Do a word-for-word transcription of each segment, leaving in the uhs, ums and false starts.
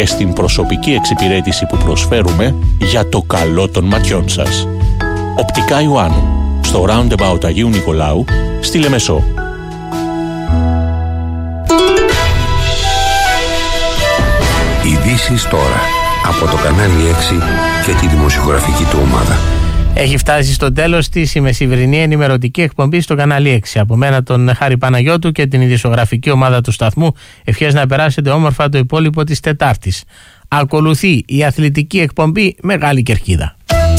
στην προσωπική εξυπηρέτηση που προσφέρουμε για το καλό των ματιών σας. Οπτικά Ιωάννου, στο Roundabout Αγίου Νικολάου, στη Λεμεσό. Ειδήσεις τώρα από το κανάλι έξι και τη δημοσιογραφική του ομάδα. Έχει φτάσει στο τέλος της η μεσημβρινή ενημερωτική εκπομπή στο κανάλι έξι. Από μένα τον Χάρη Παναγιώτου και την ειδησιογραφική ομάδα του σταθμού, ευχές να περάσετε όμορφα το υπόλοιπο της Τετάρτης. Ακολουθεί η αθλητική εκπομπή Μεγάλη Κερκίδα.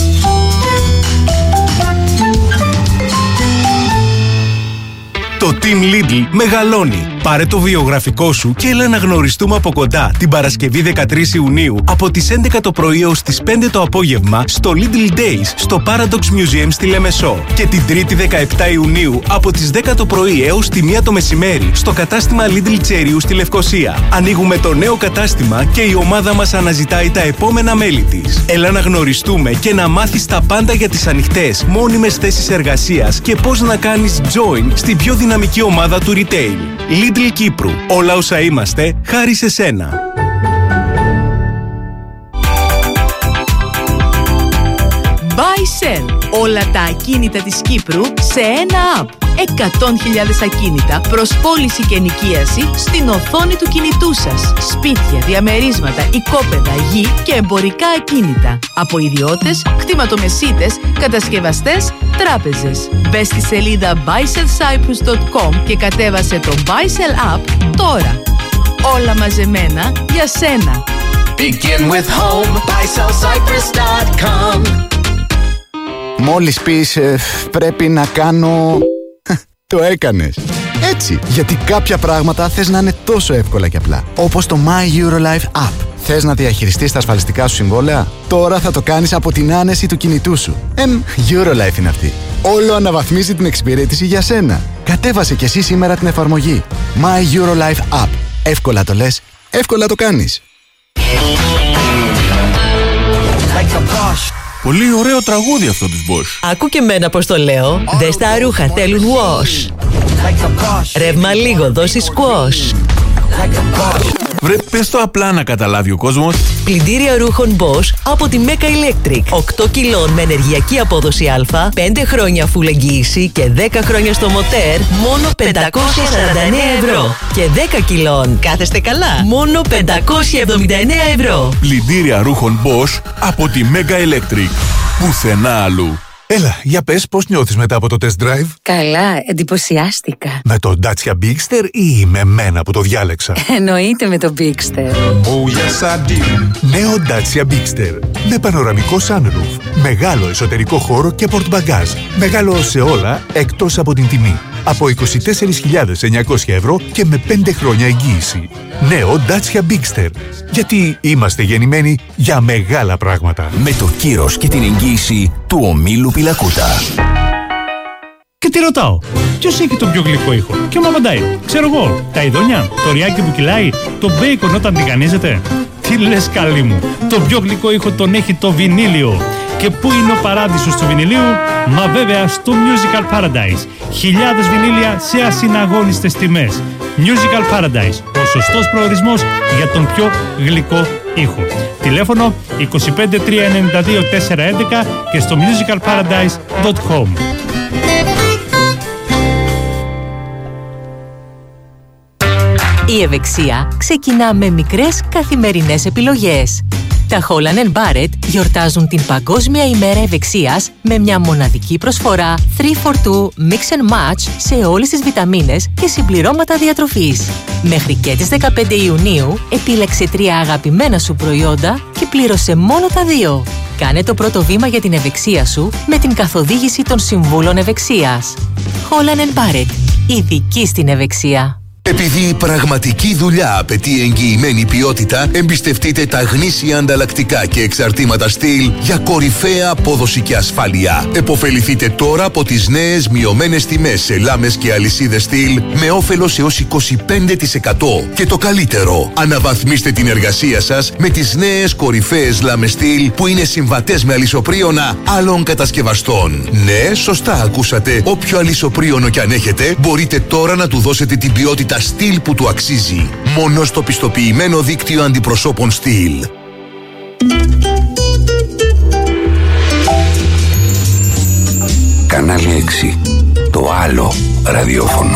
Το Team Lidl μεγαλώνει. Πάρε το βιογραφικό σου και έλα να γνωριστούμε από κοντά την Παρασκευή δεκατρείς Ιουνίου από τις έντεκα το πρωί έως τις πέντε το απόγευμα στο Lidl Days στο Paradox Museum στη Λεμεσό και την Τρίτη δεκαεπτά Ιουνίου από τις δέκα το πρωί έως τη μία το μεσημέρι στο κατάστημα Lidl Τσέριου στη Λευκοσία. Ανοίγουμε το νέο κατάστημα και η ομάδα μας αναζητάει τα επόμενα μέλη της. Έλα να γνωριστούμε και να μάθεις τα πάντα για τις ανοιχτές, μόνιμες θέσεις εργασίας και πώς να κάνεις join στην πιο δυναμική ομάδα του retail. Lidl Κύπρου. Όλα όσα είμαστε, χάρη σε σένα. Buy Sell. Όλα τα ακίνητα της Κύπρου σε ένα app. εκατό χιλιάδες ακίνητα προς πώληση και ενοικίαση στην οθόνη του κινητού σας. Σπίτια, διαμερίσματα, οικόπεδα, γη και εμπορικά ακίνητα. Από ιδιώτες, κτηματομεσίτες, κατασκευαστές, τράπεζες. Μπες στη σελίδα buy sell cyprus dot com και κατέβασε το Buy Sell App τώρα. Όλα μαζεμένα για σένα. Begin with home, buy sell cyprus dot com. Μόλις πεις ε, πρέπει να κάνω... Το έκανες. Έτσι, γιατί κάποια πράγματα θες να είναι τόσο εύκολα και απλά. Όπως το My Eurolife App. Θες να διαχειριστείς τα ασφαλιστικά σου συμβόλαια? Τώρα θα το κάνεις από την άνεση του κινητού σου. Εμ, Eurolife είναι αυτή. Όλο αναβαθμίζει την εξυπηρέτηση για σένα. Κατέβασε κι εσύ σήμερα την εφαρμογή My Eurolife App. Εύκολα το λες, εύκολα το κάνεις. Πολύ ωραίο τραγούδι αυτό της Bosch. Άκου και μένα πως το λέω. Δες τα ρούχα θέλουν wash. Ρεύμα λίγο, δώσει squash. Βρε, πες το απλά να καταλάβει ο κόσμος. Πλυντήρια ρούχων Bosch από τη Mega Electric. οκτώ κιλών με ενεργειακή απόδοση Α, πέντε χρόνια full εγγύηση και δέκα χρόνια στο μοτέρ, μόνο πεντακόσια σαράντα εννέα ευρώ. Και δέκα κιλών, κάθεστε καλά, μόνο πεντακόσια εβδομήντα εννέα ευρώ. Πλυντήρια ρούχων Bosch από τη Mega Electric. Πουθενά αλλού. Έλα, για πες πώς νιώθεις μετά από το test drive. Καλά, εντυπωσιάστηκα. Με το Dacia Bigster ή με μένα που το διάλεξα? Εννοείται με το Bigster. Oh yes I do. Νέο Dacia Bigster. Με πανοραμικό sunroof, μεγάλο εσωτερικό χώρο και πορτμπαγκάζ. Μεγάλο σε όλα εκτός από την τιμή. Από είκοσι τέσσερις χιλιάδες εννιακόσια ευρώ και με πέντε χρόνια εγγύηση. Νέο Dacia Bigster. Γιατί είμαστε γεννημένοι για μεγάλα πράγματα. Με το κύρος και την εγγύηση του ομίλου Πιλακούτα. Και τι ρωτάω, ποιος έχει τον πιο γλυκό ήχο? Και μου απαντάει, ξέρω εγώ, τα ειδόνια, το ριάκι που κυλάει, το μπέικον όταν τηγανίζεται. Τι λες καλή μου, το πιο γλυκό ήχο τον έχει το βινίλιο. Και πού είναι ο παράδεισος του βινιλίου? Μα βέβαια στο Musical Paradise. Χιλιάδες βινίλια σε ασυναγώνιστες τιμές. Musical Paradise, ο σωστός προορισμός για τον πιο γλυκό ήχο. Τηλέφωνο είκοσι πέντε τρία ενενήντα δύο τετρακόσια έντεκα και στο musical paradise dot com. Η ευεξία ξεκινά με μικρές καθημερινές επιλογές. Τα Holland and Barrett γιορτάζουν την Παγκόσμια ημέρα ευεξίας με μια μοναδική προσφορά τρία φορ δύο Mix and Match σε όλες τις βιταμίνες και συμπληρώματα διατροφής. Μέχρι και τις δεκαπέντε Ιουνίου επίλεξε τρία αγαπημένα σου προϊόντα και πλήρωσε μόνο τα δύο. Κάνε το πρώτο βήμα για την ευεξία σου με την καθοδήγηση των συμβούλων ευεξίας. Holland and Barrett, ειδική στην ευεξία. Επειδή η πραγματική δουλειά απαιτεί εγγυημένη ποιότητα, εμπιστευτείτε τα γνήσια ανταλλακτικά και εξαρτήματα στυλ για κορυφαία απόδοση και ασφάλεια. Εποφεληθείτε τώρα από τις νέες μειωμένες τιμές σε λάμες και αλυσίδες στυλ με όφελος έως είκοσι πέντε τοις εκατό. Και το καλύτερο, αναβαθμίστε την εργασία σας με τις νέες κορυφαίες λάμες στυλ που είναι συμβατές με αλυσοπρίωνα άλλων κατασκευαστών. Ναι, σωστά ακούσατε. Όποιο αλυσοπρίωνο κι αν έχετε, μπορείτε τώρα να του δώσετε την ποιότητα τα στυλ που του αξίζει. Μόνο στο πιστοποιημένο δίκτυο αντιπροσώπων στυλ. Κανάλι έξι. Το άλλο ραδιόφωνο.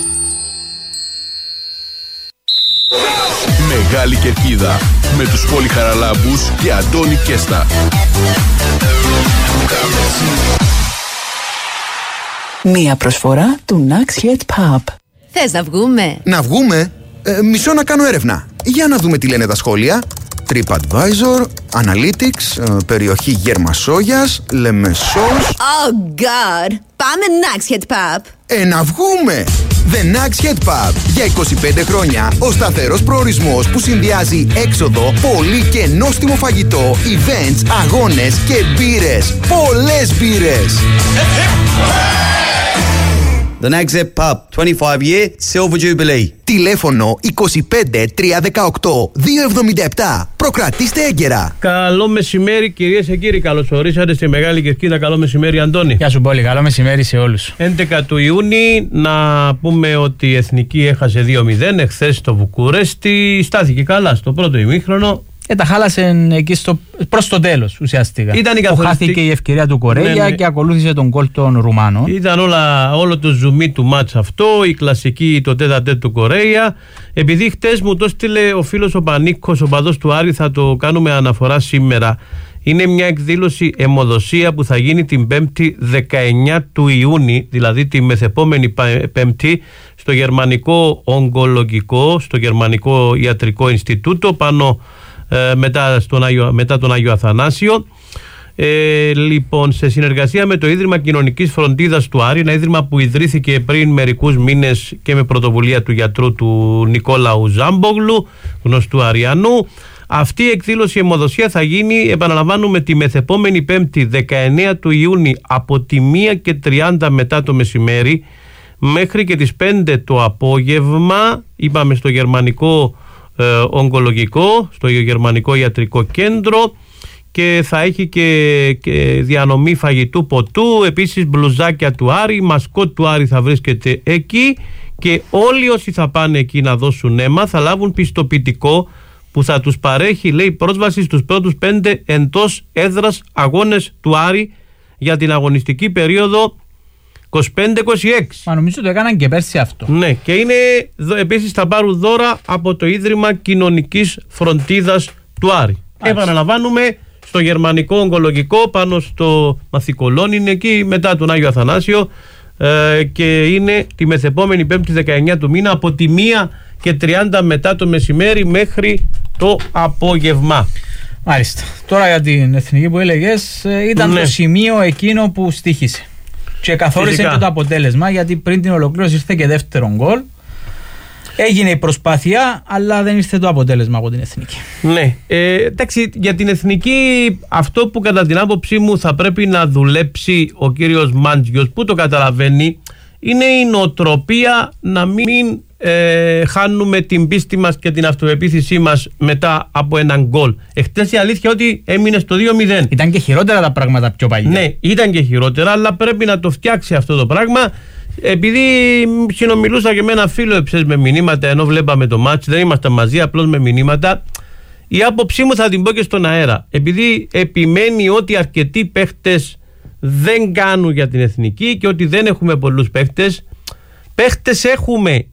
Μεγάλη Κερκίδα με τους Πολυχαραλάμπους και Αντώνη Κέστα. Μία προσφορά του Nax Head Pub. Θες να βγούμε? Να βγούμε? Ε, μισό να κάνω έρευνα. Για να δούμε τι λένε τα σχόλια. TripAdvisor, Analytics, ε, περιοχή Γερμασόγιας, Λεμεσός. Oh God! Πάμε Nax Head Pub. Ε, να βγούμε! The Nax Head Pub. Για είκοσι πέντε χρόνια ο σταθερός προορισμός που συνδυάζει έξοδο, πολύ και νόστιμο φαγητό, events, αγώνες και μπύρες. Πολλές μπύρες! The Nax Head Pub, twenty-five year Silver Jubilee. Τηλέφωνο είκοσι πέντε τρία δεκαοκτώ δύο εβδομήντα επτά. Προκρατήστε έγκαιρα. Καλό μεσημέρι, κυρίες και κύριοι. Καλώς ορίσατε στη Μεγάλη Κερκίδα. Καλό μεσημέρι, Αντώνη. Γεια σου, πολύ. Καλό μεσημέρι σε όλους. έντεκα του Ιούνιου, να πούμε ότι η Εθνική έχασε δύο μηδέν εχθές στο Βουκουρέστι. Στάθηκε καλά στο πρώτο ημίχρονο. Ε, τα χάλασε εκεί στο, προς το τέλος ουσιαστικά. Ήταν η καθοριστική... Χάθηκε η ευκαιρία του Κορέγια, ναι, ναι. Και ακολούθησε τον γκολ των Ρουμάνων. Ήταν όλα, όλο το ζουμί του μάτς αυτό, η κλασική το τέτα-τέτ του Κορέγια. Επειδή χτες μου το στείλε ο φίλος ο Πανίκος, ο παδός του Άρη, θα το κάνουμε αναφορά σήμερα. Είναι μια εκδήλωση αιμοδοσία που θα γίνει την Πέμπτη δεκαεννιά του Ιούνιου, δηλαδή τη μεθεπόμενη Πέμπτη, στο Γερμανικό Ογκολογικό, στο Γερμανικό Ιατρικό Ινστιτούτο, πάνω Ε, μετά, στον Άγιο, μετά τον Άγιο Αθανάσιο. Ε, λοιπόν, σε συνεργασία με το Ίδρυμα Κοινωνικής Φροντίδας του Άρη, ένα ίδρυμα που ιδρύθηκε πριν μερικούς μήνες και με πρωτοβουλία του γιατρού του Νικόλαου Ζάμπογλου, γνωστού Αριανού, αυτή η εκδήλωση αιμοδοσία θα γίνει, επαναλαμβάνουμε, τη μεθεπόμενη Πέμπτη δεκαεννέα του Ιούνιου από τη μία και τριάντα μετά το μεσημέρι μέχρι και τις πέντε το απόγευμα. Είπαμε στο Γερμανικό Ε, ογκολογικό, στο Γερμανικό Ιατρικό Κέντρο, και θα έχει και, και διανομή φαγητού, ποτού, επίσης μπλουζάκια του Άρη, μασκότ του Άρη θα βρίσκεται εκεί, και όλοι όσοι θα πάνε εκεί να δώσουν αίμα θα λάβουν πιστοποιητικό που θα τους παρέχει, λέει, πρόσβαση στους πρώτους πέντε εντός έδρας αγώνες του Άρη για την αγωνιστική περίοδο είκοσι πέντε είκοσι έξι. Μα νομίζω το έκαναν και πέρσι αυτό. Ναι, και είναι, επίσης θα πάρουν δώρα από το Ίδρυμα Κοινωνικής Φροντίδας του Άρη. Επαναλαμβάνουμε, στο Γερμανικό Ογκολογικό, πάνω στο Μαθηκολόν, είναι εκεί μετά τον Άγιο Αθανάσιο, ε, και είναι τη μεθεπόμενη Πέμπτη δεκαεννέα του μήνα από τη μία και τριάντα μετά το μεσημέρι μέχρι το απόγευμα. Μάλιστα. Τώρα για την Εθνική που έλεγες, ήταν ναι. το σημείο εκείνο που στοίχησε. Και καθόρισε και το αποτέλεσμα, γιατί πριν την ολοκλήρωση ήρθε και δεύτερο γκολ. Έγινε η προσπάθεια, αλλά δεν ήρθε το αποτέλεσμα από την Εθνική. Ναι. Ε, εντάξει, για την Εθνική, αυτό που κατά την άποψή μου θα πρέπει να δουλέψει ο κύριος Μάντζιος, που το καταλαβαίνει, είναι η νοοτροπία να μην ε, χάνουμε την πίστη μας και την αυτοπεποίθησή μας μετά από έναν γκολ. Εχθές η αλήθεια ότι έμεινε στο δύο μηδέν. Ήταν και χειρότερα τα πράγματα πιο παλιά. Ναι, ήταν και χειρότερα, αλλά πρέπει να το φτιάξει αυτό το πράγμα. Επειδή συνομιλούσα και με ένα φίλο έψες με μηνύματα, ενώ βλέπαμε το μάτς, δεν ήμασταν μαζί, απλώς με μηνύματα, η άποψή μου θα την πω και στον αέρα. Επειδή επιμένει ότι αρκετοί παίχτες δεν κάνουν για την Εθνική και ότι δεν έχουμε πολλούς παίχτες. Παίχτες έχουμε,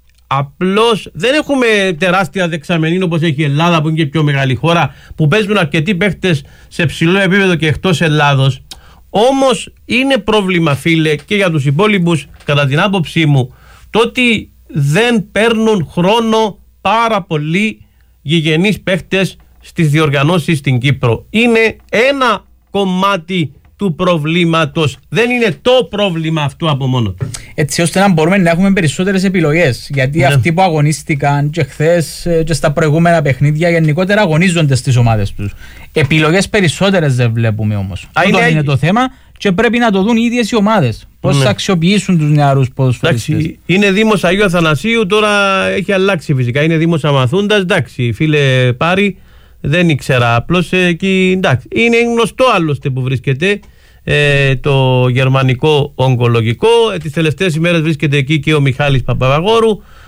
απλώς δεν έχουμε τεράστια δεξαμενή όπως έχει η Ελλάδα, που είναι και πιο μεγάλη χώρα, που παίζουν αρκετοί παίχτες σε ψηλό επίπεδο και εκτός Ελλάδος. Όμως είναι πρόβλημα, φίλε, και για τους υπόλοιπους, κατά την άποψή μου, το ότι δεν παίρνουν χρόνο πάρα πολλοί γηγενείς παίχτες στις διοργανώσεις στην Κύπρο. Είναι ένα κομμάτι του προβλήματος. Δεν είναι το πρόβλημα αυτό από μόνο του. Έτσι ώστε να μπορούμε να έχουμε περισσότερες επιλογές. Γιατί ναι. αυτοί που αγωνίστηκαν και χθες και στα προηγούμενα παιχνίδια γενικότερα αγωνίζονται στις ομάδες τους. Επιλογές περισσότερες δεν βλέπουμε όμως. Αυτό είναι... είναι το θέμα και πρέπει να το δουν οι ίδιες οι ομάδες. Πώς ναι. θα αξιοποιήσουν τους νεαρούς ποδοσφαιριστές. Είναι Δήμος Αγίου Αθανασίου, τώρα έχει αλλάξει φυσικά. Είναι Δήμος Αμαθούντας. Εντάξει, φίλε Πάρη. Δεν ήξερα, απλώς εκεί, εντάξει. Είναι γνωστό άλλωστε που βρίσκεται ε, το Γερμανικό Ογκολογικό. Ε, τις τελευταίες ημέρες βρίσκεται εκεί και ο Μιχάλης Παπαγόρου.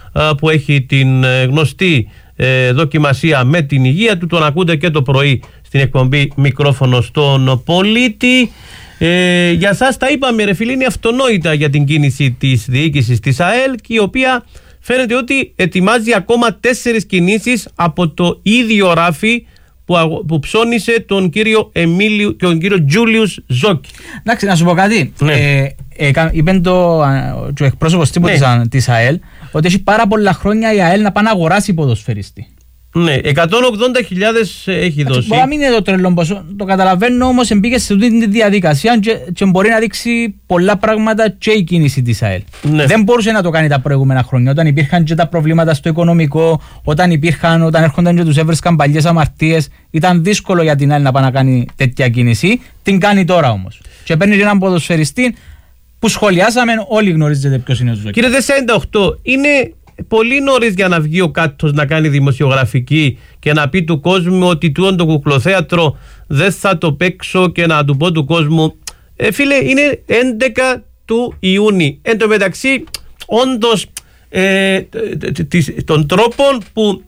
που έχει την γνωστή δοκιμασία με την υγεία του. Τον ακούτε και το πρωί στην εκπομπή Μικρόφωνο στον Πολίτη. Ε, για σας τα είπαμε, ρε φίλοι, είναι αυτονόητα για την κίνηση της διοίκησης της ΑΕΛ, η οποία φαίνεται ότι ετοιμάζει ακόμα τέσσερις κινήσεις από το ίδιο ράφι που, που ψώνισε τον κύριο Εμίλιο και τον κύριο Τζούλιους Ζόκη. Εντάξει, να σου πω κάτι. Ναι. Ε, ε, είπε το, ο εκπρόσωπος τύπου ναι. της ΑΕΛ ότι έχει πάρα πολλά χρόνια η ΑΕΛ να πάει να αγοράσει ποδοσφαιριστή. Ναι, εκατόν ογδόντα χιλιάδες έχει δώσει. Μπορεί να μην είναι το τρελό ποσό. Το καταλαβαίνω, όμως μπήκε σε αυτή τη διαδικασία και, και μπορεί να δείξει πολλά πράγματα και η κίνηση της ΑΕΛ. Ναι. Δεν μπορούσε να το κάνει τα προηγούμενα χρόνια. Όταν υπήρχαν και τα προβλήματα στο οικονομικό, όταν υπήρχαν, όταν έρχονταν και τους έβρισκαν παλιές αμαρτίες, ήταν δύσκολο για την ΑΕΛ να πάει να κάνει τέτοια κίνηση. Την κάνει τώρα όμως. Και παίρνει και έναν ποδοσφαιριστή που σχολιάσαμε, όλοι γνωρίζετε ποιος είναι ο Ζόκης. Κύριε τεσσάρων οκτώ, είναι πολύ νωρίς για να βγει ο Κάτος να κάνει δημοσιογραφική και να πει του κόσμου ότι τούτο το κουκλοθέατρο δεν θα το παίξω και να του πω του κόσμου. Ε, φίλε, είναι έντεκα του Ιούνιου. Εν τω μεταξύ, όντως, ε, των τρόπων που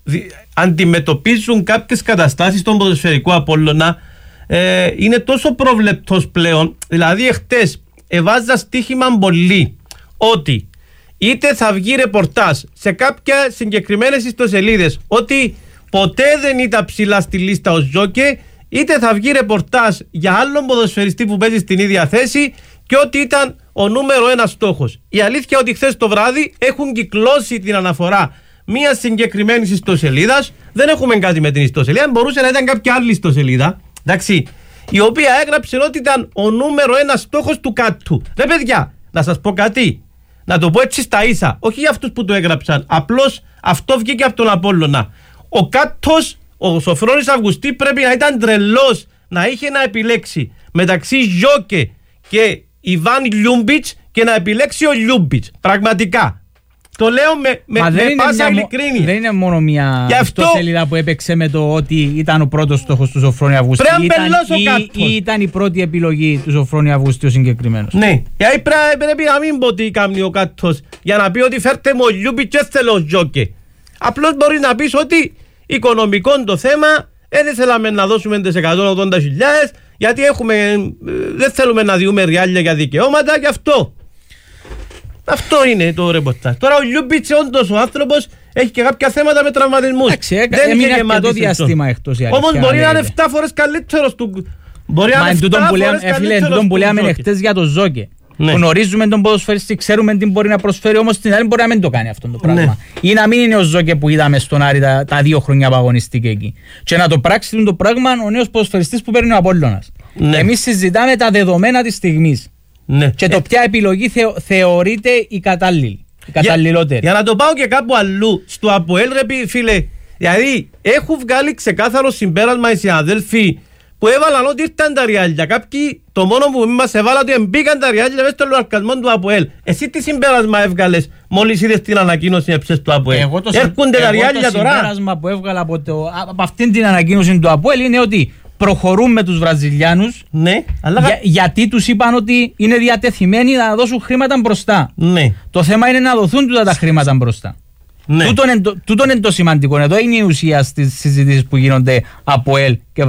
αντιμετωπίζουν κάποιες καταστάσεις στον ποδοσφαιρικό Απόλλωνα ε, είναι τόσο προβλεπτός πλέον. Δηλαδή, εχθές εβάζα στοίχημα πολύ ότι είτε θα βγει ρεπορτάζ σε κάποια συγκεκριμένες ιστοσελίδες ότι ποτέ δεν ήταν ψηλά στη λίστα ο Ζόκε, είτε θα βγει ρεπορτάζ για άλλον ποδοσφαιριστή που παίζει στην ίδια θέση και ότι ήταν ο νούμερο ένα στόχος. Η αλήθεια ότι χθες το βράδυ έχουν κυκλώσει την αναφορά μια συγκεκριμένη ιστοσελίδα. Δεν έχουμε κάτι με την ιστοσελίδα, μπορούσε να ήταν κάποια άλλη ιστοσελίδα, εντάξει, η οποία έγραψε ότι ήταν ο νούμερο ένα στόχος του Κάτου. Ρε παιδιά, να σας πω κάτι. Να το πω έτσι στα ίσα, όχι για αυτούς που το έγραψαν. Απλώς αυτό βγήκε από τον Απόλλωνα. Ο Κάτος, ο Σοφρόνης Αυγουστή, πρέπει να ήταν τρελός να είχε να επιλέξει μεταξύ Ζόκε και Ιβάν Λιούμπιτς και να επιλέξει ο Λιούμπιτς. Πραγματικά. Το λέω με, με, με πάσα ειλικρίνη. Δεν είναι μόνο μια ιστοσελίδα που έπαιξε με το ότι ήταν ο πρώτος στόχος του Σοφρόνη Αυγουστή. Πρέπει να μπελώσει ο ή ήταν η πρώτη επιλογή του Σοφρόνη Αυγουστή ο συγκεκριμένος. Ναι. Γιατί πρέπει να μην πω τι κάνει ο Κάτος για να πει ότι φέρτε μου ο Λιούμπιτς και θέλω ο Ζόκε. Απλώς μπορεί να πεις ότι οικονομικό το θέμα, δεν θέλαμε να δώσουμε τις εκατόν ογδόντα χιλιάδες γιατί έχουμε, δεν θέλουμε να διούμε ριάλια για δικαιώματα, γι' αυτό. Αυτό είναι το ρεπορτάζ. Τώρα ο Λιούμπιτς, όντως ο άνθρωπος, έχει και κάποια θέματα με τραυματισμούς. Δεν είναι αρκετό διάστημα εκτός. Όμως μπορεί να είναι επτά φορές καλύτερος του. Μπορεί να είναι επτά φορές καλύτερος του. Τον που λέμε χτες για το Ζόκε. Ναι. Γνωρίζουμε τον ποδοσφαιριστή, ξέρουμε τι μπορεί να προσφέρει, όμως στην άλλη μπορεί να μην το κάνει αυτό το πράγμα. Ναι. Ή να μην είναι ο Ζόκε που είδαμε στον Άρη τα, τα δύο χρόνια που αγωνιστήκε εκεί. Και να το πράξει το πράγμα ο νέος ποδοσφαιριστής που παίρνει ο Απόλλωνας. Ναι. Εμείς συζητάμε τα δεδομένα της στιγμής. Ναι. Και το ποια επιλογή θεω, θεωρείται η κατάλληλη. Η καταλληλότερη. Για, για να το πάω και κάπου αλλού, στο ΑΠΟΕΛ, ρε φίλε, δηλαδή έχουν βγάλει ξεκάθαρο συμπέρασμα οι συναδέλφοι που έβαλαν ότι ήρθαν τα ριάλια. Κάποιοι, το μόνο που μας έβαλαν ότι μπήκαν τα ριάλια μέσα στο λογαριασμό του ΑΠΟΕΛ. Εσύ τι συμπέρασμα έβγαλες μόλις είδες την ανακοίνωση έψες του ΑΠΟΕΛ? Εγώ το, Έρχονται εγώ τα ριάλια το τώρα. Το συμπέρασμα που έβγαλα από, το, από αυτήν την ανακοίνωση του ΑΠΟΕΛ είναι ότι προχωρούν με τους Βραζιλιάνους, ναι, αλλά... για, γιατί τους είπαν ότι είναι διατεθειμένοι να δώσουν χρήματα μπροστά. Ναι. Το θέμα είναι να δοθούν τούτα τα χρήματα μπροστά. Ναι. Τούτον είναι, το, τούτον είναι το σημαντικό. Εδώ είναι η ουσία στις συζητήσεις που γίνονται από ΕΛ και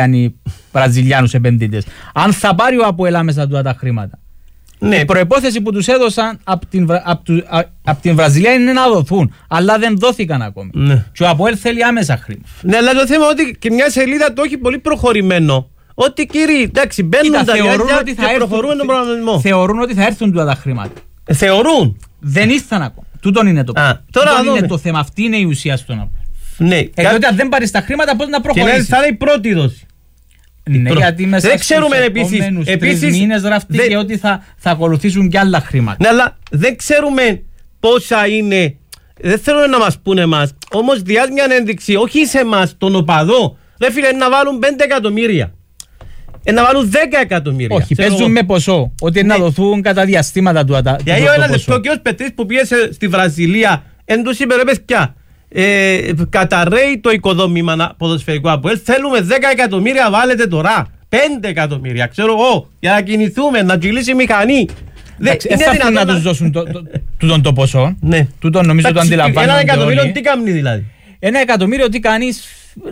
Βραζιλιάνους επενδυτές. Αν θα πάρει ο ΑΠΟΕΛ άμεσα τούτα τα χρήματα. Ναι. Η προϋπόθεση που τους έδωσαν από την, απ του, απ την Βραζιλία είναι να δοθούν, αλλά δεν δόθηκαν ακόμη. Ναι. Και ο ΑΠΟΕΛ θέλει άμεσα χρήματα. Ναι, αλλά το θέμα είναι ότι και μια σελίδα το έχει πολύ προχωρημένο. Ότι κύριοι, εντάξει, μπαίνουν Κοίτα, τα ριάλια και προχωρούν τον προγραμματισμό. Θεωρούν ότι θα έρθουν τούτα τα χρήματα. Ε, θεωρούν. Δεν ήρθαν ακόμα. Τούτον είναι το πράγμα. Τώρα είναι το θέμα. Αυτή είναι η ουσία στον ΑΠΟΕΛ. Ναι. Ε, κα... αν δεν πάρεις τα χρήματα, πώς να προχωρήσεις. Και θα είναι η πρώτη δόση. Ναι, γιατί μέσα δεν ξέρουμε επίσης, επίσης μήνες γράφτηκε δεν... ότι θα, θα ακολουθήσουν και άλλα χρήματα. Ναι, αλλά δεν ξέρουμε πόσα είναι. Δεν θέλουμε να μας πούνε εμάς. Όμως διάζει μια ένδειξη, όχι σε εμάς, τον οπαδό. Ρε φίλε, να βάλουν πέντε εκατομμύρια. Ε, να βάλουν δέκα εκατομμύρια. Όχι, παίζουν εγώ. Με ποσό. Ότι ναι. Να δοθούν κατά διαστήματα του ΑΤΑ. Γιατί ο ένας λεπτό και ο Πετρής που πήγε στη Βραζιλία, εν τους είπε ρε παιδιά, ε, καταρρέει το οικοδόμημα ποδοσφαιρικό ΑΠΟΕΛ. Θέλουμε δέκα εκατομμύρια, βάλετε τώρα. πέντε εκατομμύρια, ξέρω εγώ, για να κινηθούμε, να κυλήσει η μηχανή. Δεν θα θέλουν να τους δώσουν τούτον το ποσό. Τούτον νομίζω το αντιλαμβάνονται. Ένα εκατομμύριο τι κάνει δηλαδή? Ένα εκατομμύριο τι κάνεις?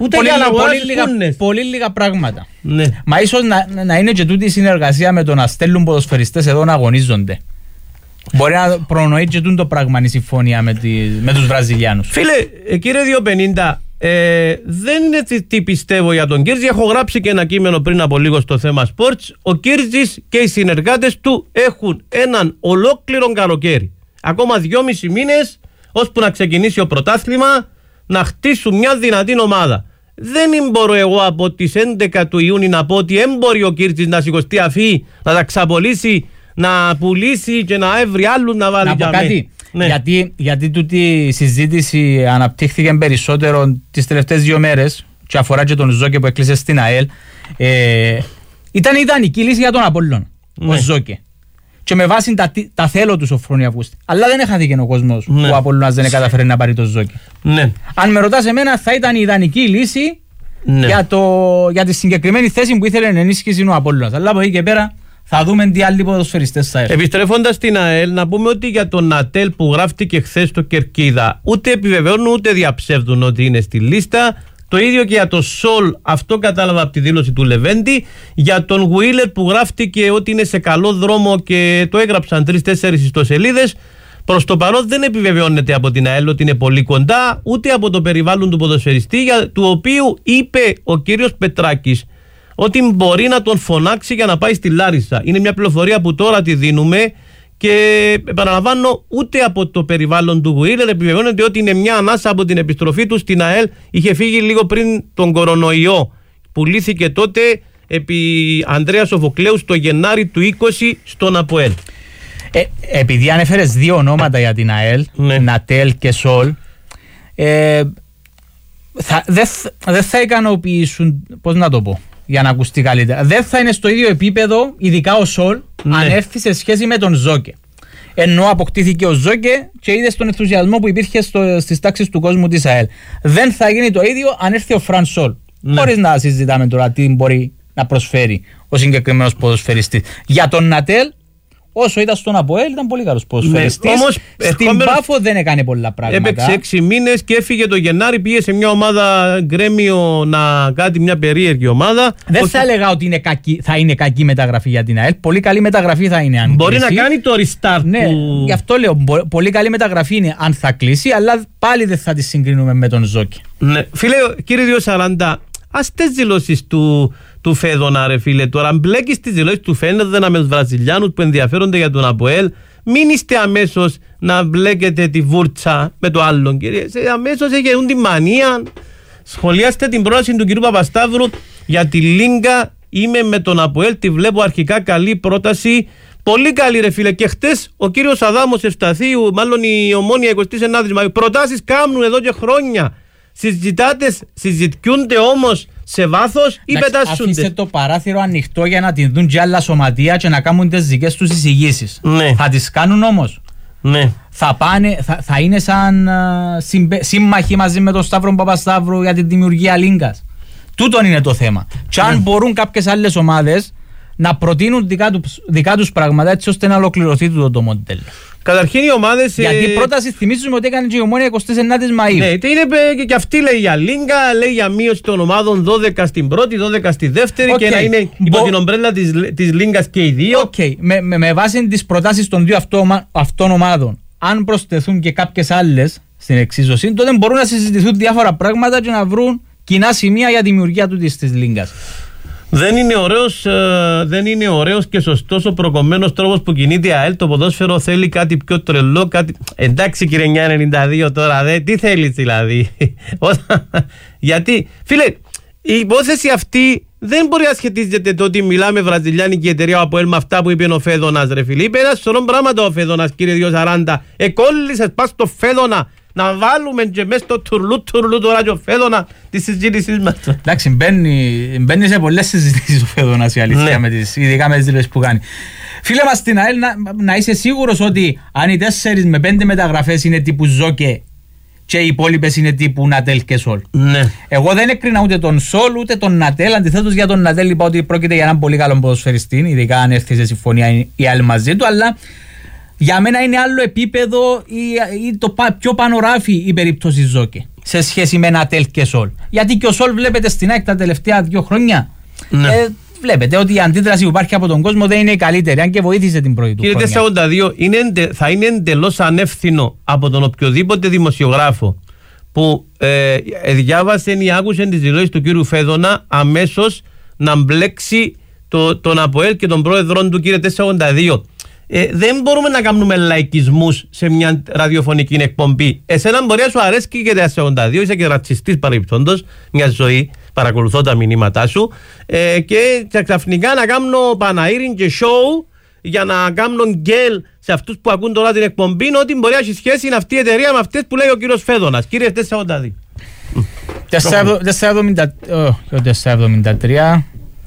Πολύ λίγα πράγματα. Μα ίσως να είναι και τούτη η συνεργασία με το να στέλνουν ποδοσφαιριστές εδώ να αγωνίζονται. Μπορεί να προνοεί και το πράγμα η συμφωνία με, τη, με τους Βραζιλιάνους. Φίλε, κύριε διακόσια πενήντα, ε, δεν είναι τι, τι πιστεύω για τον Κίρτζη. Έχω γράψει και ένα κείμενο πριν από λίγο στο θέμα sports. Ο Κίρτζης και οι συνεργάτες του έχουν έναν ολόκληρο καλοκαίρι, ακόμα δυόμισι μήνες, ώσπου να ξεκινήσει ο πρωτάθλημα, να χτίσουν μια δυνατή ομάδα. Δεν μπορώ εγώ από τις έντεκα του Ιούνιου να πω ότι έμπορει ο Κίρτζης να σηκωστεί αφή, να τα ξαπολύσει, να πουλήσει και να έβρει άλλους να βάλει. Να πω κάτι, ναι. γιατί, γιατί τούτη η συζήτηση αναπτύχθηκε περισσότερο τις τελευταίες δύο μέρες και αφορά και τον Ζόκε που έκλεισε στην ΑΕΛ. Ε, ήταν η ιδανική λύση για τον Απόλλων, ναι. Ο Ζόκε. Και με βάση τα, τα θέλω του Σοφρόνη Αυγούστη. Αλλά δεν έχαθηκε ο κόσμος, ναι. Που ο Απόλλωνας δεν καταφέρει να πάρει το Ζόκε. Ναι. Αν με ρωτάς εμένα, θα ήταν η ιδανική λύση, ναι. για, το, για τη συγκεκριμένη θέση που ήθελε να ενίσχυσει ο Απόλλωνας. Αλλά από εκεί και πέρα θα δούμε τι άλλοι ποδοσφαιριστές θα έρθουν. Επιστρέφοντας στην ΑΕΛ, να πούμε ότι για τον Νατέλ που γράφτηκε χθες στο Κερκίδα, ούτε επιβεβαιώνουν ούτε διαψεύδουν ότι είναι στη λίστα. Το ίδιο και για το Σολ, αυτό κατάλαβα από τη δήλωση του Λεβέντη. Για τον Γουίλερ που γράφτηκε ότι είναι σε καλό δρόμο και το έγραψαν τρεις-τέσσερις ιστοσελίδες. Προς το παρόν δεν επιβεβαιώνεται από την ΑΕΛ ότι είναι πολύ κοντά, ούτε από το περιβάλλον του ποδοσφαιριστή, για του οποίου είπε ο κύριος Πετράκης ότι μπορεί να τον φωνάξει για να πάει στη Λάρισα. Είναι μια πληροφορία που τώρα τη δίνουμε και επαναλαμβάνω, ούτε από το περιβάλλον του Γουίλερ επιβεβαιώνεται ότι είναι μια ανάσα από την επιστροφή του στην ΑΕΛ. Είχε φύγει λίγο πριν τον κορονοϊό. Πουλήθηκε τότε επί Ανδρέα Σοφοκλέου το Γενάρη του είκοσι στον ΑΠΟΕΛ. Ε, επειδή ανέφερες δύο ονόματα για την ΑΕΛ, ναι. Νατέλ και Σολ, ε, δεν δε θα ικανοποιήσουν, πώς να το πω, για να ακουστεί καλύτερα. Δεν θα είναι στο ίδιο επίπεδο, ειδικά ο Σολ, ναι. Αν έρθει σε σχέση με τον Ζόκε. Ενώ αποκτήθηκε ο Ζόκε και είδε τον ενθουσιασμό που υπήρχε στις τάξεις του κόσμου της ΑΕΛ. Δεν θα γίνει το ίδιο αν έρθει ο Φραν Σολ. Ναι. Χωρίς να συζητάμε τώρα τι μπορεί να προσφέρει ο συγκεκριμένος ποδοσφαιριστής. Για τον Νατέλ, όσο ήταν στον ΑΠΟΕΛ, ήταν πολύ καλός ποδοσφαιριστής. Ναι, όμως στην Πάφο δεν έκανε πολλά πράγματα. Έπαιξε έξι μήνες και έφυγε το Γενάρη, πήγε σε μια ομάδα Γκρέμιο να κάνει μια περίεργη ομάδα. Δεν Ως... θα έλεγα ότι είναι κακή, θα είναι κακή μεταγραφή για την ΑΕΛ. Πολύ καλή μεταγραφή θα είναι αν μπορεί κλείσει. Να κάνει το restart. Ναι, που... γι' αυτό λέω. Πολύ καλή μεταγραφή είναι αν θα κλείσει, αλλά πάλι δεν θα τη συγκρίνουμε με τον Ζόκη. Ναι. Φίλε, κύριε διακόσια σαράντα, ας τις δηλώσεις του. Του Φέδωνα, ρε φίλε, τώρα μπλέκεις τις δηλώσεις του Φέδωνα με τους Βραζιλιάνους που ενδιαφέρονται για τον ΑΠΟΕΛ. Μην είστε αμέσως να μπλέκετε τη βούρτσα με το άλλον, κύριε. Αμέσως έχετε τη μανία. Σχολιάστε την πρόταση του κυρίου Παπασταύρου για τη Λίγκα. Είμαι με τον ΑΠΟΕΛ, τη βλέπω αρχικά καλή πρόταση. Πολύ καλή, ρε φίλε. Και χτες ο κύριος Αδάμος Ευσταθίου, μάλλον η Ομόνια εικοστή ενάτη Μαΐου, προτάσεις κάνουν εδώ και χρόνια. Συζητάτες, συζητιούνται όμως σε βάθος ή πετάσσονται. Αφήστε το παράθυρο ανοιχτό για να την δουν και άλλα σωματεία και να κάνουν τις δικές τους εισηγήσεις. Ναι. Θα τις κάνουν όμως. Ναι. Θα, πάνε, θα, θα είναι σαν uh, συμπε, σύμμαχοι μαζί με τον Σταύρο Παπασταύρου για την δημιουργία Λίγκας. Τούτον είναι το θέμα. Και αν ναι. μπορούν κάποιες άλλες ομάδες να προτείνουν δικά, του, δικά τους πράγματα έτσι ώστε να ολοκληρωθεί το, το μοντέλο. Καταρχήν οι ομάδες. Γιατί η πρόταση θυμίζουμε ότι έκανε και η Ομόνια εικοστή ενάτη Μαΐου. Ναι, είναι και αυτή λέει για Λίγκα, λέει για μείωση των ομάδων δώδεκα στην πρώτη, δώδεκα στη δεύτερη okay. και να είναι υπό Μπο... την ομπρέλα της, της Λίγκας και οι δύο. Okay. Με, με, με βάση τις προτάσεις των δύο αυτό, αυτών ομάδων, αν προσθεθούν και κάποιες άλλες στην εξίσωση, τότε μπορούν να συζητηθούν διάφορα πράγματα και να βρουν κοινά σημεία για τη δημιουργία του της, της Λίγκας. Δεν είναι ωραίος, ε, δεν είναι ωραίος και σωστός ο προκομμένος τρόπος που κινείται η ΑΕΛ. Το ποδόσφαιρο θέλει κάτι πιο τρελό, κάτι... Εντάξει κύριε εννιά ενενήντα δύο τώρα, δε, τι θέλεις δηλαδή. Γιατί, φίλε, η υπόθεση αυτή δεν μπορεί να σχετίζεται το ότι μιλάμε βραζιλιάνικη εταιρεία από ΑΠΟΕΛ με αυτά που είπε ο Φέδωνας, ρε φίλε. Είπε ένα σωρό πράγματα ο Φέδωνας, κύριε διακόσια σαράντα. Εκόλλησες πας στο Φέδωνα. Να βάλουμε και μέσα στο τουρλού τουρλού τώρα και ο Φέδωνα τη συζήτησή μας. Εντάξει, μπαίνει, μπαίνει σε πολλές συζητήσεις ο Φέδωνας η αλήθεια, ναι. με τις, ειδικά με τις δηλώσεις που κάνει. Φίλε μας στην ΑΕΛ, να, να είσαι σίγουρος ότι αν οι τέσσερις με πέντε μεταγραφές είναι τύπου Ζόκε και οι υπόλοιπες είναι τύπου Νατέλ και Σολ. Ναι. Εγώ δεν έκρινα ούτε τον Σολ ούτε τον Νατέλ. Αντιθέτως για τον Νατέλ είπα ότι πρόκειται για έναν πολύ καλό ποδοσφαιριστή, ειδικά αν έρθει σε συμφωνία η ΑΕΛ μαζί του, αλλά Για μένα είναι άλλο επίπεδο ή, ή το πιο πάνω ράφι η περίπτωση Ζόκε σε σχέση με ένα ΤΕΛ και Σολ. Γιατί και ο Σολ βλέπετε στην ΑΕΚ τα τελευταία δύο χρόνια. Ναι. Ε, βλέπετε ότι η αντίδραση που υπάρχει από τον κόσμο δεν είναι η καλύτερη, αν και βοήθησε την πρώτη του χρονιά. Κύριε τετρακόσια ογδόντα δύο, είναι, θα είναι εντελώς ανεύθυνο από τον οποιοδήποτε δημοσιογράφο που ε, διάβασε ή άκουσε τις δηλώσεις του κύριου Φέδωνα αμέσως να μπλέξει το, τον ΑΠΟΕΛ και τον πρόεδρο του, κύριε τετρακόσια ογδόντα δύο. Ε, δεν μπορούμε να κάνουμε λαϊκισμούς σε μια ραδιοφωνική εκπομπή. Εσένα μπορεί να σου αρέσει και τετρακόσια ογδόντα δύο, είσαι και ρατσιστής παρεμπιπτόντως μια ζωή, παρακολουθώ τα μηνύματά σου, ε, και ξαφνικά να κάνω παναήριν και show για να κάνω γκέλ σε αυτούς που ακούν τώρα την εκπομπή, ότι μπορεί να έχει σχέση είναι αυτή η εταιρεία με αυτές που λέει ο κύριος Φέδωνας. Κύριε τετρακόσια ογδόντα δύο. τετρακόσια εβδομήντα τρία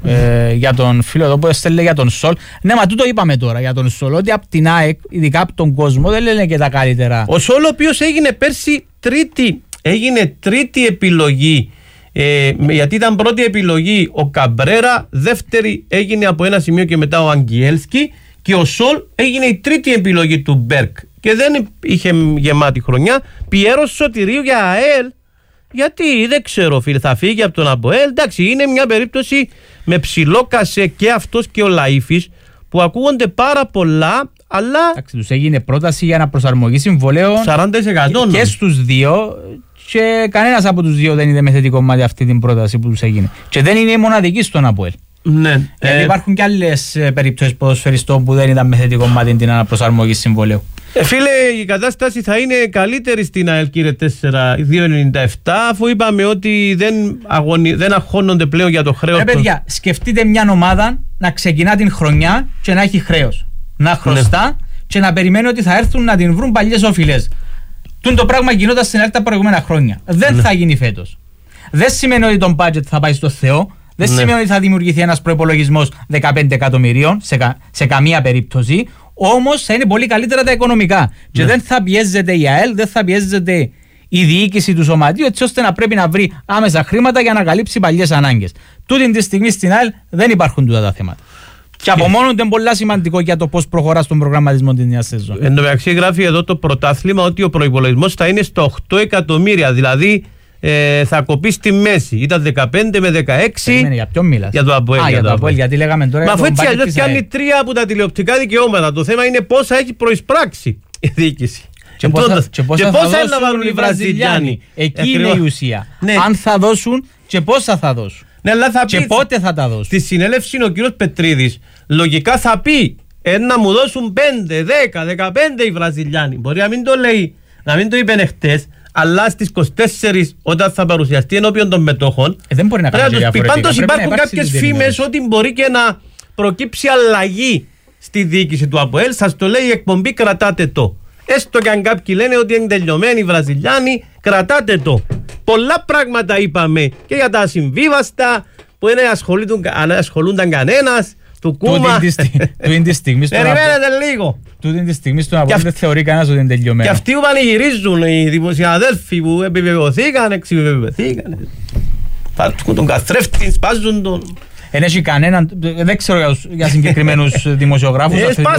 Ε, για τον φίλο εδώ που έστελνε για τον Σολ. Ναι, μα τούτο είπαμε τώρα για τον Σολ, ότι από την ΑΕΚ, ειδικά από τον κόσμο, δεν λένε και τα καλύτερα. Ο Σολ, ο οποίος έγινε πέρσι τρίτη, έγινε τρίτη επιλογή, ε, γιατί ήταν πρώτη επιλογή ο Καμπρέρα, δεύτερη έγινε από ένα σημείο και μετά ο Αγγιέλσκι, και ο Σολ έγινε η τρίτη επιλογή του Μπέρκ και δεν είχε γεμάτη χρονιά. Πιέρος Σωτηρίου για ΑΕΛ. Γιατί δεν ξέρω, φίλε, θα φύγει από τον ΑΠΟΕΛ. Εντάξει, είναι μια περίπτωση με ψηλό κασέ και αυτός και ο Λαΐφης που ακούγονται πάρα πολλά, αλλά. Εντάξει, τους έγινε πρόταση για να προσαρμογή συμβολέων σαράντα τοις εκατό και, και στους δύο, και κανένας από τους δύο δεν είναι με θετικό μάτι αυτή την πρόταση που τους έγινε. Και δεν είναι η μοναδική στον ΑΠΟΕΛ. Ναι. Γιατί ε... υπάρχουν και άλλες περιπτώσεις ποδοσφαιριστών που δεν ήταν με θετικό μάτι την αναπροσαρμογή συμβολέου. Ε, φίλε, η κατάσταση θα είναι καλύτερη στην ΑΕΛ, κύριε τέσσερα δύο ενενήντα επτά, αφού είπαμε ότι δεν, αγωνι... δεν αγχώνονται πλέον για το χρέος. Ε, παιδιά, σκεφτείτε μια ομάδα να ξεκινά την χρονιά και να έχει χρέος. Να χρωστά, ναι, και να περιμένει ότι θα έρθουν να την βρουν παλιές οφειλές. Τούν το πράγμα γινόταν στην ΑΕΛ τα προηγούμενα χρόνια. Δεν, ναι, θα γίνει φέτος. Δεν σημαίνει ότι το budget θα πάει στο Θεό. Δεν, ναι, σημαίνει ότι θα δημιουργηθεί ένας προϋπολογισμός δεκαπέντε εκατομμυρίων σε, κα... σε καμία περίπτωση. Όμως θα είναι πολύ καλύτερα τα οικονομικά. Ναι. Και δεν θα πιέζεται η ΑΕΛ, δεν θα πιέζεται η διοίκηση του σωματείου, έτσι ώστε να πρέπει να βρει άμεσα χρήματα για να καλύψει παλιές ανάγκες. Τούτη τη στιγμή στην ΑΕΛ δεν υπάρχουν τούτα τα θέματα. Και, και από μόνο του είναι πολύ σημαντικό για το πώς προχωρά στον προγραμματισμό της νέας σεζόν. Εν τω μεταξύ, γράφει εδώ το πρωτάθλημα ότι ο προϋπολογισμός θα είναι στο οκτώ εκατομμύρια, δηλαδή. Ε, θα κοπεί στη μέση. Ήταν δεκαπέντε με δεκαέξι. Περίμενε, για ποιον μιλάς? Για το ΑΠΟΕΛ. Α, για το ΑΠΟΕΛ, γιατί λέγαμε τώρα. Μα αφού έτσι αλλιώς κάνει τρία από τα τηλεοπτικά δικαιώματα. Το θέμα είναι πόσα έχει προεισπράξει η διοίκηση. Και πόσα, και πόσα, και πόσα θα δώσουν οι Βραζιλιάνοι. Εκεί Ακριβώς. είναι η ουσία. Ναι. Αν θα δώσουν και πόσα θα δώσουν. Ναι, αλλά θα και πει, πότε θα τα δώσουν. Στη συνέλευση ο κύριος Πετρίδης λογικά θα πει ε, να μου δώσουν πέντε, δέκα, δεκαπέντε οι Βραζιλιάνοι. Μπορεί να μην το λέει, να μην το είπε εχθές. Αλλά στις είκοσι τέσσερις όταν θα παρουσιαστεί ενώπιον των μετόχων, ε, δεν μπορεί να κάνει διαφορετικά. Πάντως υπάρχουν κάποιες φήμες ότι μπορεί και να προκύψει αλλαγή στη διοίκηση του ΑΠΟΕΛ. Σας το λέει η εκπομπή, κρατάτε το. Έστω και αν κάποιοι λένε ότι είναι τελειωμένοι οι Βραζιλιάνοι, κρατάτε το. Πολλά πράγματα είπαμε και για τα ασυμβίβαστα που δεν ασχολούνταν κανένας. Του Κούμα. Περιμένετε λίγο. Τούτη τη στιγμή στον ΑΠΟΕΛ δεν θεωρεί κανένας ότι είναι τελειωμένο. Και αυτοί που πανηγυρίζουν, οι δημοσιαδέλφοι που επιβεβαιωθήκαν, εξυπεβεβαιωθήκαν. Πάρουν τον καθρέφτη, σπάζουν τον. Δεν έχει κανέναν, δεν ξέρω για συγκεκριμένους δημοσιογράφους,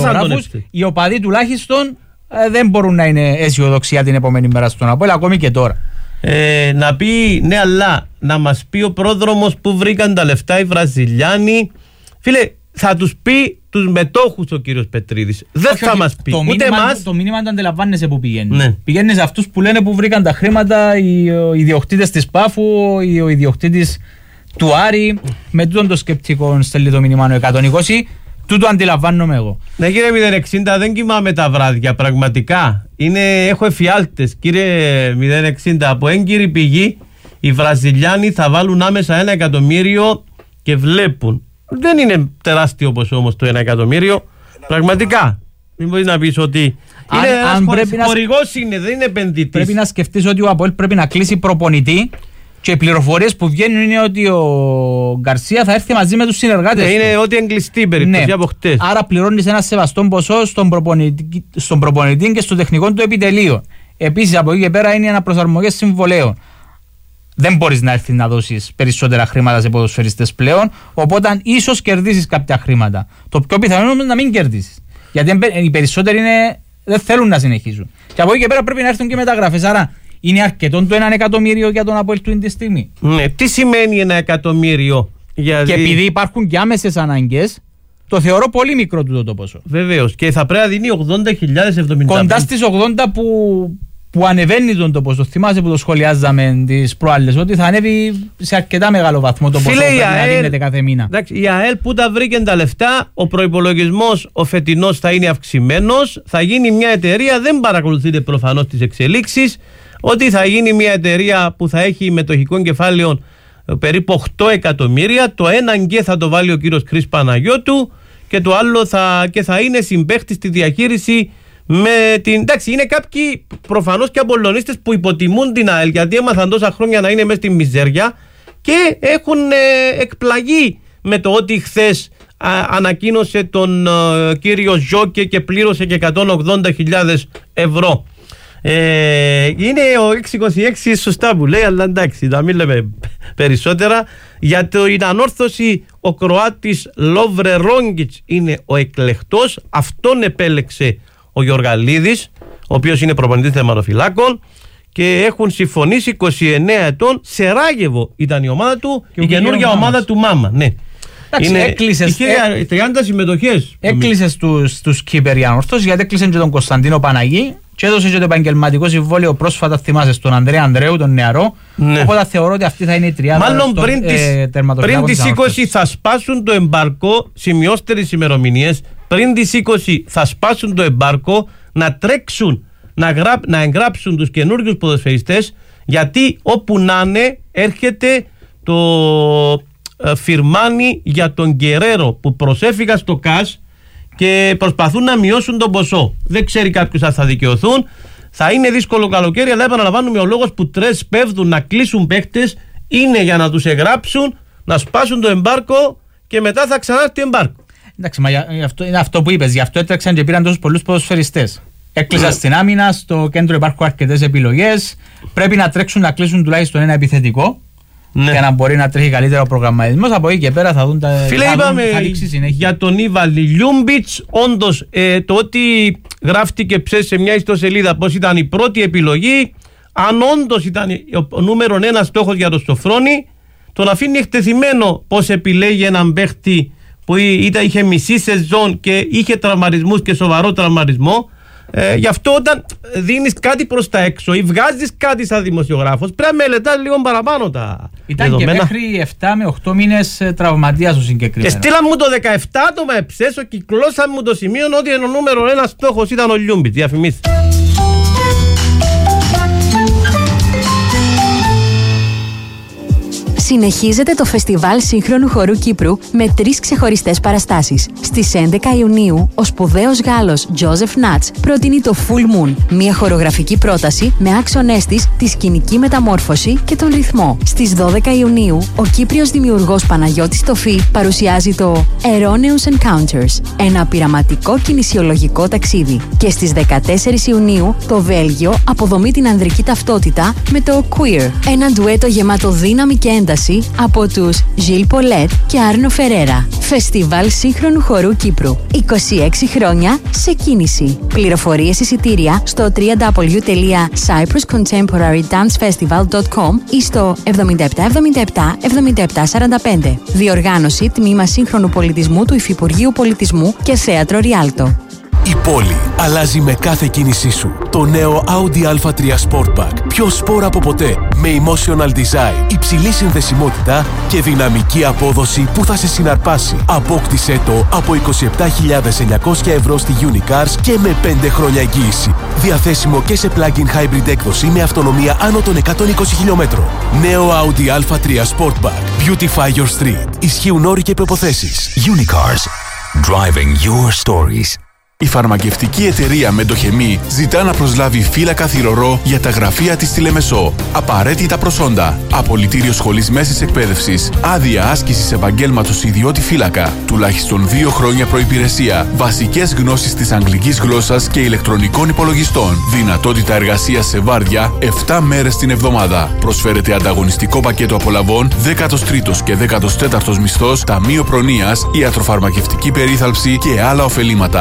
οι οπαδοί τουλάχιστον δεν μπορούν να είναι αισιοδοξία την επόμενη μέρα στον ΑΠΟΕΛ, ακόμη και τώρα. Ε, να πει, ναι, αλλά να μας πει ο πρόδρομος που βρήκαν τα λεφτά οι Βραζιλιάνοι. Φίλε, θα τους πει τους μετόχους ο κύριος Πετρίδης. Δεν όχι, θα όχι, μας πει. Το ούτε μήνυμα, εμάς. Το μήνυμα το αντιλαμβάνεσαι που πηγαίνει. Ναι. Πηγαίνει σε αυτούς που λένε που βρήκαν τα χρήματα, οι ιδιοκτήτες της Πάφου, ο ιδιοκτήτης του Άρη. Με τούτον το σκεπτικό στέλνει το μήνυμα ο εκατόν είκοσι. Τούτο αντιλαμβάνομαι εγώ. Ναι, κύριε μηδέν εξήντα, δεν κοιμάμαι τα βράδια. Πραγματικά. Είναι, έχω εφιάλτες. Κύριε μηδέν εξήντα, από έγκυρη πηγή οι Βραζιλιάνοι θα βάλουν άμεσα ένα εκατομμύριο και βλέπουν. Δεν είναι τεράστιο ποσό όμως το ένα εκατομμύριο. Πραγματικά. Μην μπορείς να πεις ότι. Αν, είναι αν ένας χορηγός, είναι, δεν είναι επενδυτής. Πρέπει να σκεφτείς ότι ο ΑΠΟΕΛ πρέπει να κλείσει προπονητή και οι πληροφορίες που βγαίνουν είναι ότι ο Γκαρσία θα έρθει μαζί με τους συνεργάτες. Ναι, είναι ότι εγκλειστή περίπτωση, ναι, από χτες. Άρα πληρώνεις ένα σεβαστό ποσό στον προπονητή, στον προπονητή και στο τεχνικό του επιτελείο. Επίσης από εκεί και πέρα είναι αναπροσαρμογές συμβολέων. Δεν μπορείς να έρθεις να δώσεις περισσότερα χρήματα σε ποδοσφαιριστές πλέον, οπότε ίσως κερδίσεις κάποια χρήματα. Το πιο πιθανό είναι να μην κερδίσεις. Γιατί οι περισσότεροι είναι, δεν θέλουν να συνεχίσουν. Και από εκεί και πέρα πρέπει να έρθουν και μεταγραφές. Άρα είναι αρκετό το ένα εκατομμύριο για τον Αποέλ του τη στιγμή. Ναι, τι σημαίνει ένα εκατομμύριο? Γιατί... Και επειδή υπάρχουν και άμεσες ανάγκες, το θεωρώ πολύ μικρό τούτο το ποσό. Βεβαίως. Και θα πρέπει να δίνει ογδόντα χιλιάδες εβδομήντα πέντε. Κοντά στις ογδόντα που, που ανεβαίνει τον το ποσό. Θυμάσαι που το σχολιάζαμε τις προάλλες, ότι θα ανέβει σε αρκετά μεγάλο βαθμό το ποσό που να δίνεται κάθε μήνα. Εντάξει, η ΑΕΛ που τα βρήκε τα λεφτά, ο προϋπολογισμός ο φετινός θα είναι αυξημένος, θα γίνει μια εταιρεία, δεν παρακολουθείτε προφανώς τις εξελίξεις, ότι θα γίνει μια εταιρεία που θα έχει μετοχικών κεφάλαιων περίπου οκτώ εκατομμύρια. Το έναν και θα το βάλει ο κύριος Κρίς Παναγιώτου και το άλλο θα, και θα είναι συμπαίχτη στη διαχείριση με την... Εντάξει, είναι κάποιοι προφανώς και απολωνίστες που υποτιμούν την ΑΕΛ, γιατί έμαθαν τόσα χρόνια να είναι μέσα στη μιζέρια και έχουν ε, εκπλαγεί με το ότι χθες α, ανακοίνωσε τον ε, κύριο Ζόκε και πλήρωσε και εκατόν ογδόντα χιλιάδες ευρώ. Ε, είναι ο έξι είκοσι έξι σωστά που λέει, αλλά εντάξει, να μην λέμε περισσότερα. Για την ανόρθωση ο Κροάτης Λόβρε Ρόγκιτς είναι ο εκλεκτός. Αυτόν επέλεξε ο Γιωργαλίδης, ο οποίος είναι προπονητής τερματοφυλάκων, και έχουν συμφωνήσει. Είκοσι εννέα ετών, Σεράγεβο ήταν η ομάδα του, και η καινούργια ομάδα του Μάμα. Ναι. Είναι, έκλεισες, είχε ε, τριάντα συμμετοχές. Έκλεισες τους, τους κύπερ η ανόρθωση, γιατί έκλεισαν και τον Κωνσταντίνο Παναγί και έδωσε και το επαγγελματικό συμβόλαιο πρόσφατα, θυμάσαι, στον Ανδρέα Ανδρέου, τον νεαρό. Ναι. Οπότε θεωρώ ότι αυτή θα είναι η τριάντα. Μάλλον πριν τις ε, είκοσι θα σπάσουν το εμπάρκο, σημειώστε τις ημερομηνίες. Πριν τις είκοσι θα σπάσουν το εμπάρκο, να τρέξουν, να, γραπ, να εγγράψουν τους καινούργιους ποδοσφαιριστές, γιατί όπου να είναι έρχεται το ε, φιρμάνι για τον Γκερέρο που προσέφυγα στο ΚΑΣ και προσπαθούν να μειώσουν τον ποσό. Δεν ξέρει κάποιος αν θα δικαιωθούν. Θα είναι δύσκολο καλοκαίρι, αλλά επαναλαμβάνουμε, ο λόγος που τρες πέφτουν να κλείσουν παίχτες είναι για να τους εγγράψουν, να σπάσουν το εμπάρκο και μετά θα ξανάρθει το εμπάρκο. Εντάξει, μα για, αυτό, είναι αυτό που είπες. Γι' αυτό έτρεξαν και πήραν τόσους πολλούς ποδοσφαιριστές. Έκλεισαν yeah. στην άμυνα, στο κέντρο υπάρχουν αρκετές επιλογές. Πρέπει να τρέξουν να κλείσουν τουλάχιστον ένα επιθετικό. Ναι. Για να μπορεί να τρέχει καλύτερο ο προγραμματισμός. Από εκεί και πέρα θα δουν τα. Φίλε, θα είπαμε δουν, για τον Ήβαλη Λιούμπιτς. Όντως, ε, το ότι γράφτηκε ψες σε μια ιστοσελίδα πως ήταν η πρώτη επιλογή, αν όντως ήταν ο νούμερο ένα στόχος για τον Σοφρόνη, τον αφήνει εκτεθειμένο πως επιλέγει έναν παίχτη που ήταν, είχε μισή σεζόν και είχε τραυματισμούς και σοβαρό τραυματισμό. Ε, γι' αυτό όταν δίνεις κάτι προς τα έξω ή βγάζεις κάτι σαν δημοσιογράφος, πρέπει να μελετάς λίγο παραπάνω τα Ήταν δεδομένα. Και μέχρι επτά με οκτώ μήνες τραυματίας ο συγκεκριμένος. Και στείλαν μου το δεκαεπτά άτομα εψέσω, κυκλώσαν μου το σημείο ότι ο νούμερο ένα στόχος ήταν ο Λιούμπιτς. Διαφημίστε. Συνεχίζεται το Φεστιβάλ Σύγχρονου Χορού Κύπρου με τρεις ξεχωριστές παραστάσεις. Στις έντεκα Ιουνίου, ο σπουδαίος Γάλλος Τζόζεφ Νάτς προτείνει το Full Moon, μια χορογραφική πρόταση με άξονές της τη σκηνική μεταμόρφωση και τον ρυθμό. Στις δώδεκα Ιουνίου, ο Κύπριος δημιουργός Παναγιώτης Τοφή παρουσιάζει το Erroneous Encounters, ένα πειραματικό κινησιολογικό ταξίδι. Και στις δεκατέσσερις Ιουνίου, το Βέλγιο αποδομεί την ανδρική ταυτότητα με το Queer, ένα ντουέτο γεμάτο δύναμη και ένταση από τους Gilles Paulette και Άρνο Φερέρα. Φεστιβάλ Σύγχρονου Χορού Κύπρου. είκοσι έξι χρόνια σε κίνηση. Πληροφορίες εισιτήρια στο double-u double-u double-u τελεία cyprus contemporary dance festival τελεία com ή στο εβδομήντα επτά εβδομήντα επτά εβδομήντα επτά σαράντα πέντε. Διοργάνωση Τμήμα Σύγχρονου Πολιτισμού του Υφυπουργείου Πολιτισμού και Θέατρο Ριάλτο. Η πόλη αλλάζει με κάθε κίνησή σου. Το νέο Audi έι τρία Sportback. Πιο σπορ από ποτέ. Με emotional design, υψηλή συνδεσιμότητα και δυναμική απόδοση που θα σε συναρπάσει. Απόκτησέ το από είκοσι επτά χιλιάδες εννιακόσια ευρώ στη Unicars και με πέντε χρόνια εγγύηση. Διαθέσιμο και σε plug-in hybrid έκδοση με αυτονομία άνω των εκατόν είκοσι χιλιομέτρων. Νέο Audi έι τρία Sportback. Beautify your street. Ισχύουν όροι και προϋποθέσεις. Unicars. Driving your stories. Η φαρμακευτική εταιρεία Μεντοχεμή ζητά να προσλάβει φύλακα θυρωρό για τα γραφεία της στη Λεμεσό. Απαραίτητα προσόντα. Απολυτήριο σχολής μέσης εκπαίδευσης. Άδεια άσκησης επαγγέλματος ιδιώτη φύλακα. Τουλάχιστον δύο χρόνια προϋπηρεσία. Βασικές γνώσεις της αγγλικής γλώσσας και ηλεκτρονικών υπολογιστών. Δυνατότητα εργασίας σε βάρδια επτά μέρες την εβδομάδα. Προσφέρεται ανταγωνιστικό πακέτο απολαβών, δέκατος τρίτος και δέκατος τέταρτος μισθός, ταμείο προνοίας, ιατροφαρμακευτική περίθαλψη και άλλα ωφελήματα. Αν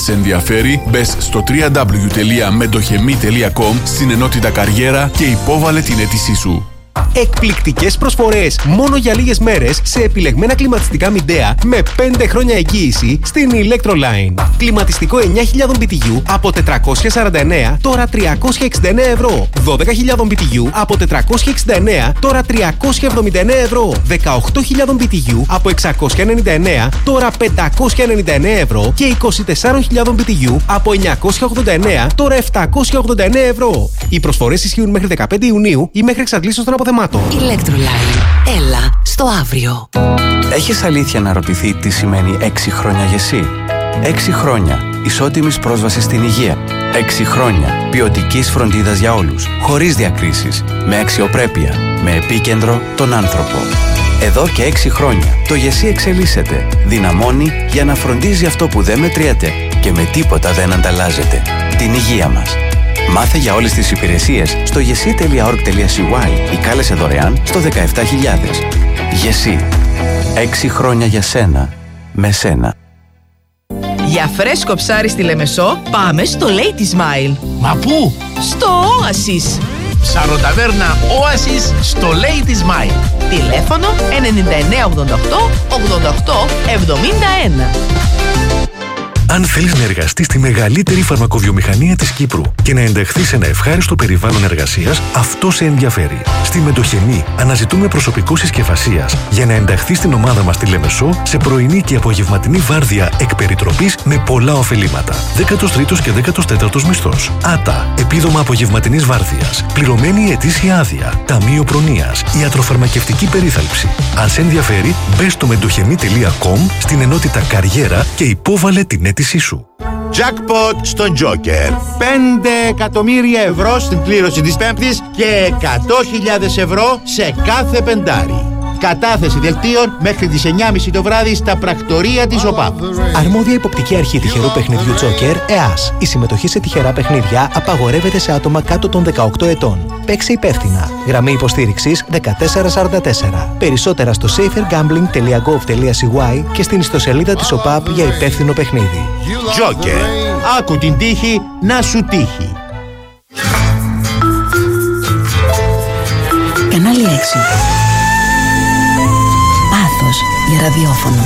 Σε ενδιαφέρει, μπες στο double-u double-u double-u τελεία μεντοχεμή τελεία κομ στην ενότητα Καριέρα και υπόβαλε την αίτησή σου. Εκπληκτικές προσφορές μόνο για λίγες μέρες σε επιλεγμένα κλιματιστικά μιντέα με πέντε χρόνια εγγύηση στην Electroline. Κλιματιστικό εννιά χιλιάδες μπι τι γιου από τετρακόσια σαράντα εννέα, τώρα τριακόσια εξήντα εννέα ευρώ. δώδεκα χιλιάδες μπι τι γιου από τετρακόσια εξήντα εννέα, τώρα τριακόσια εβδομήντα εννέα ευρώ. δεκαοκτώ χιλιάδες μπι τι γιου από εξακόσια ενενήντα εννέα, τώρα πεντακόσια ενενήντα εννέα ευρώ. Και είκοσι τέσσερις χιλιάδες μπι τι γιου από εννιακόσια ογδόντα εννέα, τώρα επτακόσια ογδόντα εννέα ευρώ. Οι προσφορές ισχύουν μέχρι δεκαπέντε Ιουνίου ή μέχρι εξαντλήσεως των αποθεμάτων. Electroline. Έλα στο αύριο. Έχεις αλήθεια να ρωτηθεί τι σημαίνει έξι χρόνια ΓΕΣΥ? έξι χρόνια ισότιμης πρόσβασης στην υγεία. έξι χρόνια ποιοτικής φροντίδας για όλους, χωρίς διακρίσεις, με αξιοπρέπεια, με επίκεντρο τον άνθρωπο. Εδώ και έξι χρόνια το ΓΕΣΥ εξελίσσεται, δυναμώνει για να φροντίζει αυτό που δεν μετριέται και με τίποτα δεν ανταλλάζεται, την υγεία μας. Μάθε για όλες τις υπηρεσίες στο γεσί τελεία org τελεία σι γουάι ή κάλεσε δωρεάν στο δεκαεπτά χιλιάδες. ΓΕΣΥ. Έξι χρόνια για σένα, με σένα. Για φρέσκο ψάρι στη Λεμεσό, πάμε στο Lady Smile. Μα πού? Στο Oasis. Ψαροταβέρνα Oasis στο Lady Smile. Τηλέφωνο ενενήντα εννέα ογδόντα οκτώ ογδόντα οκτώ εβδομήντα ένα. Αν θέλεις να εργαστείς στη μεγαλύτερη φαρμακοβιομηχανία της Κύπρου και να ενταχθείς σε ένα ευχάριστο περιβάλλον εργασίας, αυτό σε ενδιαφέρει. Στη Μεντοχεμή αναζητούμε προσωπικό συσκευασίας για να ενταχθείς στην ομάδα μας στη Λεμεσό σε πρωινή και απογευματινή βάρδια εκ περιτροπής με πολλά ωφελήματα. δέκατος τρίτος και δέκατος τέταρτος μισθός. Άτα, επίδομα απογευματινής βάρδιας, πληρωμένη ετήσια άδεια, ταμείο προνοίας, ιατροφαρμακευτική περίθαλψη. Αν σε ενδιαφέρει, μπες στο μεντοχεμή τελεία κομ στην ενότητα Καριέρα και υπόβαλε την αίτησή σου. Jackpot στον Joker. πέντε εκατομμύρια ευρώ στην κλήρωση της Πέμπτης και εκατό χιλιάδες ευρώ σε κάθε πεντάρι. Κατάθεση δελτίων μέχρι τις εννιά και μισή το βράδυ στα πρακτορία της ΟΠΑΠ. Αρμόδια υποπτική αρχή τυχερού παιχνιδιού Joker, ΕΑΣ. Η συμμετοχή σε τυχερά παιχνίδια απαγορεύεται σε άτομα κάτω των δεκαοκτώ ετών. Παίξε υπεύθυνα. Γραμμή υποστήριξης δεκατέσσερα σαράντα τέσσερα. Περισσότερα στο safer gambling τελεία gov τελεία σι γουάι και στην ιστοσελίδα της ΟΠΑΠ για υπεύθυνο παιχνίδι. Joker. Άκου την τύχη να σου τύχει. Κανάλι έξι. Για ραδιόφωνο.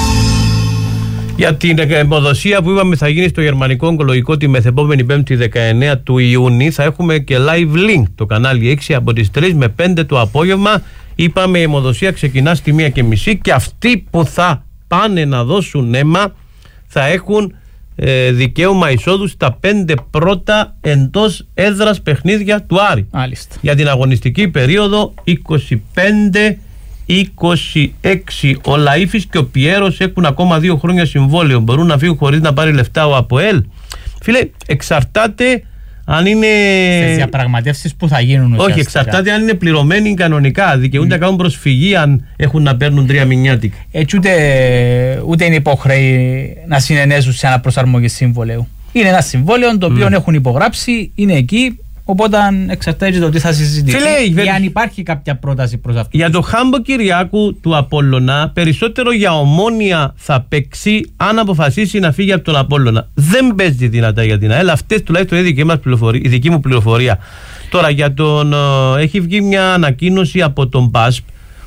Για την αιμοδοσία που είπαμε θα γίνει στο Γερμανικό Ογκολογικό τη μεθεπόμενη Πέμπτη δεκαεννέα του Ιούνιου, θα έχουμε και live link το κανάλι έξι από τις τρεις με πέντε το απόγευμα. Είπαμε η αιμοδοσία ξεκινά στη μία και μισή και αυτοί που θα πάνε να δώσουν αίμα θα έχουν ε, δικαίωμα εισόδου στα πέντε πρώτα εντός έδρας παιχνίδια του Άρη. Μάλιστα. Για την αγωνιστική περίοδο είκοσι πέντε είκοσι έξι. Ο Λαΐφης και ο Πιέρος έχουν ακόμα δύο χρόνια συμβόλαιο. Μπορούν να φύγουν χωρίς να πάρει λεφτά ο ΑΠΟΕΛ. Φίλε, εξαρτάται αν είναι. Στις διαπραγματεύσεις που θα γίνουν. Όχι, ουσιαστικά. Εξαρτάται αν είναι πληρωμένοι κανονικά. Δικαιούνται να mm. κάνουν προσφυγή αν έχουν να παίρνουν τρία μηνιάτικα. Έτσι, ούτε, ούτε είναι υποχρέοι να συνενέσουν σε ένα προσαρμογή συμβολέου. Είναι ένα συμβόλαιο το οποίο mm. έχουν υπογράψει, είναι εκεί. Οπότε εξαρτάται το τι θα συζητήσει. Ή αν υπάρχει κάποια πρόταση προς αυτό. Για το Χάμπο Κυριάκου του Απόλλωνα, περισσότερο για Ομόνια θα παίξει αν αποφασίσει να φύγει από τον Απόλλωνα. Δεν παίζει δυνατά για την ΑΕΛ. Αυτές τουλάχιστον είναι η δική, μας πληροφορία, η δική μου πληροφορία. Τώρα για τον. Έχει βγει μια ανακοίνωση από τον ΠΑΣΠ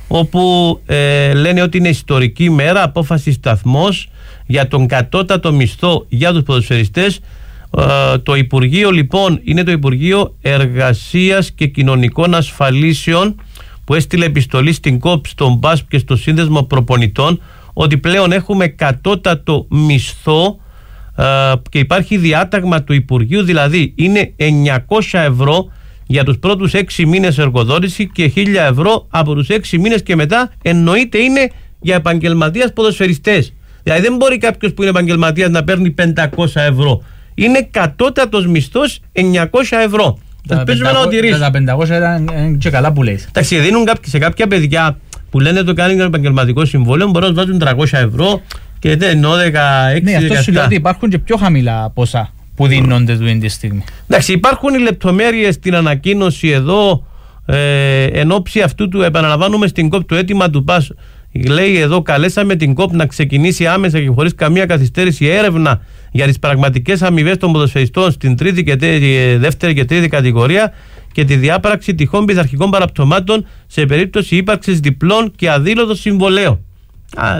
όπου ε, λένε ότι είναι ιστορική μέρα, απόφαση σταθμός για τον κατώτατο μισθό για τους ποδοσφαιριστές. Uh, το Υπουργείο λοιπόν είναι το Υπουργείο Εργασίας και Κοινωνικών Ασφαλίσεων που έστειλε επιστολή στην ΚΟΠ, στον ΠΑΣΠ και στο Σύνδεσμο Προπονητών ότι πλέον έχουμε κατώτατο μισθό uh, και υπάρχει διάταγμα του Υπουργείου, δηλαδή είναι εννιακόσια ευρώ για τους πρώτους έξι μήνες εργοδότηση και χίλια ευρώ από τους έξι μήνες και μετά, εννοείται είναι για επαγγελματίας ποδοσφαιριστές. Δηλαδή δεν μπορεί κάποιος που είναι επαγγελματίας να παίρνει πεντακόσια ευρώ. Είναι κατώτατος μισθός εννιακόσια ευρώ. Τα πεντακόσια ήταν και καλά που λες. Εντάξει, δίνουν σε κάποια παιδιά που λένε το κάνει επαγγελματικό συμβόλαιο, μπορούν να βάζουν τριακόσια ευρώ και δεν δεκαέξι. Ναι, αυτό σου λέω ότι υπάρχουν και πιο χαμηλά ποσά που δίνονται του τη στιγμή. Εντάξει, υπάρχουν οι λεπτομέρειες στην ανακοίνωση εδώ. Ε, εν ώψη αυτού του, επαναλαμβάνουμε στην ΚΟΠ το αίτημα του ΠΑΣ Λέει εδώ, καλέσαμε την ΚΟΠ να ξεκινήσει άμεσα και χωρίς καμία καθυστέρηση έρευνα για τις πραγματικές αμοιβές των ποδοσφαιριστών στην τρίτη και τε, δεύτερη και τρίτη κατηγορία και τη διάπραξη τυχόν πειθαρχικών παραπτωμάτων σε περίπτωση ύπαρξης διπλών και αδήλωτων συμβολέων. Α,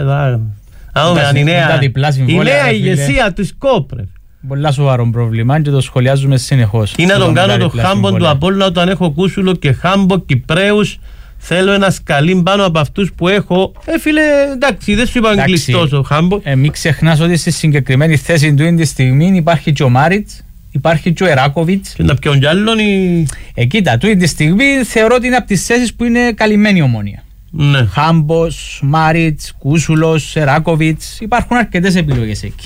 δούμε αν η νέα, η νέα ηγεσία της ΚΟΠ. Πολλά σοβαρό πρόβλημα και το σχολιάζουμε συνεχώς. Ή να τον κάνω το χάμπο του Απόλλωνα όταν έχω Κούσουλο και χάμπο Κυπραίους. Θέλω ένα σκαλί πάνω από αυτούς που έχω. Ε, φίλε, εντάξει, δεν σου είπα κλειστός ο χάμπο. Ε, μην ξεχνάς ότι στη συγκεκριμένη θέση του είναι τη στιγμή υπάρχει και ο Μάριτς, υπάρχει και ο Εράκοβιτς. Και να πιον κι άλλον ή... Ε, κοίτα, του τη στιγμή θεωρώ ότι είναι από τις θέσεις που είναι καλυμμένη η Ομόνοια. Ναι. Χάμπος, Μάριτς, Κούσουλος, Εράκοβιτς. Υπάρχουν αρκετές επιλογές εκεί.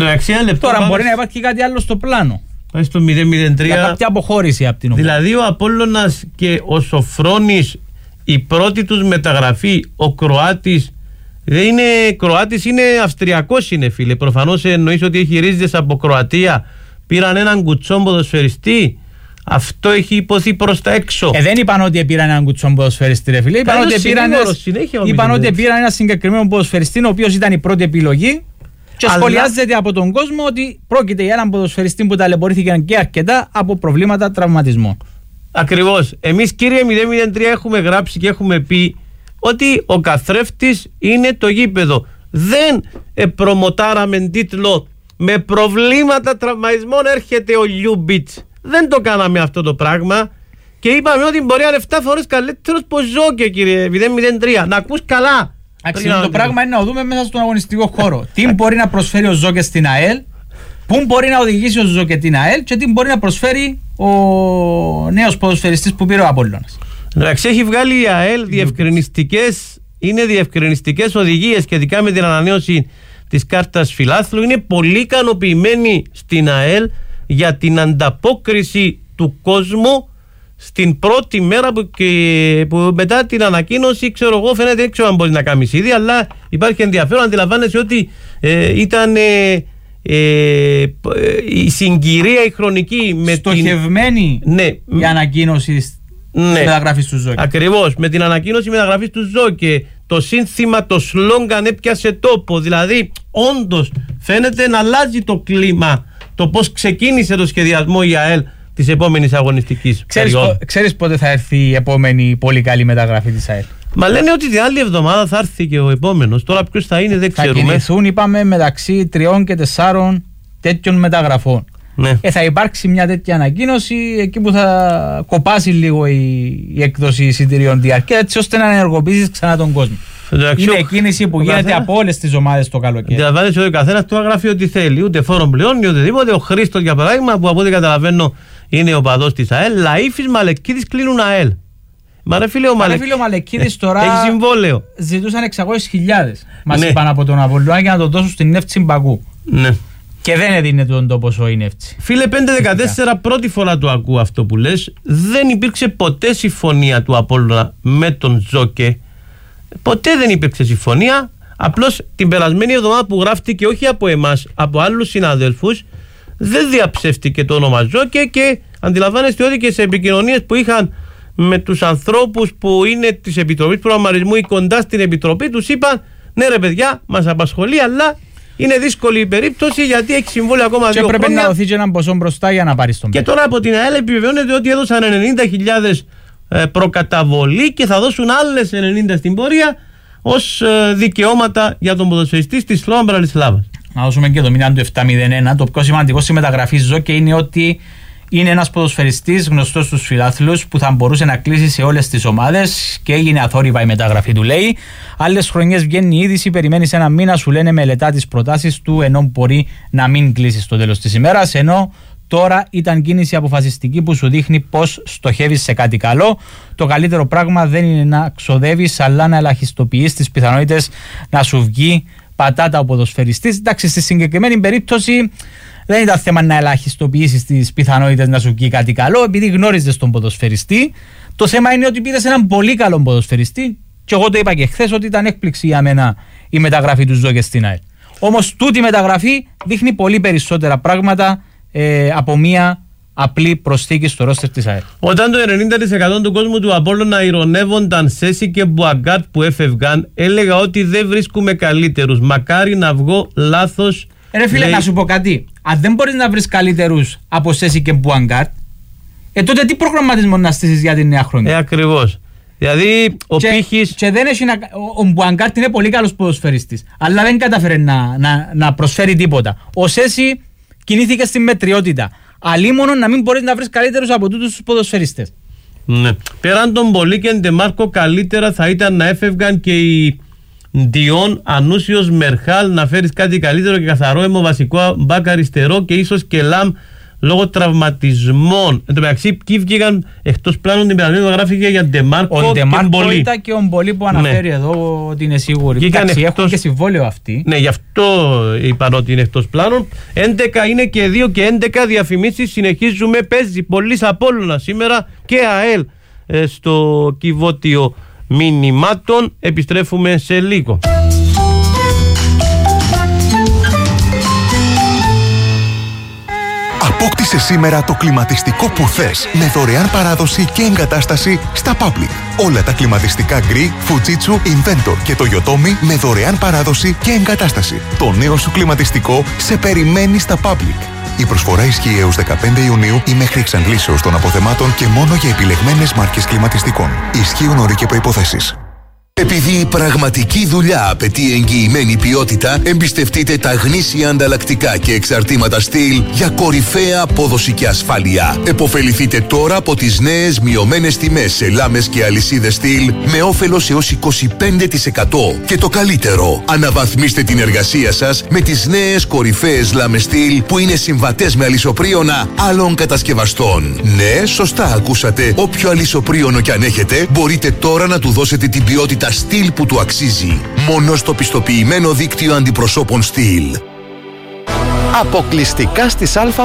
Τώρα μπορεί να υπάρχει κάτι άλλο στο πλάνο. Πάει στο μηδέν μηδέν τρία. Για κάποια αποχώρηση από την Ομόνοια. Δηλαδή ο Απόλλωνας και ο Σοφρόνης, η πρώτη τους μεταγραφή, ο Κροάτης, δεν είναι Κροάτης, είναι Αυστριακός είναι, φίλε. Προφανώς εννοείς ότι έχει ρίζες από Κροατία. Πήραν έναν κουτσόν ποδοσφαιριστή. Αυτό έχει υποθεί προς τα έξω. Ε, δεν είπαν ότι πήραν έναν κουτσόν ποδοσφαιριστή, ρε φίλε. Είπαν ότι πήραν, ένας... είπαν ότι πήραν ένα συγκεκριμένο ποδοσφαιριστή, ο οποίος ήταν η πρώτη επιλογή. Και αλλά... σχολιάζεται από τον κόσμο ότι πρόκειται για έναν ποδοσφαιριστή που ταλαιπωρήθηκε και αρκετά από προβλήματα τραυματισμού. Ακριβώς. Εμείς, κύριε μηδέν μηδέν τρία, έχουμε γράψει και έχουμε πει ότι ο καθρέφτης είναι το γήπεδο. Δεν ε, προμοτάραμε τίτλο με προβλήματα τραυματισμών έρχεται ο Λιούμπιτς. Δεν το κάναμε αυτό το πράγμα και είπαμε ότι μπορεί να είναι εφτά φορές καλύτερος από Ζόκε, κύριε μηδέν μηδέν τρία. Να ακούς καλά. Αξιόλου, το πράγμα είναι να δούμε μέσα στον αγωνιστικό χώρο τι μπορεί να προσφέρει ο Ζόκε στην ΑΕΛ, πού μπορεί να οδηγήσει ο Ζόκε την ΑΕΛ και τι μπορεί να προσφέρει ο νέος ποδοσφαιριστής που πήρε ο Απόλλωνας. Εντάξει, έχει βγάλει η ΑΕΛ διευκρινιστικές, είναι διευκρινιστικές οδηγίες σχετικά με την ανανέωση της κάρτας φιλάθλου. Είναι πολύ ικανοποιημένοι στην ΑΕΛ για την ανταπόκριση του κόσμου στην πρώτη μέρα που, και, που μετά την ανακοίνωση, ξέρω εγώ, φαίνεται, δεν ξέρω αν μπορεί να κάνει ήδη, αλλά υπάρχει ενδιαφέρον. Αντιλαμβάνεσαι ότι ε, ήταν ε, ε, η συγκυρία η χρονική με στοχευμένη την... ναι, η ανακοίνωση ναι, της μεταγραφής του Ζόκε. Ακριβώς, με την ανακοίνωση μεταγραφής του Ζόκε το σύνθημα, το σλόγγαν έπιασε τόπο. Δηλαδή όντως φαίνεται να αλλάζει το κλίμα, το πώς ξεκίνησε το σχεδιασμό η ΑΕΛ της επόμενης αγωνιστικής. Ξέρεις, πο, ξέρεις πότε θα έρθει η επόμενη πολύ καλή μεταγραφή της ΑΕΛ? Μα λένε ότι την άλλη εβδομάδα θα έρθει και ο επόμενος. Τώρα ποιος θα είναι δεν θα ξέρουμε. Θα κινηθούν, είπαμε, μεταξύ τριών και τεσσάρων τέτοιων μεταγραφών. Ναι. Ε, θα υπάρξει μια τέτοια ανακοίνωση εκεί που θα κοπάσει λίγο η, η έκδοση εισιτηρίων διαρκεία, έτσι ώστε να ενεργοποιήσεις ξανά τον κόσμο. Εντάξει, είναι κίνηση που γίνεται καθένα... από όλες τις ομάδες το καλοκαίρι. Αντιλαμβάνεσαι ότι ο καθένας του γράφει ό,τι θέλει. Ούτε φόρον πληρώνει, οτιδήποτε. Ο Χρήστος, για παράδειγμα, που από ό,τι καταλαβαίνω είναι ο παδός της ΑΕΛ, Λαΐφης, Μαλεκίδης κλείνουν ΑΕΛ. Μα ρε φίλε ο, Μαλεκ... φίλε, ο Μαλεκίδης τώρα έχει συμβόλαιο. Ζητούσαν εξακόσιες χιλιάδες. Μας ναι. είπαν από τον Απόλλωνα για να το δώσουν στην Νεύτσι Μπακού. Ναι. Και δεν έδινε τον το ποσό η Νεύτσι. Φίλε, πέντε δεκατέσσερα πρώτη φορά το ακούω αυτό που λες. Δεν υπήρξε ποτέ συμφωνία του Απόλλωνα με τον Ζόκε. Ποτέ δεν υπήρξε συμφωνία. Απλώς την περασμένη εβδομάδα που γράφτηκε, όχι από εμάς, από άλλους συναδέλφους, δεν διαψεύτηκε το όνομα Ζόκε και αντιλαμβάνεστε ότι και σε επικοινωνίες που είχαν με τους ανθρώπους που είναι της Επιτροπής Προγραμματισμού ή κοντά στην Επιτροπή, τους είπαν ναι ρε παιδιά, μας απασχολεί, αλλά είναι δύσκολη η περίπτωση γιατί έχει συμβόλαιο ακόμα και δύο χρόνια. Και πρέπει να δοθεί και έναν ποσό μπροστά για να πάρει τον Και τώρα από την ΑΕΛ επιβεβαιώνεται ότι έδωσαν ενενήντα χιλιάδες προκαταβολή και θα δώσουν άλλες ενενήντα στην πορεία ως δικαιώματα για τον ποδοσφαιριστή στη Σλόβαν Μπραλισλάβας. Να δώσουμε και το μήνα του επτά μηδέν ένα. Το πιο σημαντικό στη μεταγραφή Ζόκε είναι ότι είναι ένας ποδοσφαιριστής γνωστός στους φιλάθλους που θα μπορούσε να κλείσει σε όλες τις ομάδες και έγινε αθόρυβα η μεταγραφή του, λέει. Άλλες χρονιές βγαίνει η είδηση, περιμένεις ένα μήνα, σου λένε μελετά τις προτάσεις του, ενώ μπορεί να μην κλείσει στο τέλος της ημέρας. Ενώ τώρα ήταν κίνηση αποφασιστική που σου δείχνει πως στοχεύεις σε κάτι καλό. Το καλύτερο πράγμα δεν είναι να ξοδεύεις, αλλά να ελαχιστοποιείς τις πιθανότητες να σου βγει πατάτα ο ποδοσφαιριστής. Εντάξει, στη συγκεκριμένη περίπτωση δεν ήταν θέμα να ελαχιστοποιήσεις τις πιθανότητες να σου βγει κάτι καλό, επειδή γνώριζες τον ποδοσφαιριστή. Το θέμα είναι ότι πήρες έναν πολύ καλό ποδοσφαιριστή, και εγώ το είπα και χθες ότι ήταν έκπληξη για μένα η μεταγραφή του Ζόκε στην ΑΕΛ. Όμως τούτη η μεταγραφή δείχνει πολύ περισσότερα πράγματα ε, από μία απλή προσθήκη στο ρόστερ της ΑΕΛ. Όταν το ενενήντα τοις εκατό του κόσμου του Απόλλωνα ειρωνεύονταν Σέση και Μπουαγκάρτ που έφευγαν, έλεγα ότι δεν βρίσκουμε καλύτερους. Μακάρι να βγω λάθος. Ρε φίλε, λέει... να σου πω κάτι. Αν δεν μπορείς να βρεις καλύτερους από Σέση και Μπουαγκάρτ, ε, τότε τι προγραμματισμό να στήσεις για την νέα χρονιά. Ε, ακριβώς. Δηλαδή, ο και, Πύχης... και δεν έχει να... Ο, ο Μπουαγκάρτ είναι πολύ καλός ποδοσφαιριστής, αλλά δεν καταφέρει να, να, να προσφέρει τίποτα. Ο Σέση κινήθηκε στην μετριότητα. Αλίμονο να μην μπορείς να βρεις καλύτερους από τούτους τους ποδοσφαιριστές. Ναι. Πέραν τον Πολύ και Ντεμάρκο, καλύτερα θα ήταν να έφευγαν και οι Ντιόν, Ανούσιος, Μερχάλ, να φέρεις κάτι καλύτερο και καθαρό αιμοβασικό μπακ αριστερό και ίσως και Λαμ λόγω τραυματισμών. Εν τω μεταξύ, ποιοι βγήκαν εκτός πλάνων την περασμένη γράφηκε για Ντεμάρκο και Μπολί. Ο Ντεμάρκο ήταν και ο Μπολί που αναφέρει ναι. εδώ ότι είναι σίγουροι. Εντάξει, εκτός... έχουν και συμβόλαιο αυτοί. Ναι, γι' αυτό είπαν ότι είναι εκτός πλάνων. έντεκα είναι και δύο και έντεκα διαφημίσεις. Συνεχίζουμε. Παίζει πολλής Απόλλωνα σήμερα και ΑΕΛ ε, στο κυβότιο μηνυμάτων. Επιστρέφουμε σε λίγο. Απόκτησε σήμερα το κλιματιστικό που θες με δωρεάν παράδοση και εγκατάσταση στα Public. Όλα τα κλιματιστικά Gree, Fujitsu, Inventor και το Yotomi με δωρεάν παράδοση και εγκατάσταση. Το νέο σου κλιματιστικό σε περιμένει στα Public. Η προσφορά ισχύει έως δεκαπέντε Ιουνίου ή μέχρι εξαντλήσεως των αποθεμάτων και μόνο για επιλεγμένες μάρκες κλιματιστικών. Ισχύουν όροι και προϋποθέσεις. Επειδή η πραγματική δουλειά απαιτεί εγγυημένη ποιότητα, εμπιστευτείτε τα γνήσια ανταλλακτικά και εξαρτήματα στυλ για κορυφαία απόδοση και ασφάλεια. Εποφεληθείτε τώρα από τις νέες μειωμένες τιμές σε λάμες και αλυσίδες στυλ με όφελος έως είκοσι πέντε τοις εκατό. Και το καλύτερο, αναβαθμίστε την εργασία σας με τις νέες κορυφαίες λάμες στυλ που είναι συμβατές με αλυσοπρίωνα άλλων κατασκευαστών. Ναι, σωστά ακούσατε. Όποιο αλυσοπρίωνο κι αν έχετε, μπορείτε τώρα να του δώσετε την ποιότητα τα στυλ που του αξίζει. Μόνο στο πιστοποιημένο δίκτυο αντιπροσώπων στυλ. Αποκλειστικά στις ΑΜ.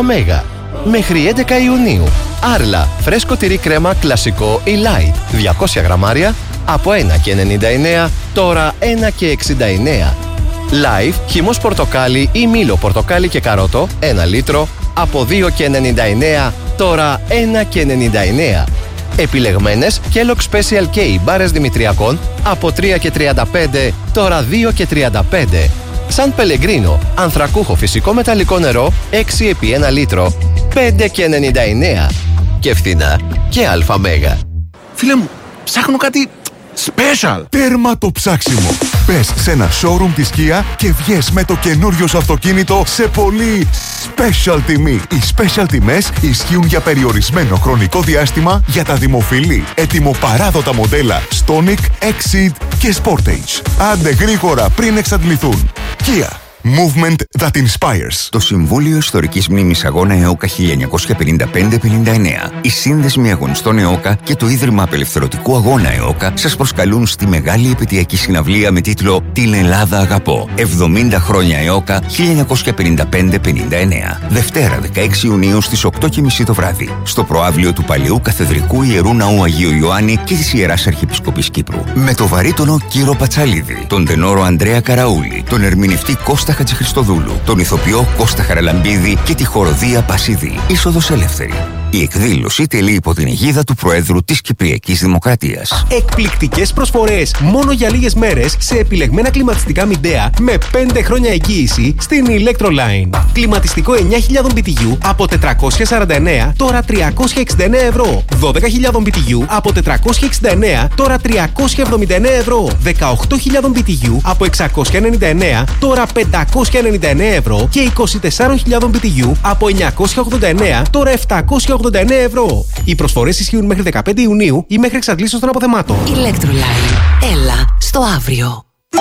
Μέχρι έντεκα Ιουνίου. Άρλα, φρέσκο τυρί κρέμα κλασικό ή light. διακόσια γραμμάρια από ένα και ενενήντα εννέα, τώρα ένα και εξήντα εννέα. Live, χυμός πορτοκάλι ή μήλο πορτοκάλι και καρότο, ένα λίτρο, από δύο και ενενήντα εννέα, τώρα ένα και ενενήντα εννέα. Επιλεγμένες Kellogg Special K μπάρες Δημητριακών από τρία και τριάντα πέντε, τώρα δύο και τριάντα πέντε. Σαν Πελεγκρίνο, ανθρακούχο φυσικό μεταλλικό νερό έξι επί ένα λίτρο, πέντε και ενενήντα εννέα. Και φθηνά και αλφα μέγα. Φίλε μου, ψάχνω κάτι special. Τέρμα το ψάξιμο. Πες σε ένα showroom της Kia και βγες με το καινούριο σου αυτοκίνητο σε πολύ special τιμή. Οι special τιμές ισχύουν για περιορισμένο χρονικό διάστημα για τα δημοφιλή, ετοιμοπαράδοτα μοντέλα Stonic, Exceed και Sportage. Άντε γρήγορα πριν εξαντληθούν. Kia. Movement that inspires. Το Συμβούλιο Ιστορικής Μνήμης Αγώνα ΕΟΚΑ χίλια εννιακόσια πενήντα πέντε πενήντα εννέα, η Σύνδεσμοι Αγωνιστών ΕΟΚΑ και το Ίδρυμα Απελευθερωτικού Αγώνα ΕΟΚΑ σας προσκαλούν στη μεγάλη επαιτειακή συναυλία με τίτλο «Την Ελλάδα αγαπώ». εβδομήντα χρόνια ΕΟΚΑ χίλια εννιακόσια πενήντα πέντε πενήντα εννέα. Δευτέρα δεκαέξι Ιουνίου στις οκτώ και μισή το βράδυ. Στο προαύλιο του Παλαιού Καθεδρικού Ιερού Ναού Αγίου Ιωάννη και της Ιεράς Αρχιεπισκοπής Κύπρου. Με το βαρύτονο Κύρο Πατσαλίδη, τον τενόρο Ανδρέα Καραούλη, τον ερμηνευτή Κώστα Χατζηχριστοδούλου, τον ηθοποιό Κώστα Χαραλαμπίδη και τη χοροδία Πασίδη. Είσοδος ελεύθερη. Η εκδήλωση τελεί υπό την αιγίδα του Προέδρου της Κυπριακής Δημοκρατίας. Εκπληκτικές προσφορές μόνο για λίγες μέρες σε επιλεγμένα κλιματιστικά μιντέα με πέντε χρόνια εγγύηση στην Electroline. Κλιματιστικό εννιά χιλιάδες μπι τι γιου από τετρακόσια σαράντα εννέα, τώρα τριακόσια εξήντα εννέα ευρώ. δώδεκα χιλιάδες μπι τι γιου από τετρακόσια εξήντα εννέα, τώρα τριακόσια εβδομήντα εννέα ευρώ. δεκαοκτώ χιλιάδες μπι τι γιου από εξακόσια ενενήντα εννέα, τώρα πεντακόσια ενενήντα εννέα ευρώ. Και είκοσι τέσσερις χιλιάδες μπι τι γιου από εννιακόσια ογδόντα εννέα, τώρα επτακόσια ογδόντα εννέα ευρώ. Οι προσφορές ισχύουν μέχρι δεκαπέντε Ιουνίου ή μέχρι εξαντλήσεως των αποθεμάτων. Electroline. Έλα στο αύριο.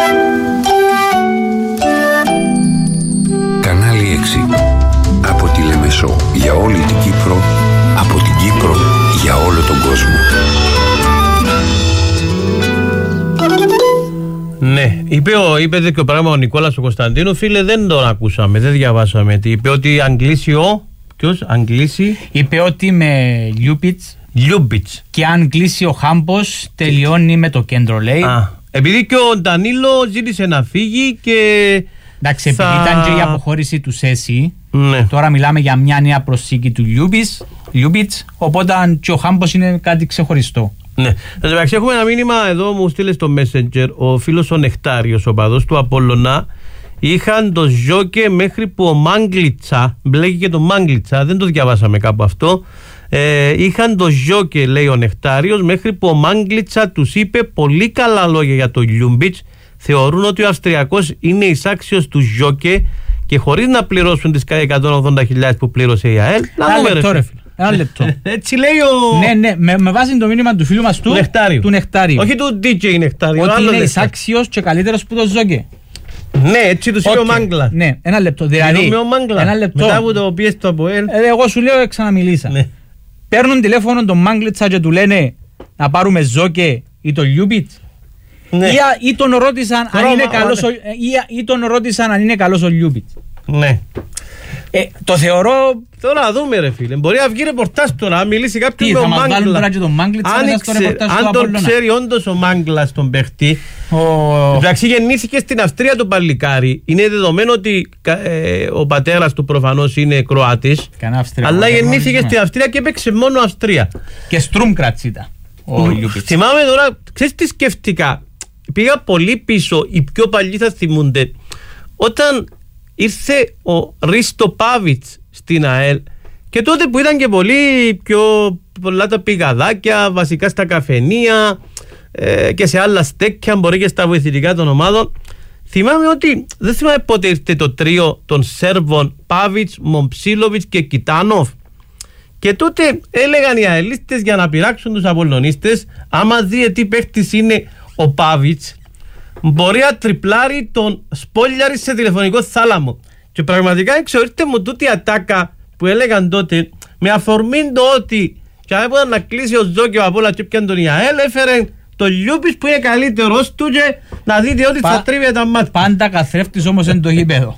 Κανάλι έξι. Από τη Λεμεσό για όλη την Κύπρο, από την Κύπρο για όλο τον κόσμο. Ναι, είπε, ο, είπε και ο πράγμα ο Νικόλας ο Κωνσταντίνου, φίλε, δεν τον ακούσαμε, δεν διαβάσαμε τι είπε, ότι αγγλίσει ο... Ποιος, αν κλείσει. Είπε ότι με Λιούπιτς. Λιούπιτς. Και αν κλείσει ο Χάμπος, τελειώνει με το κέντρο, λέει. Α, επειδή και ο Ντανίλο ζήτησε να φύγει και. Εντάξει, θα... επειδή ήταν και η αποχώρηση του Σέση, Ναι. Τώρα μιλάμε για μια νέα προσήκη του Λιούμπιτς, οπότε και ο Χάμπος είναι κάτι ξεχωριστό. Ναι. Έχουμε ένα μήνυμα εδώ, μου στείλε στο Messenger ο φίλος ο Νεκτάριος, ο παδός του Απόλλωνα. Είχαν το Ζόκε μέχρι που ο Μάγκλιτσα, μπλέκει και το Μάγκλιτσα, δεν το διαβάσαμε κάπου αυτό. Ε, είχαν το Ζόκε, λέει ο Νεκτάριος, μέχρι που ο Μάγκλιτσα τους είπε πολύ καλά λόγια για το Λιούμπιτς. Θεωρούν ότι ο Αυστριακός είναι εισάξιος του Ζόκε και χωρίς να πληρώσουν τις εκατόν ογδόντα χιλιάδες που πλήρωσε η ΑΕΛ. Ένα λεπτό, ρε φίλε. Ένα λεπτό. Έτσι λέει ο. Ναι, ναι, με, με βάση το μήνυμα του φίλου μας του Νεκτάριου. Του Νεκτάριου. Όχι του ντι τζέι Νεκτάριου. Ότι είναι εισάξιος και καλύτερος που το Ζόκε. Ναι, έτσι τους είπε ο Μάγκλα. Ναι, ένα λεπτό. Δηλαδή, ένα λεπτό. Μετά που το πιέσει το ΑΠΟΕΛ. Εγώ σου λέω, ξαναμιλήσα. Ναι. Παίρνουν τηλέφωνο τον Μάγκλιτσα και του λένε να πάρουμε Ζόκε ή το Λιούμπιτς. Ναι. Ή, ή, τον ρώτησαν αν είναι καλός ο, ή, ή τον ρώτησαν αν είναι καλός ο Λιούμπιτς. Ναι. Ε, το θεωρώ. Τώρα να δούμε, ρε φίλε. Μπορεί να βγει ρεπορτάζ τώρα, να μιλήσει κάποιος με ο Μάγκλα. Αν τον ξέρει όντως ο Μάγκλας τον παίχτη. Εντάξει, γεννήθηκε στην Αυστρία το παλικάρι. Είναι δεδομένο ότι ε, ο πατέρας του προφανώς είναι Κροάτης. Αλλά γεννήθηκε στην Αυστρία και έπαιξε μόνο Αυστρία. Και Στρούμκρατς ήταν ο Λιούμπιτς. Θυμάμαι τώρα, ξέρεις τι σκεφτικά. Πήγα πολύ πίσω, οι πιο παλιοί θα θυμούνται. Όταν ήρθε ο Ρίστο Πάβιτς στην ΑΕΛ και τότε που ήταν και πολύ πιο πολλά τα πηγαδάκια, βασικά στα καφενεία ε, και σε άλλα στέκια, μπορεί και στα βοηθητικά των ομάδων. Θυμάμαι ότι δεν θυμάμαι πότε ήρθε το τρίο των Σέρβων Πάβιτς, Μομψίλοβιτς και Κιτάνοφ. Και τότε έλεγαν οι αελίστες για να πειράξουν τους Απολλωνίστες, άμα δει τι παίχτης είναι ο Πάβιτς, μπορεί να τριπλάρει τον σπόλιαρη σε τηλεφωνικό θάλαμο. Και πραγματικά εξορείτε μου τούτη ατάκα που έλεγαν τότε, με αφορμή το ότι και αν έπρεπε να κλείσει ο Ζόκιο από όλα και πιαν τον Ιαέλ, έφερε το Λιούμπιτς που είναι καλύτερος του και να δείτε ότι Πα, θα τρίβει τα μάτια. Πάντα καθρέφτης όμως εν το γήπεδο.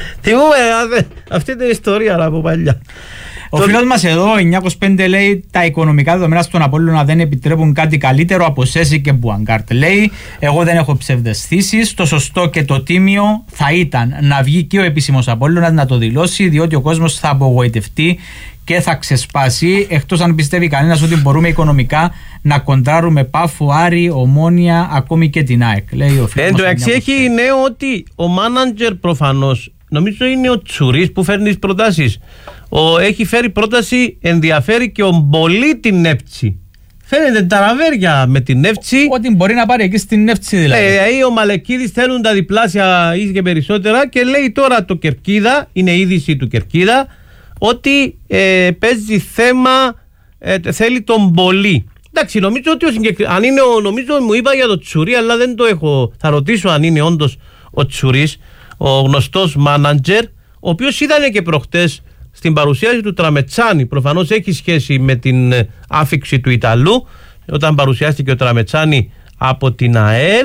Θυμούμε αυτή την ιστορία από παλιά. Ο το... φίλος μας εδώ, εννιακόσια είκοσι πέντε, λέει τα οικονομικά δεδομένα στον Απόλλωνα δεν επιτρέπουν κάτι καλύτερο από Σέση και Μπουαγκάρτ. Λέει, εγώ δεν έχω ψευδαισθήσεις. Το σωστό και το τίμιο θα ήταν να βγει και ο επίσημος Απόλλωνας να το δηλώσει, διότι ο κόσμος θα απογοητευτεί και θα ξεσπάσει. Εκτός αν πιστεύει κανένας ότι μπορούμε οικονομικά να κοντράρουμε Πάφο, Άρη, Ομόνια, ακόμη και την ΑΕΚ. Λέει ο φίλος. Εν τω εξή έχει νέο ότι ο μάνατζερ προφανώς, νομίζω είναι ο Τσουρίς που φέρνει τις προτάσεις. Ο, έχει φέρει πρόταση, ενδιαφέρει και ο Μπολί την Νεύτσι. Φαίνεται ταραβέρια με την Νεύτσι. Ότι μπορεί να πάρει εκεί στην Νεύτσι δηλαδή. Ε, ο Μαλεκίδης θέλουν τα διπλάσια ή και περισσότερα και λέει τώρα το Κερκίδα, είναι είδηση του Κερκίδα, ότι ε, παίζει θέμα, ε, θέλει τον Μπολί. Εντάξει, νομίζω ότι ο συγκεκρι... αν είναι ο, νομίζω μου είπα για το Τσουρί, αλλά δεν το έχω. Θα ρωτήσω αν είναι όντως ο Τσουρής, ο γνωστός μάνατζερ, ο οποίος ήταν και προχτές στην παρουσίαση του Τραμετσάνη. Προφανώς έχει σχέση με την άφιξη του Ιταλού, όταν παρουσιάστηκε ο Τραμετσάνη από την ΑΕΛ.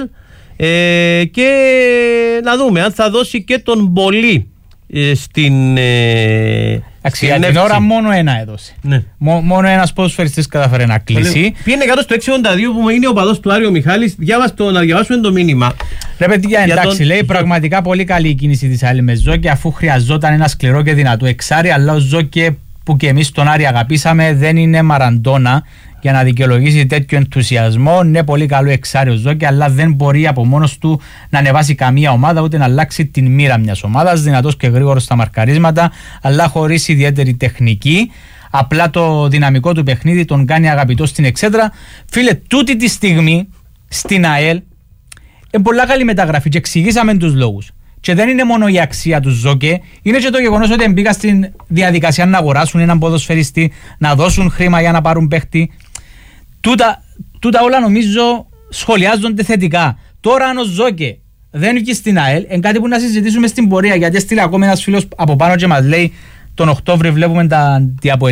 Ε, και να δούμε αν θα δώσει και τον Μπολί ε, στην. Ε, Για την ώρα μόνο ένα έδωσε. Ναι. Μό, μόνο ένας ποδοσφαιριστής κατάφερε να κλείσει. Πήγαινε κάτω στο έξι ογδόντα δύο που είναι ο παδός του Άριο Μιχάλης. Διάβαστο, να διαβάσουμε το μήνυμα. Ρε παιδιά, εντάξει, τον... λέει πραγματικά πολύ καλή η κίνηση της ΑΕΛ με Ζόκε, αφού χρειαζόταν ένα σκληρό και δυνατό εξάρι. Αλλά ο Ζόκε που και εμείς τον Άρη αγαπήσαμε δεν είναι Μαραντόνα για να δικαιολογήσει τέτοιο ενθουσιασμό. Ναι, πολύ καλό εξάρι ο Ζόκε, αλλά δεν μπορεί από μόνος του να ανεβάσει καμία ομάδα ούτε να αλλάξει την μοίρα μιας ομάδας. Δυνατός και γρήγορος στα μαρκαρίσματα, αλλά χωρίς ιδιαίτερη τεχνική. Απλά το δυναμικό του παιχνίδι τον κάνει αγαπητό στην εξέδρα. Φίλε, τούτη τη στιγμή στην ΑΕΛ είναι πολλά καλή μεταγραφή και εξηγήσαμε τους λόγους. Και δεν είναι μόνο η αξία του Ζόκε, είναι και το γεγονός ότι μπήκα στην διαδικασία να αγοράσουν έναν ποδοσφαιριστή, να δώσουν χρήμα για να πάρουν παίχτη. Τούτα, τούτα όλα νομίζω σχολιάζονται θετικά. Τώρα αν ο Ζόκε δεν βγει στην ΑΕΛ, είναι κάτι που να συζητήσουμε στην πορεία. Γιατί έστειλε ακόμη ένας φίλος από πάνω και μας λέει τον Οκτώβρη βλέπουμε τα,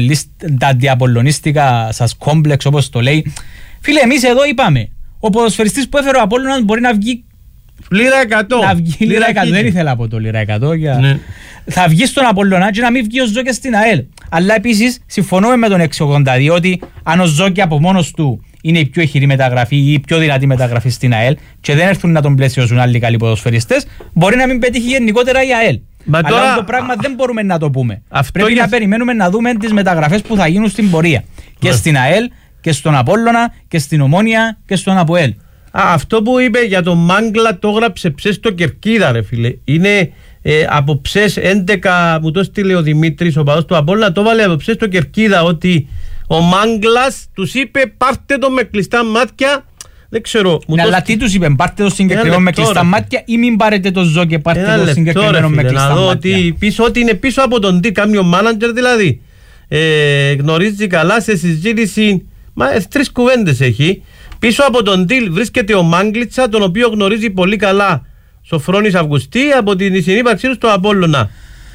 τα διαπολωνίστικα σας κόμπλεξ, όπως το λέει. Φίλε, εμείς εδώ είπαμε, ο ποδοσφαιριστής που έφερε ο Απόλλωνας μπορεί να βγει λίρα εκατό. Να βγει λίρα, λίρα εκατό. Δεν ήθελα από το λίρα εκατό. Για... Ναι. Θα βγει στον Απόλλωνα και να μην βγει ο Ζόκε στην ΑΕΛ. Αλλά επίσης συμφωνούμε με τον έξι ογδόντα δύο ότι αν ο Ζόκε από μόνος του είναι η πιο ηχηρή μεταγραφή ή η πιο δυνατή μεταγραφή στην ΑΕΛ και δεν έρθουν να τον πλαισιώσουν άλλοι καλοί ποδοσφαιριστές, μπορεί να μην πετύχει γενικότερα η ΑΕΛ. Μα αλλά τώρα... το πράγμα δεν μπορούμε να το πούμε. Αυτό πρέπει για... να περιμένουμε να δούμε τις μεταγραφές που θα γίνουν στην πορεία. Και ναι. στην ΑΕΛ και στον Απόλλωνα και στην Ομόνια και στον ΑΠΟΕΛ. Α, αυτό που είπε για τον Μάγκλα το έγραψε ψες στο Κερκίδα, ρε φίλε. Είναι ε, από ψες έντεκα, μου το στείλε ο Δημήτρης, ο παδός του Απόλλωνα, το βάλε από ψες στο Κερκίδα ότι ο Μάγκλας τους είπε πάρτε το με κλειστά μάτια. Δεν ξέρω. Ναι, αλλά τι τους είπε, πάρτε το συγκεκριμένο με κλειστά μάτια ή μην πάρετε το ζω και πάρτε ένα το συγκεκριμένο με κλειστά μάτια. Ότι, πίσω, ότι είναι πίσω από τον τι, κάνει ο μάνατζερ δηλαδή. Ε, γνωρίζει καλά σε συζήτηση, μα ε, τρεις κουβέντες έχει. Πίσω από τον deal βρίσκεται ο Μάγκλιτσα, τον οποίο γνωρίζει πολύ καλά Σοφρόνης Αυγουστή από την συνύπαρξή του στο Απόλλωνα.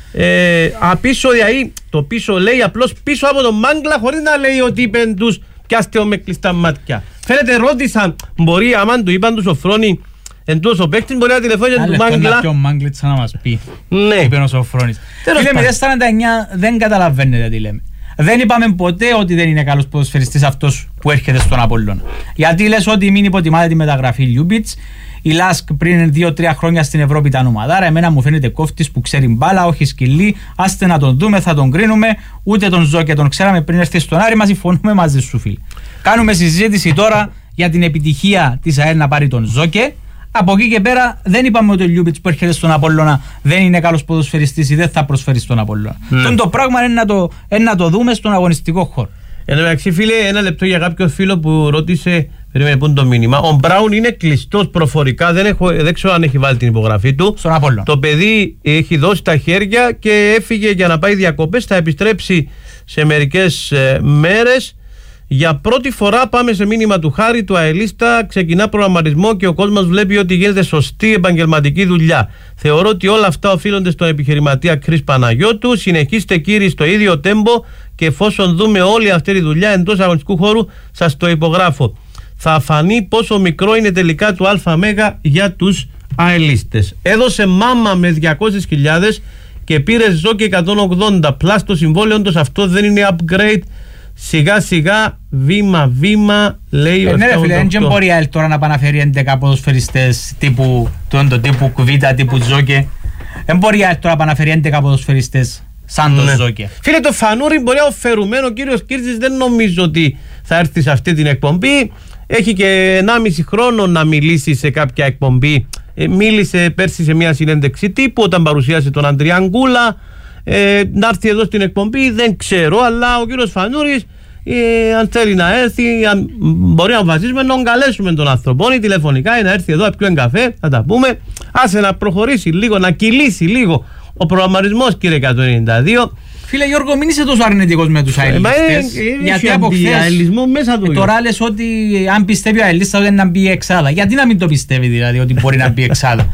Ε, απίσω, δηλαδή, το πίσω λέει απλώς πίσω από τον Μάγκλα, χωρίς να λέει ότι είπεν τους πιάστε με κλειστά μάτια. Φαίνεται ρώτησαν, μπορεί, άμα του είπαν του Σοφρόνη εντός ο παίκτης, μπορεί να τηλεφώνει του Μάγκλα. Να πει ο Μάγκλιτσα να μας πει, ναι. είπε ο Σοφρόνης. Φίλε, μηδέν σαράντα εννιά δεν καταλαβαίνετε τι λέμε. Δεν είπαμε ποτέ ότι δεν είναι καλός ποδοσφαιριστής αυτός που έρχεται στον Απόλλωνα. Γιατί λες ότι μην υποτιμάτε τη μεταγραφή Λιούμπιτς. Η Λάσκ πριν δύο τρία χρόνια στην Ευρώπη ήταν ομαδάρα. Εμένα μου φαίνεται κόφτης που ξέρει μπάλα, όχι σκυλί. Άστε να τον δούμε, θα τον κρίνουμε. Ούτε τον ζω και τον ξέραμε πριν έρθει στον Άρη. Μας συμφωνούμε μαζί σου, φίλε. Κάνουμε συζήτηση τώρα για την επιτυχία της ΑΕΛ να πάρει τον Ζόκε. Από εκεί και πέρα δεν είπαμε ότι ο Λιούμπιτς που έρχεται στον Απόλλωνα δεν είναι καλός ποδοσφαιριστής ή δεν θα προσφέρει στον Απόλλωνα. Mm. Το πράγμα είναι να το, είναι να το δούμε στον αγωνιστικό χώρο. Εν τω μεταξύ, φίλε, ένα λεπτό για κάποιο φίλο που ρώτησε. Περίμενε, πού είναι το μήνυμα. Ο Μπράουν είναι κλειστός προφορικά. Δεν, έχω, δεν ξέρω αν έχει βάλει την υπογραφή του. Στον Απόλλωνα. Το παιδί έχει δώσει τα χέρια και έφυγε για να πάει διακοπές. Θα επιστρέψει σε μερικές ε, μέρες. Για πρώτη φορά πάμε σε μήνυμα του Χάρη, του αελίστα. Ξεκινά προγραμματισμό και ο κόσμος βλέπει ότι γίνεται σωστή επαγγελματική δουλειά. Θεωρώ ότι όλα αυτά οφείλονται στον επιχειρηματία Κρίς Παναγιώτου. Συνεχίστε κύριοι στο ίδιο τέμπο και εφόσον δούμε όλη αυτή τη δουλειά εντός αγωνιστικού χώρου, σας το υπογράφω. Θα φανεί πόσο μικρό είναι τελικά το ΑΜ για τους αελίστες. Έδωσε μάμα με διακόσιες χιλιάδες και πήρε ζω και εκατόν ογδόντα. Πλάς το συμβόλαιο του, αυτό δεν είναι upgrade. Σιγά σιγά, βήμα βήμα, λέει ο ε, ναι, φίλε, δεν μπορεί η ΑΕΛ τώρα να παναφέρει έντεκα ποδοσφαιριστές τύπου τον τύπου Κουβίτα, τύπου Ζόκε. Δεν μπορεί η ΑΕΛ τώρα να παναφέρει έντεκα ποδοσφαιριστές σαν τον ναι. Ζόκε. Φίλε, το Φανούρι μπορεί να οφερουμένο. Ο κύριος Κύρτζης δεν νομίζω ότι θα έρθει σε αυτή την εκπομπή. Έχει και ενάμιση χρόνο να μιλήσει σε κάποια εκπομπή. Ε, μίλησε πέρσι σε μια συνέντευξη τύπου όταν παρουσίασε τον Αντριανγκούλα. Ε, να έρθει εδώ στην εκπομπή δεν ξέρω, αλλά ο κύριος Φανούρης ε, αν θέλει να έρθει, αν μπορεί να βασίσουμε να τον καλέσουμε τον άνθρωπο ή τηλεφωνικά ή να έρθει εδώ να πιούμε καφέ, θα τα πούμε. Άσε να προχωρήσει λίγο, να κυλήσει λίγο ο προγραμματισμός, κύριε εκατόν ενενήντα δύο. Φίλε Γιώργο, μην είσαι τόσο αρνητικός με τους αελίστες. Γιατί από χθες μέσα του. Τώρα λες ότι αν πιστεύει ο αελίστας δεν να μπει εξάδα. Γιατί να μην το πιστεύει δηλαδή ότι μπορεί να μπει εξάδα.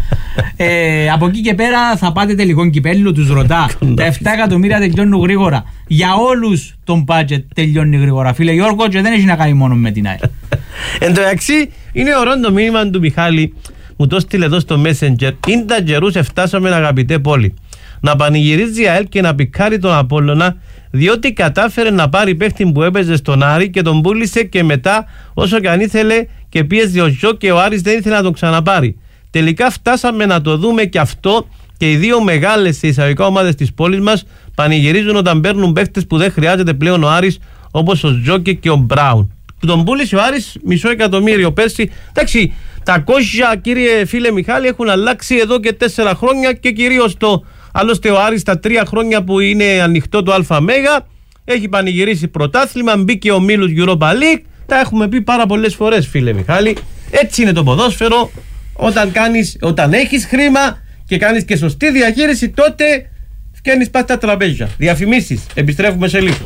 ε, από εκεί και πέρα θα πάτε τελικό κυπέλλου, τους ρωτά. Τα επτά εκατομμύρια τελειώνουν γρήγορα. Για όλους τον budget τελειώνει γρήγορα. Φίλε Γιώργο, και δεν έχει να κάνει μόνο με την ΑΕΛ. Εν τω μεταξύ, είναι ωραίο το μήνυμα του Μιχάλη. Μου το στείλε εδώ στο Messenger. Είναι τα καιρούς εφτάσαμε, αγαπητέ πόλη, να πανηγυρίζει η ΑΕΛ και να πικάρει τον Απόλλωνα, διότι κατάφερε να πάρει παίχτη που έπαιζε στον Άρη και τον πούλησε και μετά όσο και αν ήθελε και πίεζε ο Ζω και ο Άρης δεν ήθελε να τον ξαναπάρει. Τελικά φτάσαμε να το δούμε και αυτό και οι δύο μεγάλες σε εισαγωγικά ομάδες της πόλης μας πανηγυρίζουν όταν παίρνουν παίχτες που δεν χρειάζεται πλέον ο Άρης, όπως ο Ζόκε και ο Μπράουν. Τον πούλησε ο Άρης μισό εκατομμύριο πέρσι. Εντάξει, τα κόσια, κύριε φίλε Μιχάλη, έχουν αλλάξει εδώ και τέσσερα χρόνια και κυρίως το. Άλλωστε ο Άρης τα τρία χρόνια που είναι ανοιχτό το ΑΜ έχει πανηγυρίσει πρωτάθλημα, μπήκε ο Μίλους Europa League. Τα έχουμε πει πάρα πολλές φορές, φίλε Μιχάλη. Έτσι είναι το ποδόσφαιρο. Όταν, κάνεις, όταν έχεις χρήμα και κάνεις και σωστή διαχείριση, τότε φτιάχνεις πας τα τραπέζια. Διαφημίσεις. Επιστρέφουμε σε λίγο.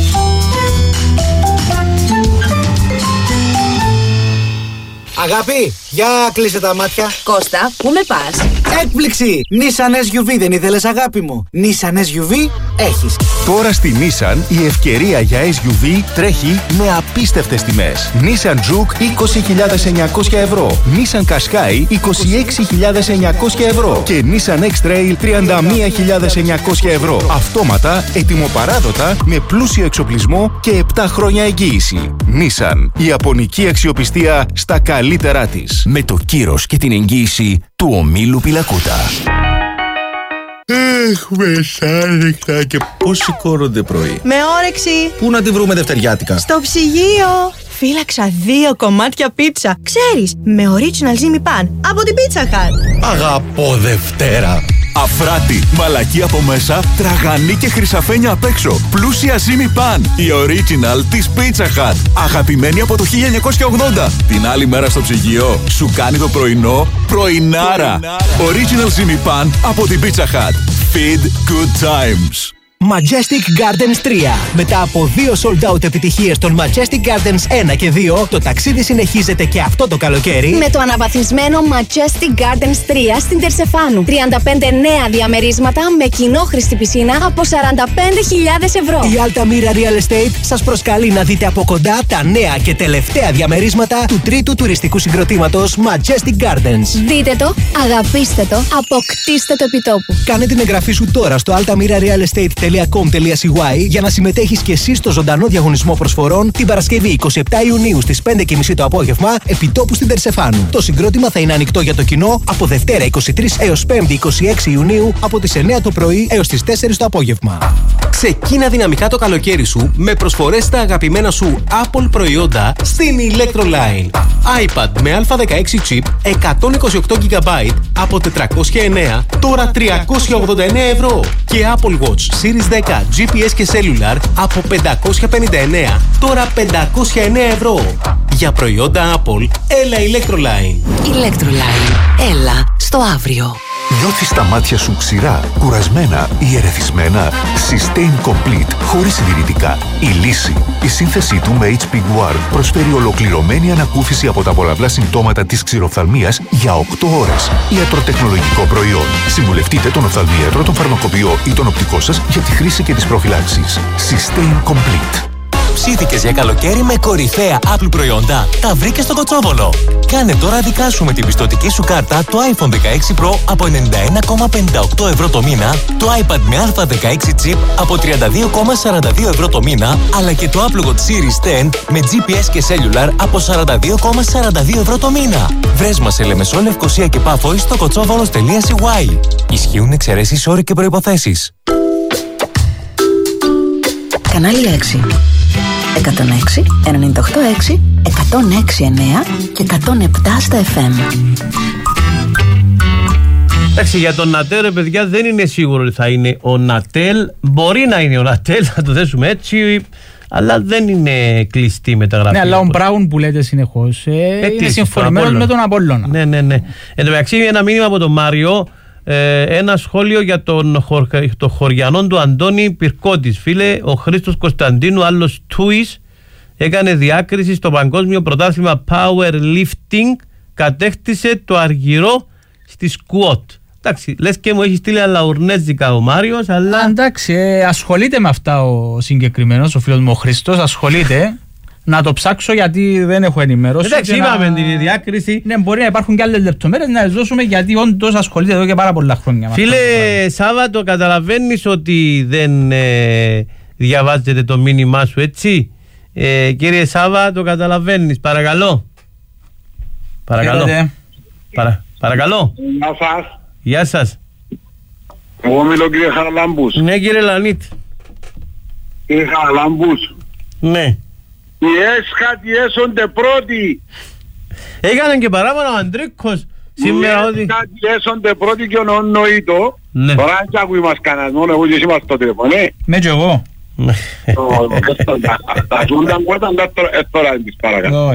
Αγάπη, για κλείσε τα μάτια. Κώστα, πού με πας? Έκπληξη! Nissan ες γιου βι δεν ήθελες, αγάπη μου? Nissan ες γιου βι έχεις. Τώρα στη Nissan η ευκαιρία για ες γιου βι τρέχει με απίστευτες τιμές. Nissan Juke είκοσι χιλιάδες εννιακόσια ευρώ, Nissan Qashqai είκοσι έξι χιλιάδες εννιακόσια ευρώ και Nissan X-Trail τριάντα μία χιλιάδες εννιακόσια ευρώ. Αυτόματα, ετοιμοπαράδοτα, με πλούσιο εξοπλισμό και επτά χρόνια εγγύηση. Nissan, η ιαπωνική αξιοπιστία στα καλύτερά της. Με το κύρος και την εγγύηση του ομίλου Πιλακούτα. Έχουμε μεσάνυχτα και πώς σηκώνονται πρωί. Με όρεξη. Πού να τη βρούμε δευτεριάτικα? Στο ψυγείο. Φύλαξα δύο κομμάτια πίτσα. Ξέρεις, με original Jimmy Pan από την Pizza Hut. Αγαπώ Δευτέρα. Αφράτη, μαλακή από μέσα, τραγανή και χρυσαφένια απ' έξω. Πλούσια Jimmy Pan, η original της Pizza Hut. Αγαπημένη από το χίλια εννιακόσια ογδόντα. Την άλλη μέρα στο ψυγείο σου κάνει το πρωινό πρωινάρα. Original Jimmy Pan από την Pizza Hut. Feed good times. Majestic Gardens τρία. Μετά από δύο sold out επιτυχίες των Majestic Gardens ένα και δύο, το ταξίδι συνεχίζεται και αυτό το καλοκαίρι με το αναβαθμισμένο Majestic Gardens τρία στην Τερσεφάνου. τριάντα πέντε νέα διαμερίσματα με κοινόχρηστη πισίνα από σαράντα πέντε χιλιάδες ευρώ. Η Altamira Real Estate σας προσκαλεί να δείτε από κοντά τα νέα και τελευταία διαμερίσματα του τρίτου τουριστικού συγκροτήματος Majestic Gardens. Δείτε το, αγαπήστε το, αποκτήστε το επιτόπου. Κάνε την εγγραφή σου τώρα στο altamirarealestate.com για να συμμετέχεις και εσύ στο ζωντανό διαγωνισμό προσφορών την Παρασκευή εικοστή εβδόμη Ιουνίου στις πέντε και μισή το απόγευμα επιτόπου στην Τερσεφάνου. Το συγκρότημα θα είναι ανοιχτό για το κοινό από Δευτέρα εικοστή τρίτη έως Πέμπτη εικοστή έκτη Ιουνίου από τις εννέα το πρωί έως τις τέσσερις το απόγευμα. Ξεκίνα δυναμικά το καλοκαίρι σου με προσφορές στα αγαπημένα σου Apple προϊόντα στην Electroline. iPad με α δεκαέξι chip εκατόν είκοσι οκτώ τζι μπι από τετρακόσια εννέα, τώρα τριακόσια ογδόντα εννέα ευρώ. Και Apple Watch Series δέκα τζι πι ες και Cellular από πεντακόσια πενήντα εννέα, τώρα πεντακόσια εννέα ευρώ. Για προϊόντα Apple, έλα Electroline. Electroline. Έλα στο αύριο. Νιώθεις τα μάτια σου ξηρά, κουρασμένα ή ερεθισμένα? Sustain Complete, χωρίς συντηρητικά. Η λύση. Η σύνθεσή του με έιτς πι Guard προσφέρει ολοκληρωμένη ανακούφιση από τα πολλαπλά συμπτώματα της ξηροφθαλμίας για οκτώ ώρες. Ιατροτεχνολογικό προϊόν. Συμβουλευτείτε τον οφθαλμίατρο, τον φαρμακοποιό ή τον οπτικό σας για τη χρήση και τις προφυλάξεις. Sustain Complete. Ψήθηκες για καλοκαίρι με κορυφαία Apple προϊόντα? Τα βρήκες στο Κοτσόβολο. Κάνε τώρα δικά σου με την πιστωτική σου κάρτα το iPhone δεκαέξι Pro από ενενήντα ένα κόμμα πενήντα οκτώ ευρώ το μήνα, το iPad με α δεκαέξι chip από τριάντα δύο κόμμα σαράντα δύο ευρώ το μήνα, αλλά και το Apple Watch Series δέκα με τζι πι ες και Cellular από σαράντα δύο κόμμα σαράντα δύο ευρώ το μήνα. Βρες μας σε Λεμεσό, Λευκοσία και Πάφο στο κοτσόβολος τελεία σι γουάι. Ισχύουν εξαιρέσεις, όροι και προϋποθέσεις. Κανάλι έξι. εκατόν έξι, ενενήντα οκτώ έξι, εκατόν έξι εννέα και εκατόν επτά στα εφ εμ. Εντάξει, για τον Νατέλ, παιδιά, δεν είναι σίγουρο ότι θα είναι ο Νατέλ. Μπορεί να είναι ο Νατέλ, θα το θέσουμε έτσι, αλλά δεν είναι κλειστή μεταγραφή. Ναι, αλλά ο Μπράουν που λέτε συνεχώς ε, είναι συμφωνημένος με τον Απόλλωνα. Ναι, ναι, ναι. Εν τω μεταξύ, ένα μήνυμα από τον Μάριο. Ε, ένα σχόλιο για τον χορ, το χωριανό του Αντώνη Πυρκώτης. Φίλε, ο Χρήστος Κωνσταντίνου, άλλος Τούις, έκανε διάκριση στο παγκόσμιο πρωτάθλημα Powerlifting, κατέκτησε το αργυρό στη σκουότ. Εντάξει, λες και μου έχει στείλει αλαουρνέζικα ο Μάριος, αλλά... Εντάξει, ε, ασχολείται με αυτά ο συγκεκριμένος, ο φίλος μου ο Χρήστος, ασχολείται. Να το ψάξω γιατί δεν έχω ενημερώσει. Εντάξει, είπαμε να... την διάκριση. Ναι, μπορεί να υπάρχουν και άλλες λεπτομέρειες να τις δώσουμε γιατί όντως ασχολείται εδώ και πάρα πολλά χρόνια. Φίλε Σάββατο, καταλαβαίνεις ότι δεν ε, διαβάζετε το μήνυμά σου, έτσι. Ε, κύριε Σάββα, το καταλαβαίνεις. Παρακαλώ. Παρακαλώ. Παρα, παρακαλώ. Γεια σας. Γεια σας. Εγώ μιλώ κύριε Χαραλάμπους. Ναι, κύριε Λανίτ. Κύριε Χαραλάμπους. Ναι. Οι έσχατοι έσονται πρώτοι. Έκαναν και παράπονα ο Αντρίκος σήμερα ότι... Οι έσχατοι έσονται πρώτοι και ο νοήτο. Ναι. Τώρα αν και ακούει μας κανένας μόνο εγώ και εσύ μας το τηλέφωνο, ναι. Ναι και εγώ. Τα ζούνταν που ήταν τώρα εμείς παρακαλώ.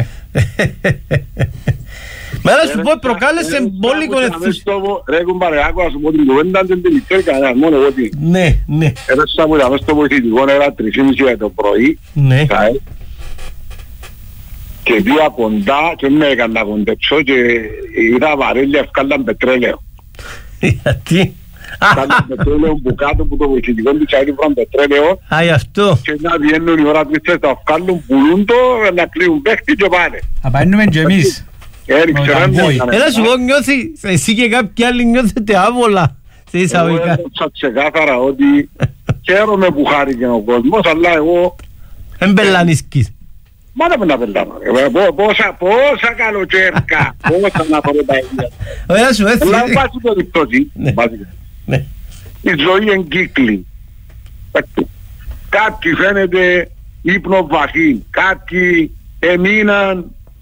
Μα να σου πω, προκάλεσε μπόλικο ενθουσιασμό. Ρε κουμπάρε, άκου να σου πω την κουβέντα δεν την ξέρει κανένας, μόνο εγώ τι. Ναι, ναι. Έρεσα που ήταν στο βοηθητικό, era τρεις και μισή το πρωί. Ναι. Και πήγα κοντά και με έκανα να κοντέψω και είδα βαρέλια ευκάλαν πετρέλαιο. Γιατί? Ευκάλαν πετρέλαιο που κάτω που το βοηθητικό του τσάιρι βραν πετρέλαιο. Α, γι' αυτό. Και να βγαίνουν η ώρα τρεις τα ευκάλουν, πουλούν το, να κλείουν παίχτη και πάνε. Θα παίρνουμε και εμείς. Έλα σου πω, νιώθει, εσύ και κάποιοι άλλοι νιώθετε άβολα σε εισαγωγικά. Εγώ έδωσα ξεκάθαρα ότι χαίρομαι που χάρηκε ο κόσμος, αλλά εγώ... Εμπελανίσκεις. Μα δεν να πελάμε. Πόσα, πόσα καλοκαίρκα, πόσα να πάρω τα ίδια. Ωραία σου έτσι. Αλλά βάζει το δικτώση. Η ζωή εγκύκλει. Κάποιοι φαίνεται ύπνο βαθύ, κάποιοι εμείναν.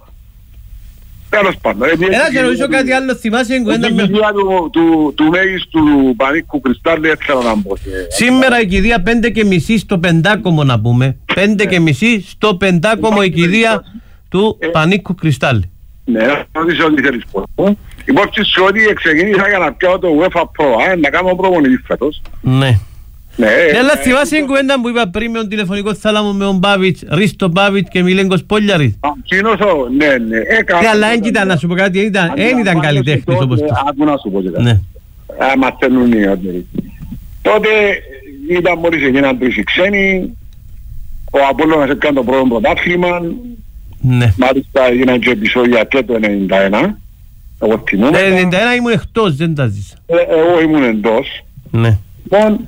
Τέλος πάντων. Ένα και ρωτήσω κάτι άλλο, θυμάσαι η κουβέντα με... του μέγιστου Πανίκου Κρυστάλλη, έτσι θέλω να πω. Σήμερα η κηδεία πέντε και μισή στο πεντάκομο να πούμε. Πέντε και μισή στο πεντάκομο η κηδεία του Πανίκου Κρυστάλλη. Ναι, να ρωτήσω ό,τι θέλεις πω. Υπόψη σου ότι ξεκίνησα για να πιάω το UEFA Pro, να κάνω προπονητή φέτος. Ναι. Ναι, αλλά θυμάσαι την κουβέντα που είπα πριν με τον τηλεφωνικό θάλαμο με τον Μπάβιτς, Ρίστο Μπάβιτς και Μιλέγκος Πόλιαρης. Κοινώσω, ναι, ναι. Ναι, αλλά δεν ήταν, να σου πω κάτι, δεν ήταν καλλιτέχνης όπως το. Άκου να σου πω και κάτι. Μαθαίνουν οι άντρες. Τότε ήταν μόλις έγιναν τρεις οι ξένοι, ο Απόλλωνας έκανε το πρώτο πρωτάθλημα, μάλιστα έγιναν και επεισόδια και το ενενήντα ένα. Εγώ θυμούμαι. Το ενενήντα ένα ήμουν εκτός, δεν τα ζήσα. Εγώ ήμουν εντός. Ναι. Λοιπόν,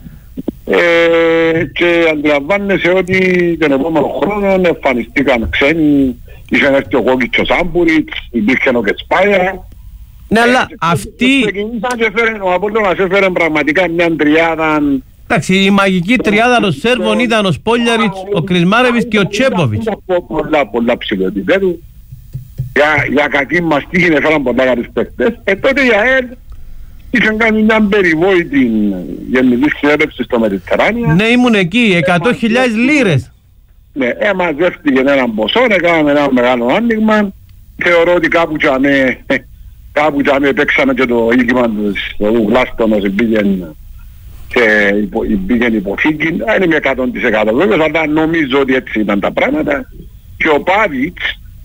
ε, και αντιλαμβάνεσαι ότι τον επόμενο χρόνο εμφανιστήκαν ξένοι, είχαν έρθει ο Κόκκιτς και ο Σάμπουριτς, υπήρχε ο Κεσπάια. Ναι, αλλά αυτοί... Ο Απόλλωνας έφερε πραγματικά μια τριάδα. Εντάξει, η μαγική τριάδα των Σέρβων ήταν ο Σπόλιαριτς, ο Κρισμάρεβιτς και ο Τσέποβιτς. Πολλά, πολλά ψηλοεπιπέδου. Για, για κακή μας τύχη έφεραν πολλά καλούς παίκτες. Ε, τότε η ΑΕΛ είχαν κάνει μια περιβόητη γεννητή συνέλευση στο Μεδιτεράνια. Ναι, ήμουν εκεί, εκατό χιλιάδες λίρες. Ναι, έμαζεύτηκε έναν ποσό, έκαναμε ένα μεγάλο άνοιγμα. Θεωρώ ότι κάπου τσάμε, κάπου τσάμε παίξαμε και το οίκημα του Γλάστονος, πήγαινε και πήγαινε υποφύγη. Είναι μια εκατό τοις εκατό βέβαια, αλλά νομίζω ότι έτσι ήταν τα πράγματα. Και ο Πάβιτς,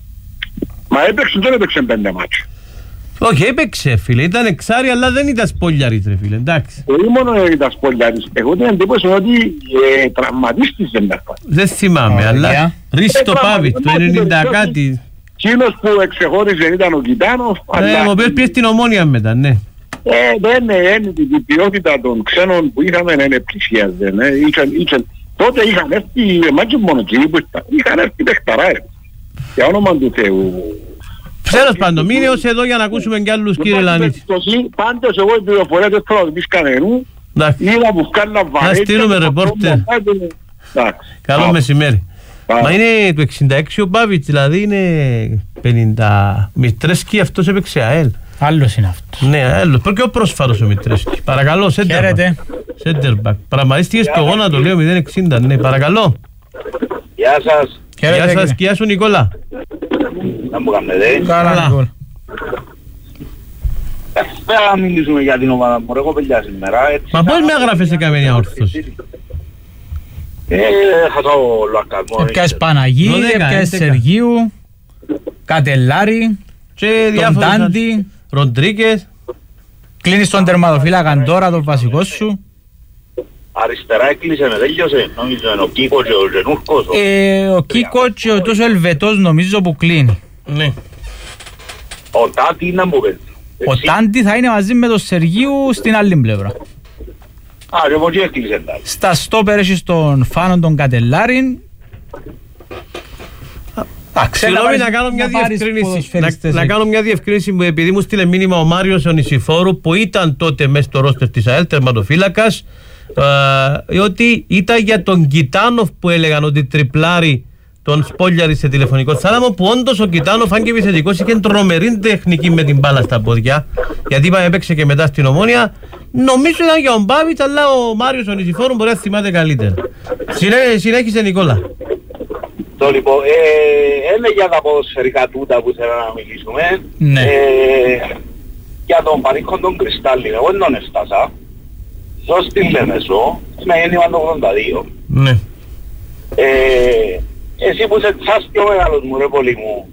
μα έπαιξε, δεν έπαιξε πέντε μάτσο. Όχι, έπαιξε φίλε, ήταν εξάρι αλλά δεν ήταν Σπόλιαρης ρε φίλε, εντάξει. Όχι μόνο ήταν Σπόλιαρης, εγώ την εντύπωση ότι ε, τραυματίστης δεν ήταν. Δεν θυμάμαι, αλλά Ρίστο Πάβιτς, το ενενήντα κάτι. Εκείνος που εξεχώριζε ήταν ο Κιτάνοφ. Ναι, ο οποίος πήγε στην Ομόνια μετά, ναι. Ε, δεν είναι, η ποιότητα των ξένων που είχαμε είναι πλησιάζε, ναι. Τότε είχαν έρθει, μα και μόνο εκεί που είχαν έρθει παιχταρά, για όνομα του Θεού. Τέλος πάντων, μείνε ως εδώ για να ακούσουμε κι άλλους κύριε Λανίτη. Πάντως εγώ η πληροφορία δεν θέλω να πεις κανένου. Είδα που βγάλα βαρέτια. Να στείλουμε ρεπόρτερ. Καλό μεσημέρι. Μα είναι το εξήντα έξι ο Μπάβιτς, δηλαδή είναι πενήντα. Μητρέσκι αυτός έπαιξε ΑΕΛ. Άλλος είναι αυτός. Ναι, άλλος. Και ο πρόσφαρος ο Μητρέσκι. Παρακαλώ, σέντερμπακ. Πραγματίστηκες στο γόνατο, λέω μηδέν εξήντα. Ναι, παρακαλώ. Γεια σας. Γεια σας, γεια σου Νικόλα. Να μου κάνετε. Καλά, Νικόλα. Θα μιλήσουμε για την ομάδα μου, έχω παιδιά σήμερα. Μα πώς με έγραφες σε καμία όρθωση? Ε, θα το λακαρμό. Έπιασες Παναγίδη, έπιασες Σεργίου, Κατελάρη, τον Τάντι, Ροντρίκες. Κλείνεις τον τερματοφύλακα τώρα, τον βασικό σου. Αριστερά έκλεισε με τέλειωσε, νομίζω είναι ο Κίκο και ο Ζενούρκος. Ε, ο Κίκο και ο τόσο Ελβετός νομίζω που κλείνει. Ναι. Ο Τάντι είναι που παίζει. Ο Τάντι θα είναι μαζί με τον Σεργίου στην άλλη πλευρά. Α, και από εκεί έκλεισε εντάξει. Στα στόπερ έχεις τον Φάνον τον Κατελάριν. Συγγνώμη να κάνω μια διευκρίνηση. Να κάνω μια διευκρίνηση που επειδή μου στείλε μήνυμα ο Μάριος ο Νησιφόρου που ήταν τότε μέσα στο ρόστερ της ΑΕΛ, τερματοφύλακας, ότι ήταν για τον Κιτάνοφ που έλεγαν ότι τριπλάρει τον Σπόλιαρη σε τηλεφωνικό θάλαμο, που όντως ο Κιτάνοφ, αν και επιθετικός, είχε τρομερή τεχνική με την μπάλα στα πόδια, γιατί είπαμε έπαιξε και μετά στην Ομόνια. Νομίζω ήταν για τον Μπάβιτς, αλλά ο Μάριος ο Νησιφόρου μπορεί να θυμάται καλύτερα. Συνέχισε Νικόλα. Το λοιπόν, είναι για τα ποδοσφαιρικά τούτα που θέλω να μιλήσουμε. Ναι. Ε, για τον Πανίκο τον Κρυστάλλη, εγώ δεν τον έφτασα. Ζω στη Λεμεσό, με γέννημα το ογδόντα δύο. Ναι. Ε, εσύ που είσαι τσάς πιο μεγάλος μου ρε πολύ μου,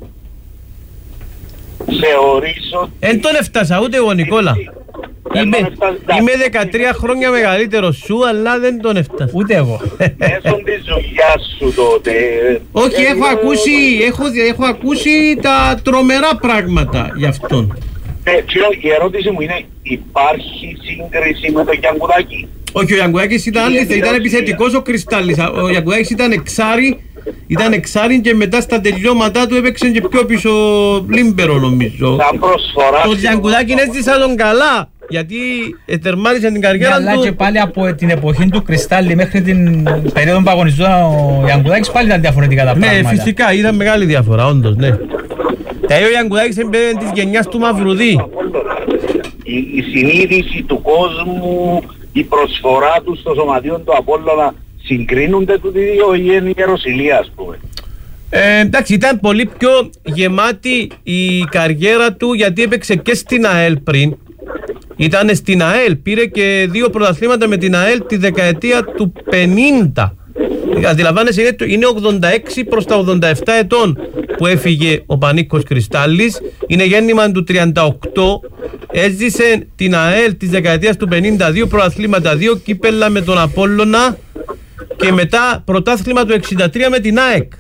θεωρείς ότι... Εν τον έφτασα ούτε εγώ Νικόλα. Είμαι, είμαι δεκατρία χρόνια μεγαλύτερος σου, αλλά δεν τον έφτασα. Ούτε εγώ. Μέσω της δουλειάς σου τότε... Όχι, έχω ακούσει, έχω, έχω ακούσει τα τρομερά πράγματα γι' αυτόν. Ε, η ερώτηση μου είναι, υπάρχει σύγκριση με τον Γιανκουδάκη? Όχι, ο Γιανκουδάκης ήταν άλλη, ήταν επιθετικός ο Κρυστάλλης. Ο Γιανκουδάκης ήταν εξάρι, ήταν εξάρι και μετά στα τελειώματά του έπαιξε και πιο πίσω λίμπερο νομίζω. Σαν προσφορά... Το Γιανκουδάκη έζησα τον καλά. γιατί τερμάτισε την καριέρα αλλά του. Αλλά και πάλι από την εποχή του Κρυστάλλι μέχρι την περίοδο που αγωνιζόταν ο Γιανκουδάκης πάλι ήταν διαφορετικά τα πράγματα. Ναι, φυσικά ήταν μεγάλη διαφορά, όντως, ναι. Δηλαδή ο Γιανκουδάκης εμπέδε της γενιάς του Μαυρουδί. Η, η συνείδηση του κόσμου, η προσφορά του στο σωματείο του Απόλλωνα συγκρίνονται του δύο ή είναι η Ιεροσυλία, ας πούμε. Ε, εντάξει, ήταν πολύ πιο γεμάτη η καριέρα του γιατί έπαιξε και στην ΑΕΛ πριν. Ήταν στην ΑΕΛ, πήρε και δύο πρωταθλήματα με την ΑΕΛ τη δεκαετία του πενήντα. Αντιλαμβάνεσαι, είναι ογδόντα έξι προς τα ογδόντα επτά ετών που έφυγε ο Πανίκος Κρυστάλλης. Είναι γέννημα του τριάντα οκτώ. Έζησε την ΑΕΛ της δεκαετίας του πενήντα, δύο πρωταθλήματα, δύο κύπελλα με τον Απόλλωνα και μετά πρωτάθλημα του εξήντα τρία με την ΑΕΚ.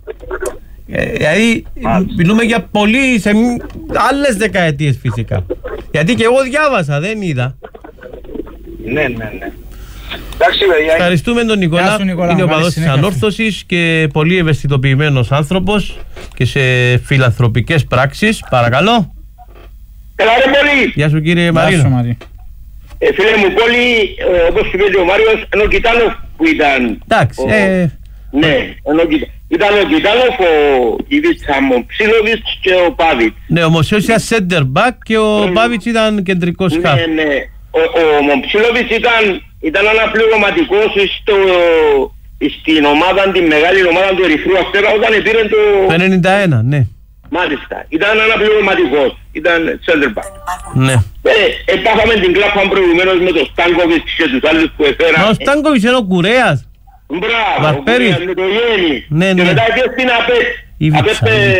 Δηλαδή μιλούμε για πολύ σε άλλες δεκαετίες φυσικά. Γιατί και εγώ διάβασα, δεν είδα. Ναι, ναι, ναι. Εντάξει, παιδιά. Ευχαριστούμε τον Νικόλα. Νικόλα. Είναι ο παδός της Ανόρθωσης και πολύ ευαισθητοποιημένος άνθρωπος και σε φιλανθρωπικές πράξεις. Παρακαλώ. Έλα ρε πολύ. Γεια σου κύριε Μαρίνο. Ε, φίλε μου Πόλη, ε, όπως σου είπε ο Μάριος, ενώ ο Κιτάνοφ που ήταν... Εντάξει, ο... ε... Ναι, ενώ ήταν ο Κιτάνοφ, ο Ιβίτσα Μομψίλοβιτς και ο Πάβιτς. Ναι, ο Μωσιός ήταν center back και ο mm. Πάβιτς ήταν κεντρικός χαφ. Ναι, ναι. Ο, ο Μομψίλοβιτς ήταν, ήταν αναπληρωματικός στο, στην ομάδα, την μεγάλη ομάδα του Ερυθρού Αστέρα όταν πήρε το... Το ενενήντα ένα, ναι. Μάλιστα. Ήταν αναπληρωματικός. Ήταν center back. Ναι. Ε, επάθαμε την κλάπα προηγουμένως με τον Στάνκοβιτς και τους άλλους που έφεραν. Μα ο Στάνκοβιτς είναι ο Κουρέας. Μπράβο, ο Κουρέας με το Γέννη. Ναι, ναι. Και μετά και στην ΑΠΕΤ. ΑΠΕΤ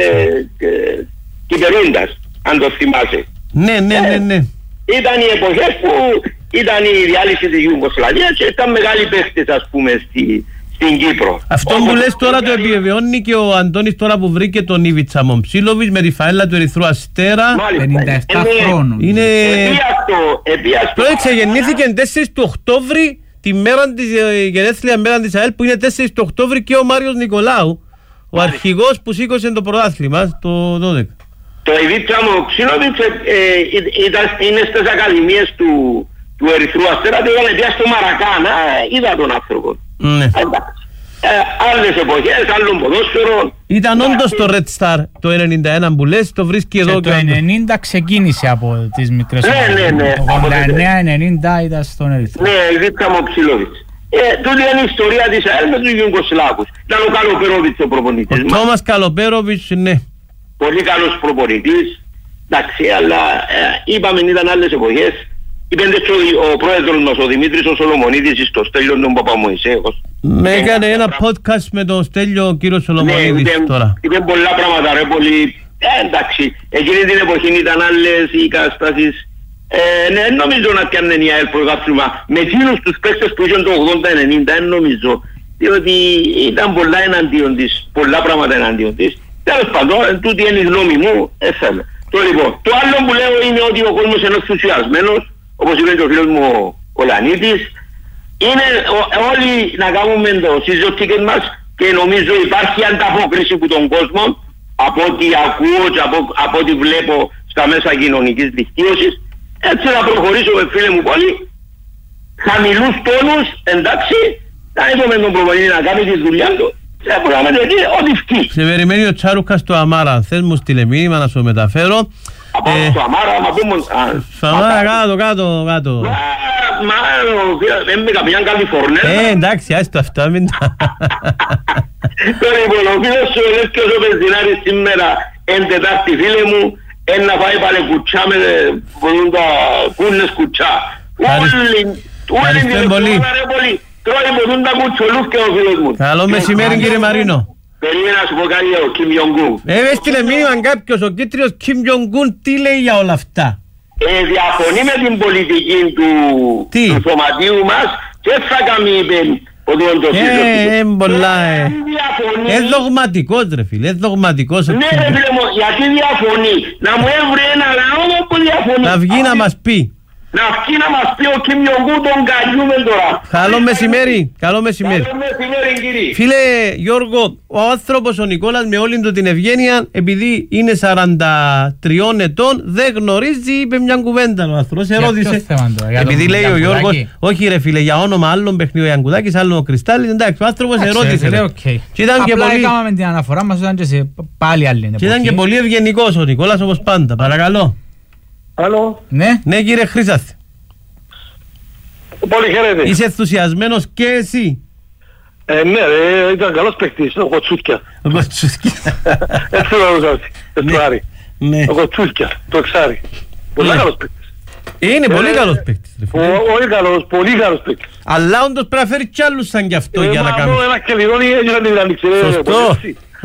Κυπερούντας, αν το θυμάσαι. Ναι, ναι, ναι, ναι. Ήταν οι εποχές που ήταν η διάλυση της Ιουγκοσλαβίας και ήταν μεγάλοι παίχτες, ας πούμε, στη... στην Κύπρο. Αυτό που λες τώρα το επιβεβαιώνει και ο Αντώνης τώρα που βρήκε τον Ιβίτσα Μομψίλοβιτς με τη φαέλα του Ερυθρού Αστέρα. πενήντα επτά χρόνων. Είναι... Πρόεξε, γεννήθηκε τέσσερις του Οκτώβρη, τη μέρα της γενέθλια μέρα της ΑΕΛ που είναι τέσσερις του Οκτώβρη και ο Μάριος Νικολάου, ο αρχηγός που σήκωσε το πρωτάθλημα το δώδεκα. Το Ιβίτσα Μομψίλοβιτς είναι στις ακαδημίες του, του Ερυθρού Αστέρα και ήταν πια στο Μαρακάνα, είδα τον άνθρωπο. Ναι. Ε, άλλες εποχές, άλλων ποδόσφαιρων. Ήταν όντως το Red Star το ενενήντα ένα που λες, το βρίσκει εδώ. Και το ενενήντα ξεκίνησε από τις μικρές ομάδες. Ναι, ναι, ναι. Το ογδόντα εννέα ενενήντα ήταν στον Ερυθρό. Ναι, Ιβίτσα Μομψίλοβιτς. Ε, τούτη είναι η ιστορία της ΑΕΛ με τους Ιουγκοσλάβους. Ήταν ο Καλοπέροβιτς ο προπονητής. Ο Τόμας Καλοπέροβιτς, ναι. Πολύ καλός προπονητής. Εντάξει, αλλά ε, είπαμε ήταν άλλες εποχές. Είπεν ο, ο πρόεδρος μας, ο Δημήτρης ο Σολομονίδης, στο Στέλιο τον Παπαμωυσέος. Με έκανε ένα podcast με τον Στέλιο ο κύριος Σολομονίδης ναι, τώρα. Είπεν πολλά πράγματα ρε, πολύ... Ε, εντάξει, εκείνη την εποχή ήταν άλλες οι καταστάσεις. Ε, ναι, νομίζω να πιάνε η ΑΕΛ πρωτάθλημα. Με εκείνους τους παίκτες που είχαν το ογδόντα ενενήντα, νομίζω. Διότι ήταν πολλά εναντίον της, πολλά πράγματα εναντίον της. Τέλος πάντων, τούτη είναι η γνώμη μου, έφερε. Το λοιπόν, το άλλο που λέω είναι ότι ο κόσμος είναι ενθουσιασμένος, όπως είπε και ο φίλος μου ο Λανίτης, είναι ο, όλοι να κάνουμε το season ticket μας και νομίζω υπάρχει ανταπόκριση από τον κόσμο, από ό,τι ακούω και από, από ό,τι βλέπω στα μέσα κοινωνικής δικτύωσης. Έτσι να προχωρήσουμε φίλε μου πολύ, χαμηλούς τόνους, εντάξει, να έχουμε τον προπονητή να κάνει τη δουλειά του. Σε περιμένει ο Τσάρουκας στο Αμάρα. Θες μου στείλε μήνυμα να σου μεταφέρω. Από στο Αμάρα, μα πούμε... Στο Αμάρα κάτω, κάτω, κάτω. Μα, δεν με καμιάν κάτι φορνέλα. Ε, εντάξει, άστο αυτά, μην τα... Τώρα λοιπόν, ο φίλος σου λες και όσο πενζινάρι σήμερα, εν τετάρτη φίλε μου, εν να πάει πάλι κουτσά με κούνες κουτσά. Ευχαριστώ πολύ. Τρώει ποτούν τα κουτσολούφκια ο φίλος μου. Καλό μεσημέρι κύριε Μαρίνο. Περίμενα να σου πω κάτι ο Κιμ Ιονγκούν. Ε, έστειλε μήνυμα κάποιος, ο κίτριος Κιμ Ιονγκούν, τι λέει για όλα αυτά. Ε, διαφωνεί με την πολιτική του, του σωματείου μας και θα κάνει ότι είναι το σύστημα. Ε, πολλά, ε. Ε, δογματικός ρε φίλε, ε, δογματικός. Ναι ρε φίλε μου, γιατί διαφωνεί. Να μου έβρει ένα λαό που διαφωνεί. Να βγει να μας πει. να βγει να μας πει ο Κιμιονγκού τον καλιούμε τώρα. Καλό μεσημέρι, καλό μεσημέρι. Καλό μεσημέρι κύριε. Φίλε Γιώργο, ο άνθρωπος ο Νικόλας με όλη του την ευγένεια, επειδή είναι σαράντα τριών ετών, δεν γνωρίζει, είπε μια κουβέντα ο άνθρωπος, σε ρώτησε. Επειδή λέει ο Γιώργος, όχι ρε φίλε, για όνομα άλλων παιχνίδι ο Ιανκουδάκης, άλλον ο Κρυστάλλης, εντάξει, ο άνθρωπος σε ρώτησε. Απλά έκαναμε την αναφορά μας, ήταν και σε πάλι άλλη εποχή. Και ήταν και πολύ ευγενικός ο Νικόλας όπως πάντα, παρακαλώ. Άλλο. Ναι. Ναι κύριε Χρυσάθη. Πολύ χαίρετε. Είσαι ενθουσιασμένος και εσύ. Ε, ναι ρε, ήταν καλός παίκτης, ο Κοτσούκια. Ο Κοτσούκια. Έτσι το εξάρι. Ο Κοτσούκια, το εξάρι. Πολύ καλός παίκτης. Είναι πολύ καλός παίκτης. Πολύ καλός, πολύ καλός παίκτης. Αλλά όντως πρέπει να φέρει κι άλλους σαν κι αυτό για να κάνει. Ένα κελιδόνι έγινε την άνοιξη. Σωστό.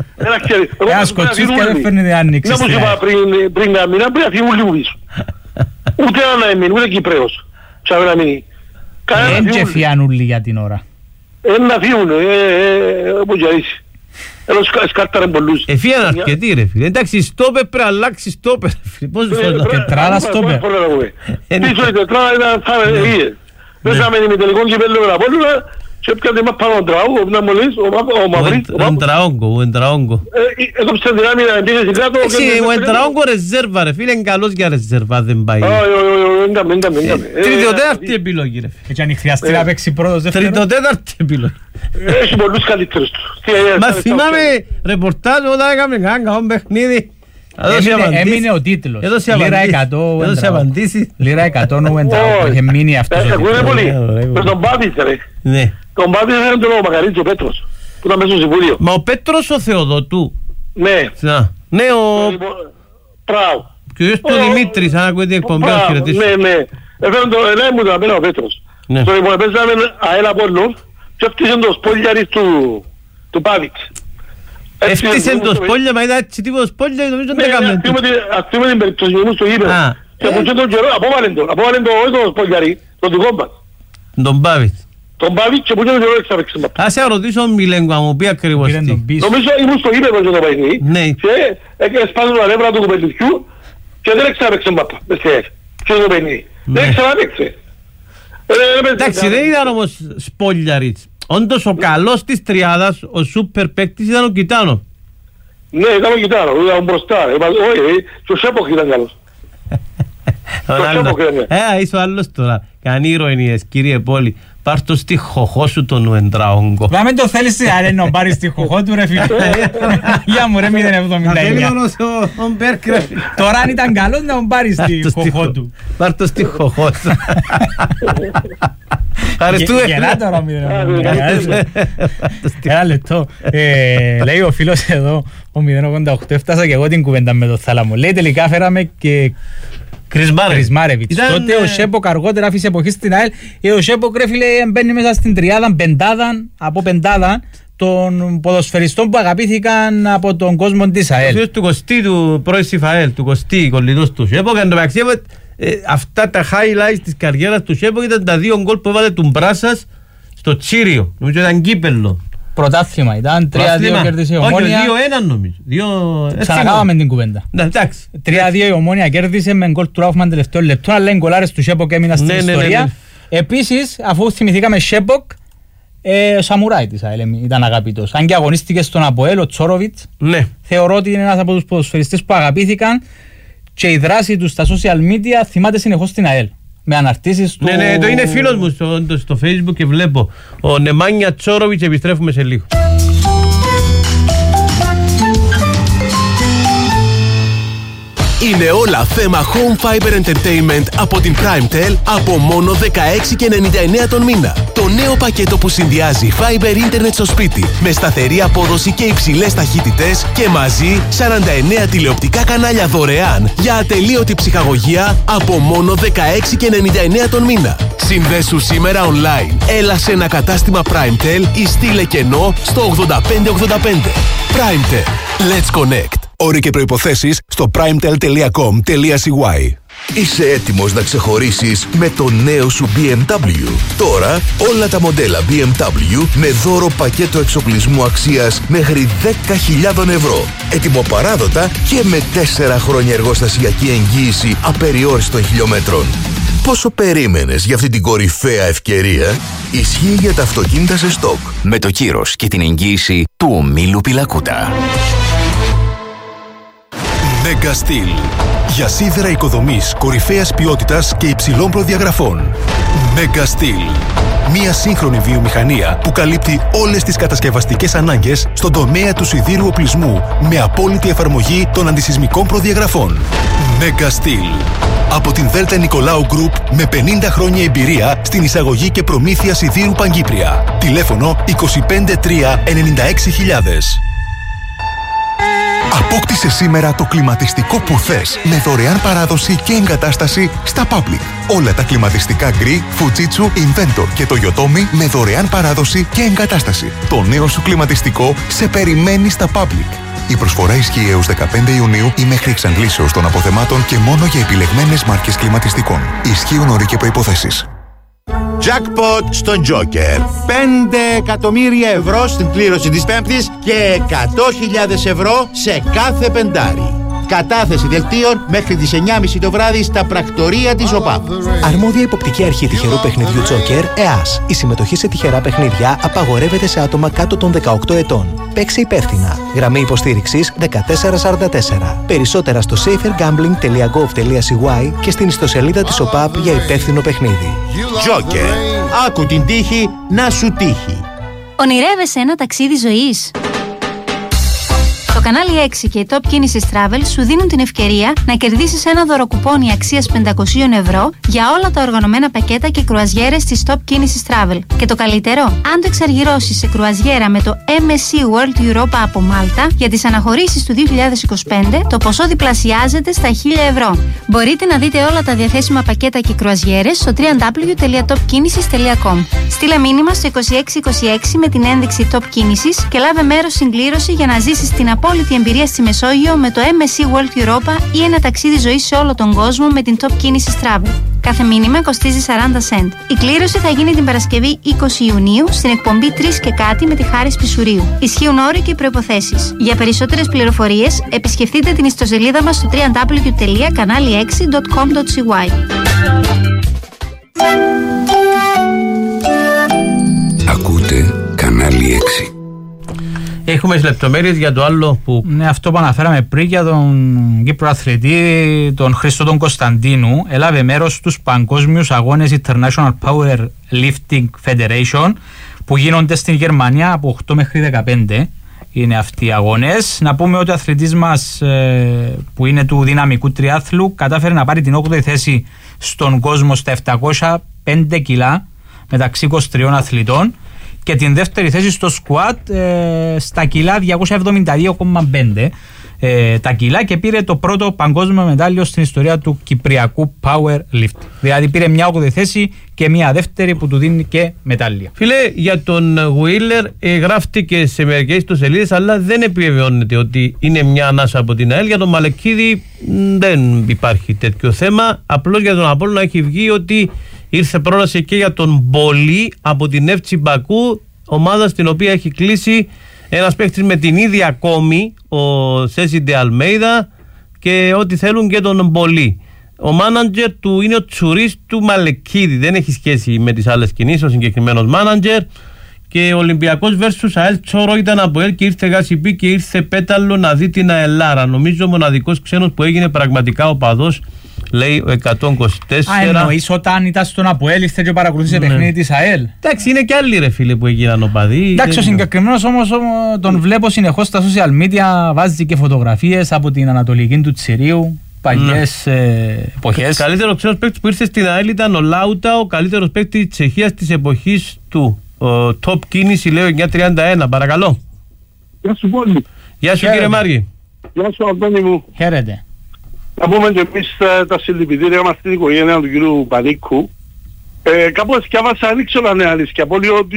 Ένας Κοτσούκια δεν φέρνει την άνοιξη. Να μου είπα πριν μια μήνα, πρέπει να φύγουν λίγο πίσω. Ούτε να έμεινε, ούτε Κυπρέος. Τσάβε να μείνει. Δεν και φιάνουλοι για την ώρα. Ε, να φύγουν, όπως γυαρίσει. Έλος σκάρταραν πολλούς. Εφίαν αρκετοί ρε φίλε. Εντάξει, στόπερ πρέπει να αλλάξει στόπερ. Πώς φέρνω. Τετράδα στόπερ. Πίσω η τετράδα ήταν θα είναι. Μέσα με την τελικό κυπέλλο με τα πόλουνα και έπιανε μας πάνω τον Τραούγκο, να μου λες, ο Μαυρίτ. Ο Εντραόγκο, ο Εντραόγκο. Έκοψε την άμυνα, επίθεση κάτω. Ο Εντραόγκο ρεζέρβα ρε φίλε, είναι καλός για ρεζέρβα, δεν πάει. Έγκαμε, έγκαμε, έγκαμε. Τριτοτέταρτη επιλογή ρε φίλε. Και αν χρειαστεί να παίξει πρώτος δεύτερος. Τριτοτέταρτη επιλογή. Έχει πολλούς καλύτερους του. Μα θυμάμαι ρεπορτάζ όταν έκαμε κανένα παιχνίδι. Έμεινε ο τίτλος. Λίρα εκατό Λίρα εκατό ο Εντραόγκο. Είχε μείνει αυτός ο τίτλος. Ακούγεται πολύ. Με τον Μπάβιτς ρε. Τον Μπάβιτς είναι τον Μακαρίτης ο Πέτρος. Που ήταν μέσα στο Συμβούλιο. Μα ο Πέτρος ο Θεοδοτού. Ναι. Ναι ο... Πράου. Και ο γιος του Δημήτρης, αν ακούει την εκπομπή να χαιρετήσω. Ναι, ναι. Έφεραν τον Ελέη μου τον απένα ο Πέτρος. Στο λοιπόν παίζαμε αέλα Απόλλων και έφτιασαν το σπόλιαρις του Μπάβιτς. Έφτιασαν το σπόλια, μα είδα έτσι τίποτα σπόλια, νομίζω δεν έκαμε. Ας πούμε την περίπτωση μου στο γήπεδο. Και από τον καιρό απόβαλεν τον, απόβαλεν τον σπόλιαρι, τον δικό μας. Τον Μπάβιτς. Τον Μπάβιτς και από τον καιρό έξαπαιξε μας. Ας σε ρωτήσω Μιλέγκο, μου πει ακριβώς τι. Νομίζω ήμουν στο γήπεδο και το παιχνίδι και σπάζουν τα νεύρα του κουπεντιού και δεν έξαπαιξε μάπα. Και το παιχνίδι. Δεν έξαπαιξε. Εντάξει, δεν ήταν όμως σπόλιαριτς. Όντως ο καλός της τριάδας, ο σούπερ παίκτης ήταν ο Κιτάνο. Ναι, ήταν ο Κιτάνο, ήταν μπροστά. Όχι, και ο Σέποκ ήταν καλός. Ε, είσαι ο άλλος τώρα. Κάνει ηρωινίες, κύριε Πόλη. Πάρ' το στη χοχό σου τον Εντραόγκο. Μα μην το θέλεις να πάρεις στη χοχό του ρε φίλε. Για μου ρε μηδέν εβδομήντα εννιά. Τώρα αν ήταν καλός να τον πάρεις στη χοχό του. Πάρ' το στη χοχό του. Ευχαριστούμε. Γελά τώρα μηδέν εβδομήντα εννιά. Ένα λεπτό. Λέει ο φίλος εδώ, ο μηδέν ογδόντα οκτώ, έφτασα και εγώ την κουβέντα με το θάλαμο. Λέει τελικά φέραμε και Κρισμάρεβιτς. Τότε ο Σέποκ αργότερα άφησε εποχή στην ΑΕΛ. Ο Σέποκ ρε φίλε μπαίνει μέσα στην τριάδα πεντάδα, από πεντάδα των ποδοσφαιριστών που αγαπήθηκαν από τον κόσμο της ΑΕΛ. Ο του Κωστή του πρώην ΑΕΛ, του Κωστή, κολλητός του Σέποκ. Εν τω μεταξύ αυτά τα highlights της καριέρας του Σέποκ ήταν τα δύο γκολ που έβαλε του Μπράσας στο Τσίριο. Νομίζω ήταν κύπελλο. Πρωτάθλημα ήταν, τρία δύο κέρδισε η Ομόνια. Όχι, δύο ένα νομίζω. Ξανακάβαμε την κουβέντα. τρία δύο η Ομόνια κέρδισε με γκολ του Ράουφμαν τελευταίο λεπτό, αλλά οι γκολάρες του Σέποκ έμειναν στην ιστορία. Επίσης, αφού θυμηθήκαμε Σέποκ, ο Σαμουράι της ΑΕΛ ήταν αγαπητός. Αν και αγωνίστηκε στον Αποέλ, ο Τσόροβιτς, θεωρώ ότι είναι ένας από τους ποδοσφαιριστές που αγαπήθηκαν και η δράση του στα social media θυμάται συνεχώς στην ΑΕΛ. Με αναρτήσεις του... Ναι, ναι, το είναι φίλος μου στο, στο Facebook και βλέπω. Ο Νεμάνια Τσόροβιτς, επιστρέφουμε σε λίγο. Είναι όλα θέμα Home Fiber Entertainment από την PrimeTel από μόνο δεκαέξι και ενενήντα εννέα τον μήνα. Το νέο πακέτο που συνδυάζει Fiber Internet στο σπίτι με σταθερή απόδοση και υψηλές ταχύτητες και μαζί σαράντα εννέα τηλεοπτικά κανάλια δωρεάν για ατελείωτη ψυχαγωγία από μόνο δεκαέξι και ενενήντα εννέα τον μήνα. Συνδέσου σήμερα online. Έλα σε ένα κατάστημα PrimeTel ή στείλε κενό στο ογδόντα πέντε ογδόντα πέντε. PrimeTel. Let's connect. Όροι και προϋποθέσεις στο primetel τελεία com τελεία σι γουάι. Είσαι έτοιμος να ξεχωρίσεις με το νέο σου μπι εμ ντάμπλιου. Τώρα όλα τα μοντέλα μπι εμ ντάμπλιου με δώρο πακέτο εξοπλισμού αξίας μέχρι δέκα χιλιάδες ευρώ. Έτοιμο παράδοτα και με τέσσερα χρόνια εργοστασιακή εγγύηση απεριόριστων χιλιόμετρων. πόσο περίμενες για αυτή την κορυφαία ευκαιρία? Ισχύει για τα αυτοκίνητα σε στόκ. Με το κύρος και την εγγύηση του ομίλου Πιλακούτα. Mega Steel. Για σίδερα οικοδομής κορυφαίας ποιότητας και υψηλών προδιαγραφών. Mega Steel. Μια σύγχρονη βιομηχανία που καλύπτει όλες τις κατασκευαστικές ανάγκες στον τομέα του σιδήρου οπλισμού με απόλυτη εφαρμογή των αντισυσμικών προδιαγραφών. Mega Steel. Από την Δέλτα Νικολάου Group με πενήντα χρόνια εμπειρία στην εισαγωγή και προμήθεια σιδήρου Παγκύπρια. Τηλέφωνο είκοσι πέντε τρία ενενήντα έξι χιλιάδες. Απόκτησε σήμερα το κλιματιστικό που θες με δωρεάν παράδοση και εγκατάσταση στα Public. Όλα τα κλιματιστικά Gree, Fujitsu, Inventor και το Yotomi με δωρεάν παράδοση και εγκατάσταση. Το νέο σου κλιματιστικό σε περιμένει στα Public. Η προσφορά ισχύει έως δεκαπέντε Ιουνίου ή μέχρι εξαντλήσεως των αποθεμάτων και μόνο για επιλεγμένες μάρκες κλιματιστικών. Ισχύουν όροι και προϋποθέσεις. Jackpot στον Joker. πέντε εκατομμύρια ευρώ στην κλήρωση της Πέμπτης και εκατό χιλιάδες ευρώ σε κάθε πεντάρι. Κατάθεση δελτίων μέχρι τις εννιά και μισή το βράδυ στα πρακτορία της ΟΠΑΠ. Αρμόδια υποπτική αρχή τυχερού παιχνιδιού Joker, ΕΑΣ. Η συμμετοχή σε τυχερά παιχνίδια απαγορεύεται σε άτομα κάτω των δεκαοκτώ ετών. Παίξε υπεύθυνα. Γραμμή υποστήριξης δεκατέσσερα σαράντα τέσσερα. Περισσότερα στο safer gambling τελεία gov τελεία c y και στην ιστοσελίδα της ΟΠΑΠ για υπεύθυνο παιχνίδι. Joker. Άκου την τύχη να σου τύχει. Ονειρεύεσαι ένα ταξίδι ζωής? Το κανάλι έξι και η Top Κίνησης Travel σου δίνουν την ευκαιρία να κερδίσεις ένα δωροκουπόνι αξίας πεντακόσια ευρώ για όλα τα οργανωμένα πακέτα και κρουαζιέρες της Top Κίνησης Travel. Και το καλύτερο, αν το εξαργυρώσεις σε κρουαζιέρα με το εμ ες σι World Europa από Μάλτα, για τις αναχωρήσεις του δύο χιλιάδες είκοσι πέντε το ποσό διπλασιάζεται στα χίλια ευρώ. Μπορείτε να δείτε όλα τα διαθέσιμα πακέτα και κρουαζιέρες στο double-u double-u double-u τελεία top κίνησης τελεία com. Στείλε μήνυμα στο είκοσι έξι είκοσι έξι με την ένδειξη Top Κίνησης και λάβε μέρος στην κλήρωση για να ζήσεις την απόλυτη εμπειρία στη Μεσόγειο με το εμ ες σι World Europa ή ένα ταξίδι ζωής σε όλο τον κόσμο με την Top Κίνησης Travel. Κάθε μήνυμα κοστίζει σαράντα σεντ. Η κλήρωση θα γίνει την Παρασκευή είκοσι Ιουνίου στην εκπομπή τρεις και κάτι με τη Χάρη Πισουρίου. Ισχύουν όροι και προϋποθέσεις. Για περισσότερες πληροφορίες επισκεφτείτε την ιστοσελίδα μας στο double-u double-u double-u τελεία κανάλι έξι τελεία com τελεία c y. Ακούτε Κανάλι έξι. Έχουμε τις λεπτομέρειες για το άλλο που... Ναι, αυτό που αναφέραμε πριν για τον Κύπρο αθλητή, τον Χρήστο τον Κωνσταντίνου, έλαβε μέρος στους παγκόσμιους αγώνες International Power Lifting Federation που γίνονται στην Γερμανία από οκτώ μέχρι δεκαπέντε. Είναι αυτοί οι αγώνες. Να πούμε ότι ο αθλητής μας που είναι του δυναμικού τριάθλου κατάφερε να πάρει την όγδοη θέση στον κόσμο στα επτακόσια πέντε κιλά μεταξύ είκοσι τριών αθλητών και την δεύτερη θέση στο σκουάτ ε, στα κιλά διακόσια εβδομήντα δύο κόμμα πέντε ε, τα κιλά και πήρε το πρώτο παγκόσμιο μετάλλιο στην ιστορία του κυπριακού power lift. Δηλαδή πήρε μια όγδοη θέση και μια δεύτερη που του δίνει και μετάλλια. Φίλε, για τον Γουίλερ ε, γράφτηκε σε μερικές ιστοσελίδες, αλλά δεν επιβεβαιώνεται ότι είναι μια ανάσα από την ΑΕΛ. Για τον Μαλεκίδη δεν υπάρχει τέτοιο θέμα. Απλώς για τον Απόλλωνα έχει βγει ότι ήρθε πρόταση και για τον Μπολί από την Εύτσι Μπακού, ομάδα στην οποία έχει κλείσει ένας παίκτης με την ίδια κόμη, ο Σέσιντε Αλμέιδα, και ό,τι θέλουν και τον Μπολί. Ο μάναντζερ του είναι ο Τσουρίς του Μαλεκίδη, δεν έχει σχέση με τις άλλες κινήσεις ο συγκεκριμένος μάναντζερ. Και ο Ολυμπιακός versus ΑΕΛ Τσόρο ήταν από ΕΛ και ήρθε Γασιπί και ήρθε Πέταλο να δει την ΑΕΛάρα. Νομίζω ο μοναδικός ξένος που έγινε πραγματικά οπαδός, λέει ο εκατόν είκοσι τέσσερα. Α, εννοείς όταν ήταν στον ΑΠΟΕΛ ήρθε και παρακολουθήσε ναι. παιχνίδι της ΑΕΛ. Εντάξει, είναι και άλλοι ρε φίλε που έγιναν οπαδοί. Εντάξει, ο συγκεκριμένος όμως τον βλέπω συνεχώς στα social media, βάζει και φωτογραφίες από την Ανατολική του Τσιρίου, παλιές ναι. ε, εποχές. Ο καλύτερος ξένος παίκτης που ήρθε στην ΑΕΛ ήταν ο Λάουτα, ο καλύτερος παίκτης της Τσεχίας της εποχής του. Ο top κίνηση λέει εννιακόσια τριάντα ένα, παρακαλώ. Γεια σου Πόλη. Γεια σου κύριε Μάργη. Γεια σου Αντώνη μου. Χαίρετε. Να πούμε και εμείς τα συλληπιτήρια μας στην οικογένεια του κύριου Πανίκου. Ε, κάπως διάβασα, δεν ξέρω αν είναι αλήθεια, πολύ ότι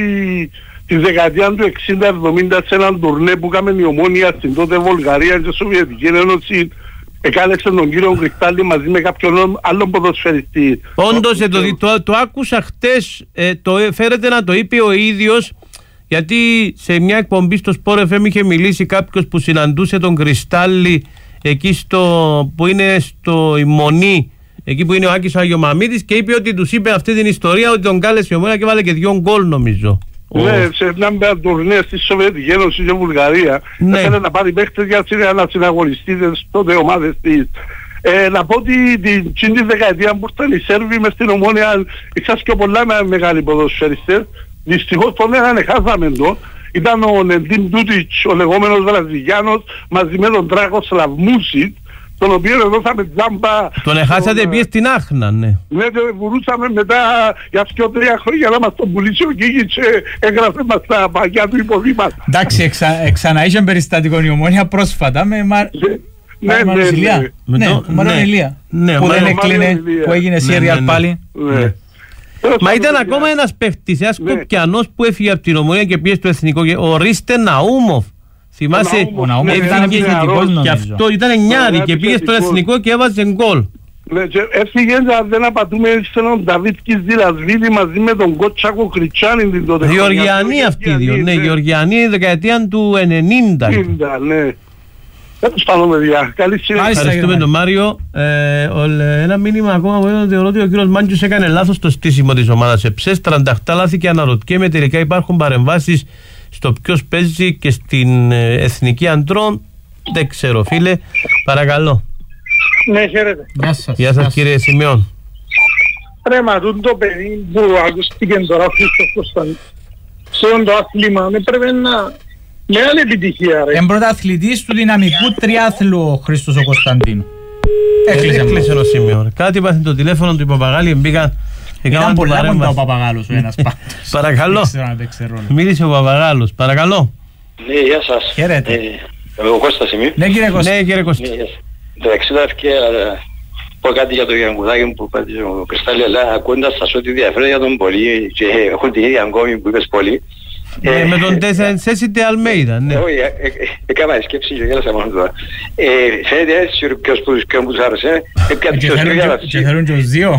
τη δεκαετία του εξήντα εβδομήντα σε έναν τουρνέ που έκαμε η Ομόνια στην τότε Βουλγαρία και Σοβιετική Ένωση εκάλεσε τον κύριο Κρυστάλλη μαζί με κάποιον άλλον ποδοσφαιριστή. Όντως, ε, το, το, το άκουσα χτες, ε, το φέρεται να το είπε ο ίδιος, γιατί σε μια εκπομπή στο Sport εφ εμ είχε μιλήσει κάποιος που συναντούσε τον Κρυστάλλη εκεί στο, που είναι στο Ημονή εκεί που είναι ο Άκης ο Αγιομαμίτης, και είπε ότι τους είπε αυτή την ιστορία ότι τον κάλεσε η Ομόνια και βάλε και δυο γκολ, νομίζω. Ναι, σε μια τουρνία στη Σοβιετική Ένωση και Βουλγαρία. Ναι. Θέλει να πάρει παίχτες για να συναγωνιστεί στις τότε ομάδες της. Ε, να πω ότι την κοινή δεκαετία που ήρθαν οι Σέρβοι μες στην Ομόνια, είχαν και πολλά μεγάλοι ποδοσφαιριστές. Δυστυχώς τον έναν χάσαμε το. Ήταν ο Νεντίν Τούτιτς, ο λεγόμενος Βραζιλιάνος, μαζί με τον Τράκο Σλαβμούσιτ, τον οποίο δώσαμε τζάμπα. Τον εχάσατε τον... πει στην Άχνα, ναι. Ναι, και μπορούσαμε μετά για δύο τρία χρόνια να μας τον πουλήσει ο Κίκης και έγραφε μας τα παγιά του υποδήματα. Εντάξει, εξα, ξαναείσαι περιστατικό η Ομόνια πρόσφατα με Μαρ... Ναι, ναι, ναι, Ηλία. ναι. Ναι, το Μαρόν Ηλία. Ναι, που δεν έκλεινε, που έγινε Σύριαλ πάλι. Ναι. Μα ήταν ακόμα ένας παίχτης, ένας Σκοπιανός που έφυγε από την Ομόνια και πήγε στο Εθνικό, ο Ρίστε Ναούμοφ. Θυμάσαι, ο Ναούμοφ ήταν επιθετικός, νομίζω. Και αυτό ήταν εννιάρη και πήγε στο Εθνικό και έβαζε γκολ. Ναι, και έφυγε, δεν απατούμε, ήρθε ο Νταβίτ Κιζδηλασβίδη μαζί με τον Κότσακο Κριτσάνιν την τότε. Γεωργιανοί αυτοί οι δύο, ναι, Γεωργιανοί δεκαετία του ενενήντα. Ναι. Τέλος πάντων, παιδιά. Καλή συνέχεια. Ευχαριστούμε τον Μάριο. Ε, ο, ένα μήνυμα ακόμα που έδωσε ότι ο κύριος Μάντζιος έκανε λάθος στο στήσιμο της ομάδας ΕΨΕΣ. τριάντα οκτώ λάθη και αναρωτιέμαι τελικά υπάρχουν παρεμβάσεις στο ποιος παίζει και στην ε, εθνική αντρών. Δεν ξέρω, φίλε. Παρακαλώ. Ναι, χαίρετε. Γεια σας. Γεια σας, κύριε Σημειών. Ρε, μα το παιδί που ακούστηκε τώρα Χρήστος Κωνσταντίνου σε το άθλημα πρέπει να... Μεγάλη επιτυχία, ρε. Είναι πρωταθλητής του δυναμικού τριάθλου ο Χρήστος ο Κωνσταντίνου. Έκλεισε, έκλεισε το σημείο. Κάτι είπατε το τηλέφωνο του Παπαγάλη, μπήκαν. Ήταν πολλά κοντά ο Παπαγάλος ο ένας πάντως. Παρακαλώ. Μίλησε ο Παπαγάλος, παρακαλώ. Ναι, γεια σας. Χαίρετε. Ο Κώστας είμαι. Ναι, κύριε Κώστα. Ναι, κύριε Κώστα. Εντάξει, θα πω κάτι για το Γιανκουδάκι μου που πάτησε ο Κρυστάλλη, αλλά ακούοντας σας ότι διαφέρει για τον πολύ και έχω την ίδια αγκόμη που είπες πολύ. Ναι, με τον Τέσσερ Αλμέιδα, ναι. Όχι, έκανα σκέψη και γέλασα μόνο τώρα. Φαίνεται έτσι ποιος που τους άρεσε. Και θέλουν και τους δύο.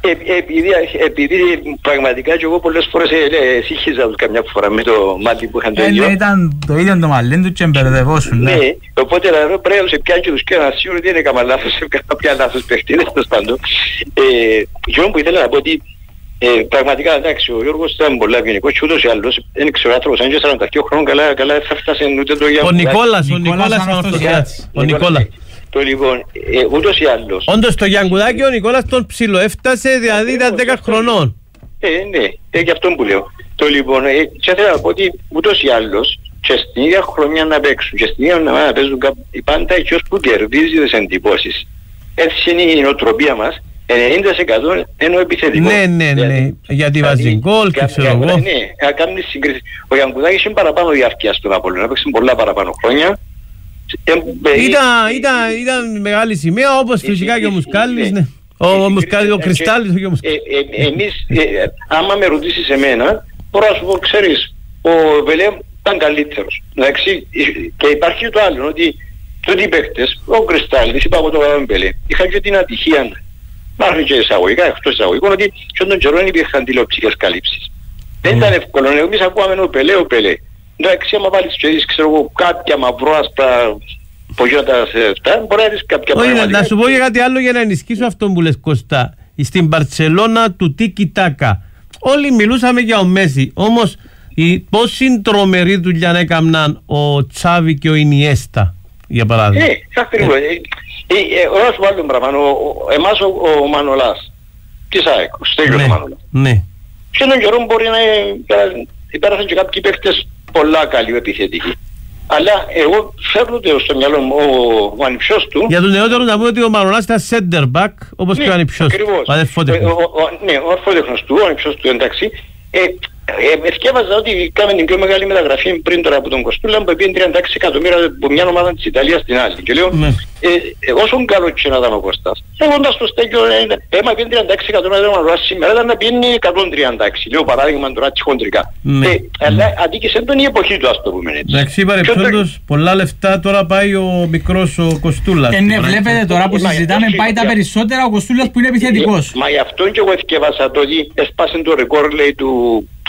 Επειδή πραγματικά και εγώ πολλές φορές σύγχυζα τους καμιά φορά με το μάτι που είχαν το ίδιο. Ναι, ήταν το ίδιο το μαλλί του και εμπερδευόσουν. Ναι, οπότε πρέπει να τους πιάνει και τους και να σίγουρο ότι δεν έκανα λάθος, έκανα πια λάθος παιχνίδι, τέλος πάντων. Και που ήθελα να πω ότι Ε, πραγματικά εντάξει, ο Γιώργος ήταν πολλά ευγενικός και ούτως ή άλλως δεν ξέρω άνθρωπος, αν και σαράντα δύο χρόνων καλά, καλά θα φτάσει ούτε το Γιάννη. Ο Νικόλας, ο Νικόλας Ανορθωσιάτης. Ο Νικόλας. Το λοιπόν, ε, ούτως ή άλλως. Όντως το Γιανκουδάκι ο Νικόλας τον ψιλοέφτασε, δηλαδή ήταν δέκα χρονών. Ε, ναι, ε, γι' αυτό που λέω. Το λοιπόν, ε, και θέλω να πω ότι ούτως ή άλλως και στην ίδια χρονιά να παίξουν και στην ίδια να παίζουν πάντα εκείνος που κερδίζει τις εντυπώσεις. Έτσι είναι η νοοτροπία μας. ενενήντα τοις εκατό ενώ επιθετικό. Ναι, ναι, ναι. Γιατί βάζει γκολ και ξέρω εγώ. Ναι, κάνει συγκρίσεις. Ο Γιανκουδάκης είναι παραπάνω διάρκεια στον Απόλλωνα. Έπαιξε πολλά παραπάνω χρόνια. Ήταν μεγάλη σημαία όπως φυσικά και ο Μουσκάλης. Ο Μουσκάλης, ο Κρυστάλλης. Εμείς, άμα με ρωτήσεις εμένα, μπορώ να σου πω, ξέρεις, ο Βελέ ήταν καλύτερος. Εντάξει, και υπάρχει το άλλο, ότι τούτοι οι παίκτες, ο Κρυστάλλης, είπα εγώ το Βελέ, είχαν και την ατυχία. Μάχουν και εισαγωγικά, εκτός εισαγωγικών, ότι και τον καιρό υπήρχαν τηλεοπτικές καλύψεις. Δεν ήταν εύκολο, εμείς ακούαμε ο Πελέ, ο Πελέ. Εντάξει, άμα βάλεις και δεις, ξέρω εγώ, κάποια μαυρόασπρα πογιώτα σε αυτά, μπορεί να δεις κάποια πράγματα. Να σου πω για κάτι άλλο για να ενισχύσω αυτό που λες, Κώστα. Στην Μπαρτσελώνα του Τίκι Τάκα. Όλοι μιλούσαμε για ο Μέση, όμως πόση τρομερή δουλειά έκαναν ο Τσάβι και ο Ινιέστα, για παράδειγμα. Ναι, ακριβώς. Ωραία σου άλλο πράγμα, εμάς ο Μανολάς, της ΑΕΚ, ο Στέγιος ο Μανολάς. Ναι. Σε έναν καιρό μπορεί να υπέρασαν και κάποιοι παίκτες πολλά καλοί επιθετικοί. Αλλά εγώ φέρνω το στο μυαλό μου ο ανιψιός του. Για τους νεότερους να πούμε ότι ο Μανολάς ήταν center back, όπως και ο ανιψιός του. Ο αδερφότεχνος. Ναι, ο αδερφότεχνος του, ο ανιψιός του, εντάξει. Εθιέβαζα ότι κάναμε την πιο μεγάλη μεταγραφή πριν τώρα από τον Κοστούλα που πήγαινε τριάντα έξι εκατομμύρια από μια ομάδα της Ιταλίας στην άλλη. Και λέω, όσον καλό και να ήταν ο Κώστας, έχοντας το στέκιο, έμα πήγαινε τριάντα έξι εκατομμύρια σήμερα, ήταν να πήγαινε εκατόν τριάντα έξι. Λέω παράδειγμα τώρα χοντρικά. Αλλά αντίκησε τον η εποχή του, ας το πούμε έτσι. Εντάξει, παρεπτόντως, πολλά λεφτά τώρα πάει ο μικρός ο Κοστούλας. Ε, ναι, βλέπετε τώρα που συζητάμε πάει τα περισσότερα ο Κοστούλας που είναι επιθετικός. Μα γι' αυτό και εγώ εθιέβασα το ότι έσπασε το ρεκόρ, λέει, του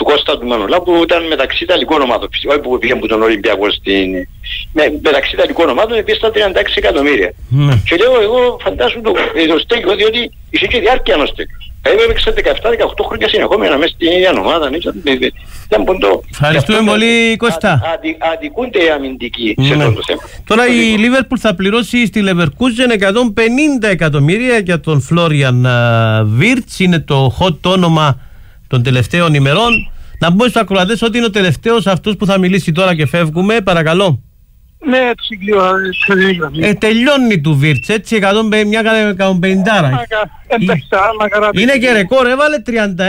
του Κώστα του Μανολά που ήταν μεταξύ Ιταλικών ομάδων, όχι που πήγαν από τον Ολυμπιακό στην... Με, μεταξύ Ιταλικών ομάδων επίσης στα τριάντα έξι εκατομμύρια. Mm. Και λέω εγώ φαντάζομαι το, το στέκιο διότι είχε και διάρκεια ενός στέκιο. Έπαιξε δεκαεπτά δεκαοκτώ χρόνια συνεχόμενα μέσα στην ίδια ομάδα. Ευχαριστούμε πολύ Κώστα. Αδικούνται οι αμυντικοί σε αυτό το θέμα. Τώρα η Λίβερπουλ θα πληρώσει στη Leverkusen εκατόν πενήντα εκατομμύρια για τον Φλόριαν Βίρτς. Είναι το hot όνομα των τελευταίων ημερών. Να πούμε στους ακροατές ότι είναι ο τελευταίος αυτός που θα μιλήσει τώρα και φεύγουμε. Παρακαλώ. Ναι, έτσι κλείω. Ε, τελειώνει του Βίρτς, έτσι, μια εκατόν πενήντα. Είναι και ρεκόρ, έβαλε τριάντα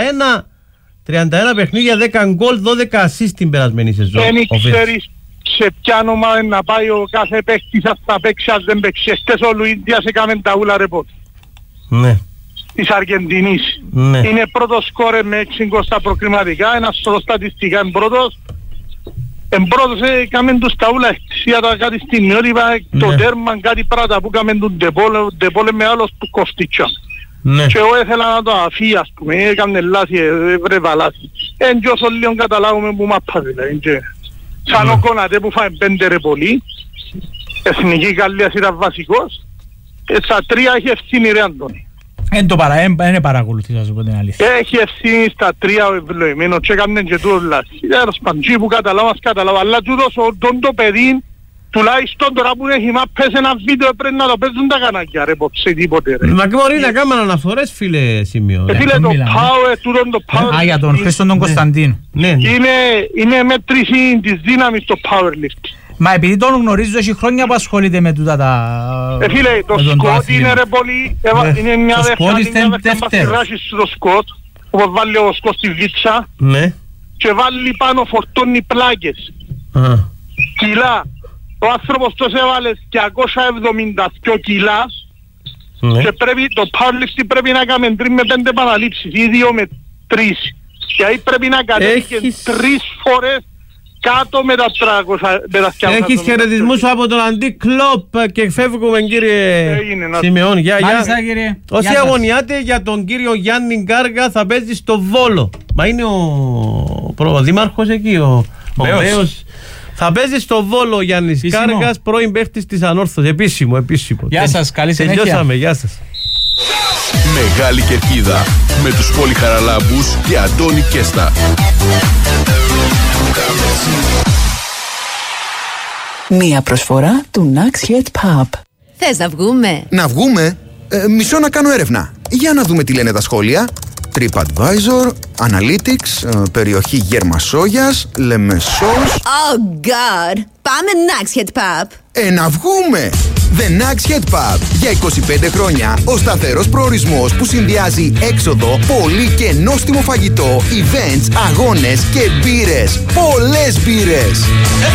ένα παιχνίδια, δέκα γκολ, δώδεκα assist την περασμένη σεζόν. Δεν ξέρεις σε ποια ομάδα να πάει ο κάθε παίκτης θα παίξει, αν δεν παίξει. Χτες ο Λουίντιας έκαμε τα ούλα ρεπότ. Ναι. Της Αργεντινής. Ναι. Είναι πρώτος σκόρε με έξι γκολ στα προκριματικά, ένας σωρό στατιστικά είναι πρώτος. Εν πρώτος έκαμε τους τα ούλα εξιάτα κάτι στιγμιότυπα, το τέρμα, κάτι πράγματα που έκαμε τον Ντεπόλε με άλλος που κοφτίτσαν. Ναι. Και εγώ ήθελα να το αφήσει, ας πούμε, έκανε λάθη, βρέβα λάθη. Εν και όσο λίγο καταλάβουμε που μάπα δηλαδή. Σαν ο Κονατέ που φάει πέντε ρε πολύ, εθνική Γαλλίας ήταν βασικός, στα τρία έχει ευθύνη ρε Αντώνη. Εν το παρα, εν, εν παρακολουθεί, θα σου πω την αλήθεια. Έχει ευθύνη στα τρία ο ευλογημένος και έκανε και τούτος λάθη. Τέλος πάντων, που καταλάβας καταλάβα, αλλά τούτος τον το παιδί, τουλάχιστον τώρα που έχει μάπες ένα βίντεο πρέπει να το παίζουν τα κανάκια ρε, σε τίποτε ρε. Μα και μπορεί να κάνουμε αναφορές φίλε Σημείο. Ε, φίλε το power, τούτον το power... Α, για τον Χρήστον τον Κωνσταντίνο. Είναι μέτρηση της δύναμης το powerlift. Μα επειδή τον γνωρίζω έχει χρόνια που ασχολείται με τούτα τα... Ε, φίλε, το σκότ είναι ρε πολύ, είναι μια δεύτερη ράση στο σκότ, όπου βάλει ο σκότ στη βίτσα και βάλει πάνω φορτώνει πλάκες. Κιλά. Ο άνθρωπος τόσο έβαλε διακόσια εβδομήντα δύο κιλά και πρέπει, το powerlifting πρέπει να κάνουμε τρεις με πέντε επαναλήψεις ή δύο με τρεις. Και ahí πρέπει να κατέβει και τρεις φορές κάτω με τα τριακόσια. Έχεις χαιρετισμούς από τον Αντί Κλόπ και φεύγουμε κύριε Σημεών. Γεια, γεια. Όσοι αγωνιάτε για τον κύριο Γιάννη Γκάργα θα παίζει στο Βόλο. Μα είναι ο δήμαρχος εκεί, ο Μπέος. Θα παίζει στο Βόλο Γιάννης Κάργας, πρώην παίχτης της Ανόρθωσης. Επίσημο, επίσημο. Γεια σας, καλή συνέχεια. Τελειώσαμε, γεια σας. Μεγάλη Κερκίδα με τους Πολυχαραλάμπους και Αντώνη Κέστα. Μία προσφορά του Nax Head Pub. Θες να βγούμε? Να βγούμε? Ε, μισό να κάνω έρευνα. Για να δούμε τι λένε τα σχόλια. TripAdvisor, Analytics, περιοχή Γερμασόγιας, Λεμεσός. Oh God! Πάμε Nax Head Pub. Ε, να βγούμε! The Nax Head Pub. Για είκοσι πέντε χρόνια ο σταθερός προορισμός που συνδυάζει έξοδο, πολύ και νόστιμο φαγητό, events, αγώνες και μπύρες. Πολλές μπύρες!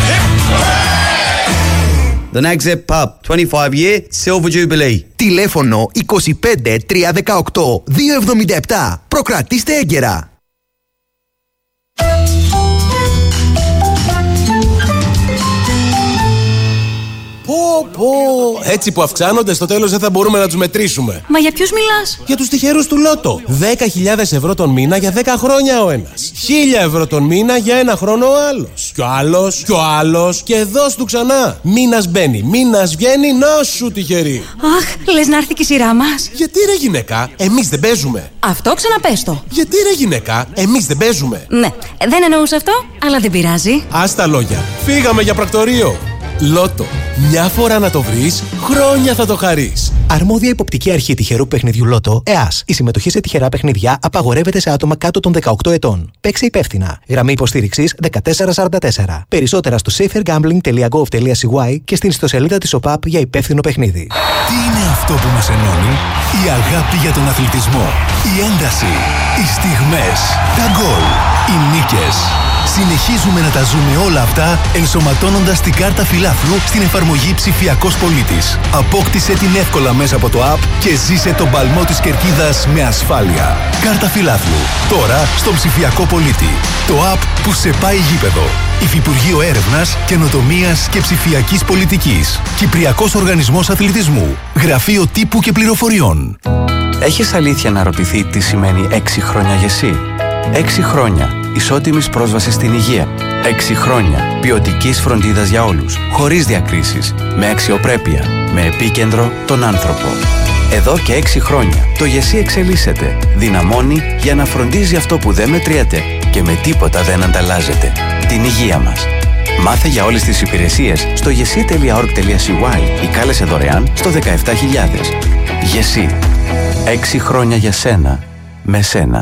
The Nax Head Pub, twenty-five year Silver Jubilee. Τηλέφωνο είκοσι πέντε τριακόσια δεκαοκτώ διακόσια εβδομήντα επτά. Προκρατήστε έγκαιρα. Πω πω, έτσι που αυξάνονται στο τέλος δεν θα μπορούμε να τους μετρήσουμε. Μα για ποιους μιλάς? Για τους τυχερούς του Λότο. δέκα χιλιάδες ευρώ τον μήνα για δέκα χρόνια ο ένας. χίλια ευρώ τον μήνα για ένα χρόνο ο άλλος. Κι ο άλλος, κι ο άλλος και δώσ' του ξανά. Μήνας μπαίνει, μήνας βγαίνει, να σου τυχερή. Αχ, λες να έρθει και η σειρά μας. Γιατί ρε γυναίκα, εμείς δεν παίζουμε. Αυτό ξαναπες το. Γιατί ρε γυναίκα, εμείς δεν παίζουμε. Ναι, δεν εννοούσα αυτό, αλλά δεν πειράζει. Ας τα λόγια, φύγαμε για πρακτορείο. Λότο. Μια φορά να το βρεις, χρόνια θα το χαρείς. Αρμόδια υποπτική αρχή τυχερού παιχνιδιού Λότο, ΕΑΣ. Η συμμετοχή σε τυχερά παιχνιδιά απαγορεύεται σε άτομα κάτω των δεκαοκτώ ετών. Παίξε υπεύθυνα. Γραμμή υποστήριξης δεκατέσσερα σαράντα τέσσερα. Περισσότερα στο safer gambling τελεία gov τελεία c y και στην ιστοσελίδα της ΟΠΑΠ για υπεύθυνο παιχνίδι. Τι είναι αυτό που μας ενώνει? Η αγάπη για τον αθλητισμό, η ένταση, οι στιγμές, τα γκολ, οι νίκες. Συνεχίζουμε να τα ζούμε όλα αυτά ενσωματώνοντας την κάρτα φιλάθλου στην εφαρμογή Ψηφιακός Πολίτης. Απόκτησε την εύκολα μέσα από το app και ζήσε τον παλμό της κερκίδας με ασφάλεια. Κάρτα φιλάθλου. Τώρα στον Ψηφιακό Πολίτη. Το app που σε πάει γήπεδο. Υφυπουργείο Έρευνας, Καινοτομίας και Ψηφιακής Πολιτικής. Κυπριακός Οργανισμός Αθλητισμού. Γραφείο Τύπου και Πληροφοριών. Έχεις αλήθεια να ρωτηθεί τι σημαίνει έξι χρόνια για εσύ? Έξι χρόνια ισότιμης πρόσβασης στην υγεία. Έξι χρόνια ποιοτικής φροντίδας για όλους, χωρίς διακρίσεις, με αξιοπρέπεια, με επίκεντρο τον άνθρωπο. Εδώ και έξι χρόνια το ΓΕΣΥ εξελίσσεται, δυναμώνει για να φροντίζει αυτό που δεν μετριέται και με τίποτα δεν ανταλλάζεται, την υγεία μας. Μάθε για όλες τις υπηρεσίες στο γεσί τελεία org τελεία σι γουάι ή κάλεσε δωρεάν στο δεκαεπτά χιλιάδες. ΓΕΣΥ. Έξι χρόνια για σένα, με σένα.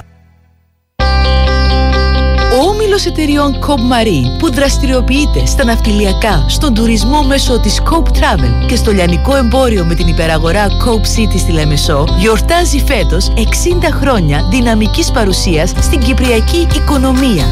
Ο όμιλος εταιριών Cope Marine που δραστηριοποιείται στα ναυτιλιακά, στον τουρισμό μέσω της Cope Travel και στο λιανικό εμπόριο με την υπεραγορά Cope City στη Λεμεσό, γιορτάζει φέτος εξήντα χρόνια δυναμικής παρουσίας στην κυπριακή οικονομία.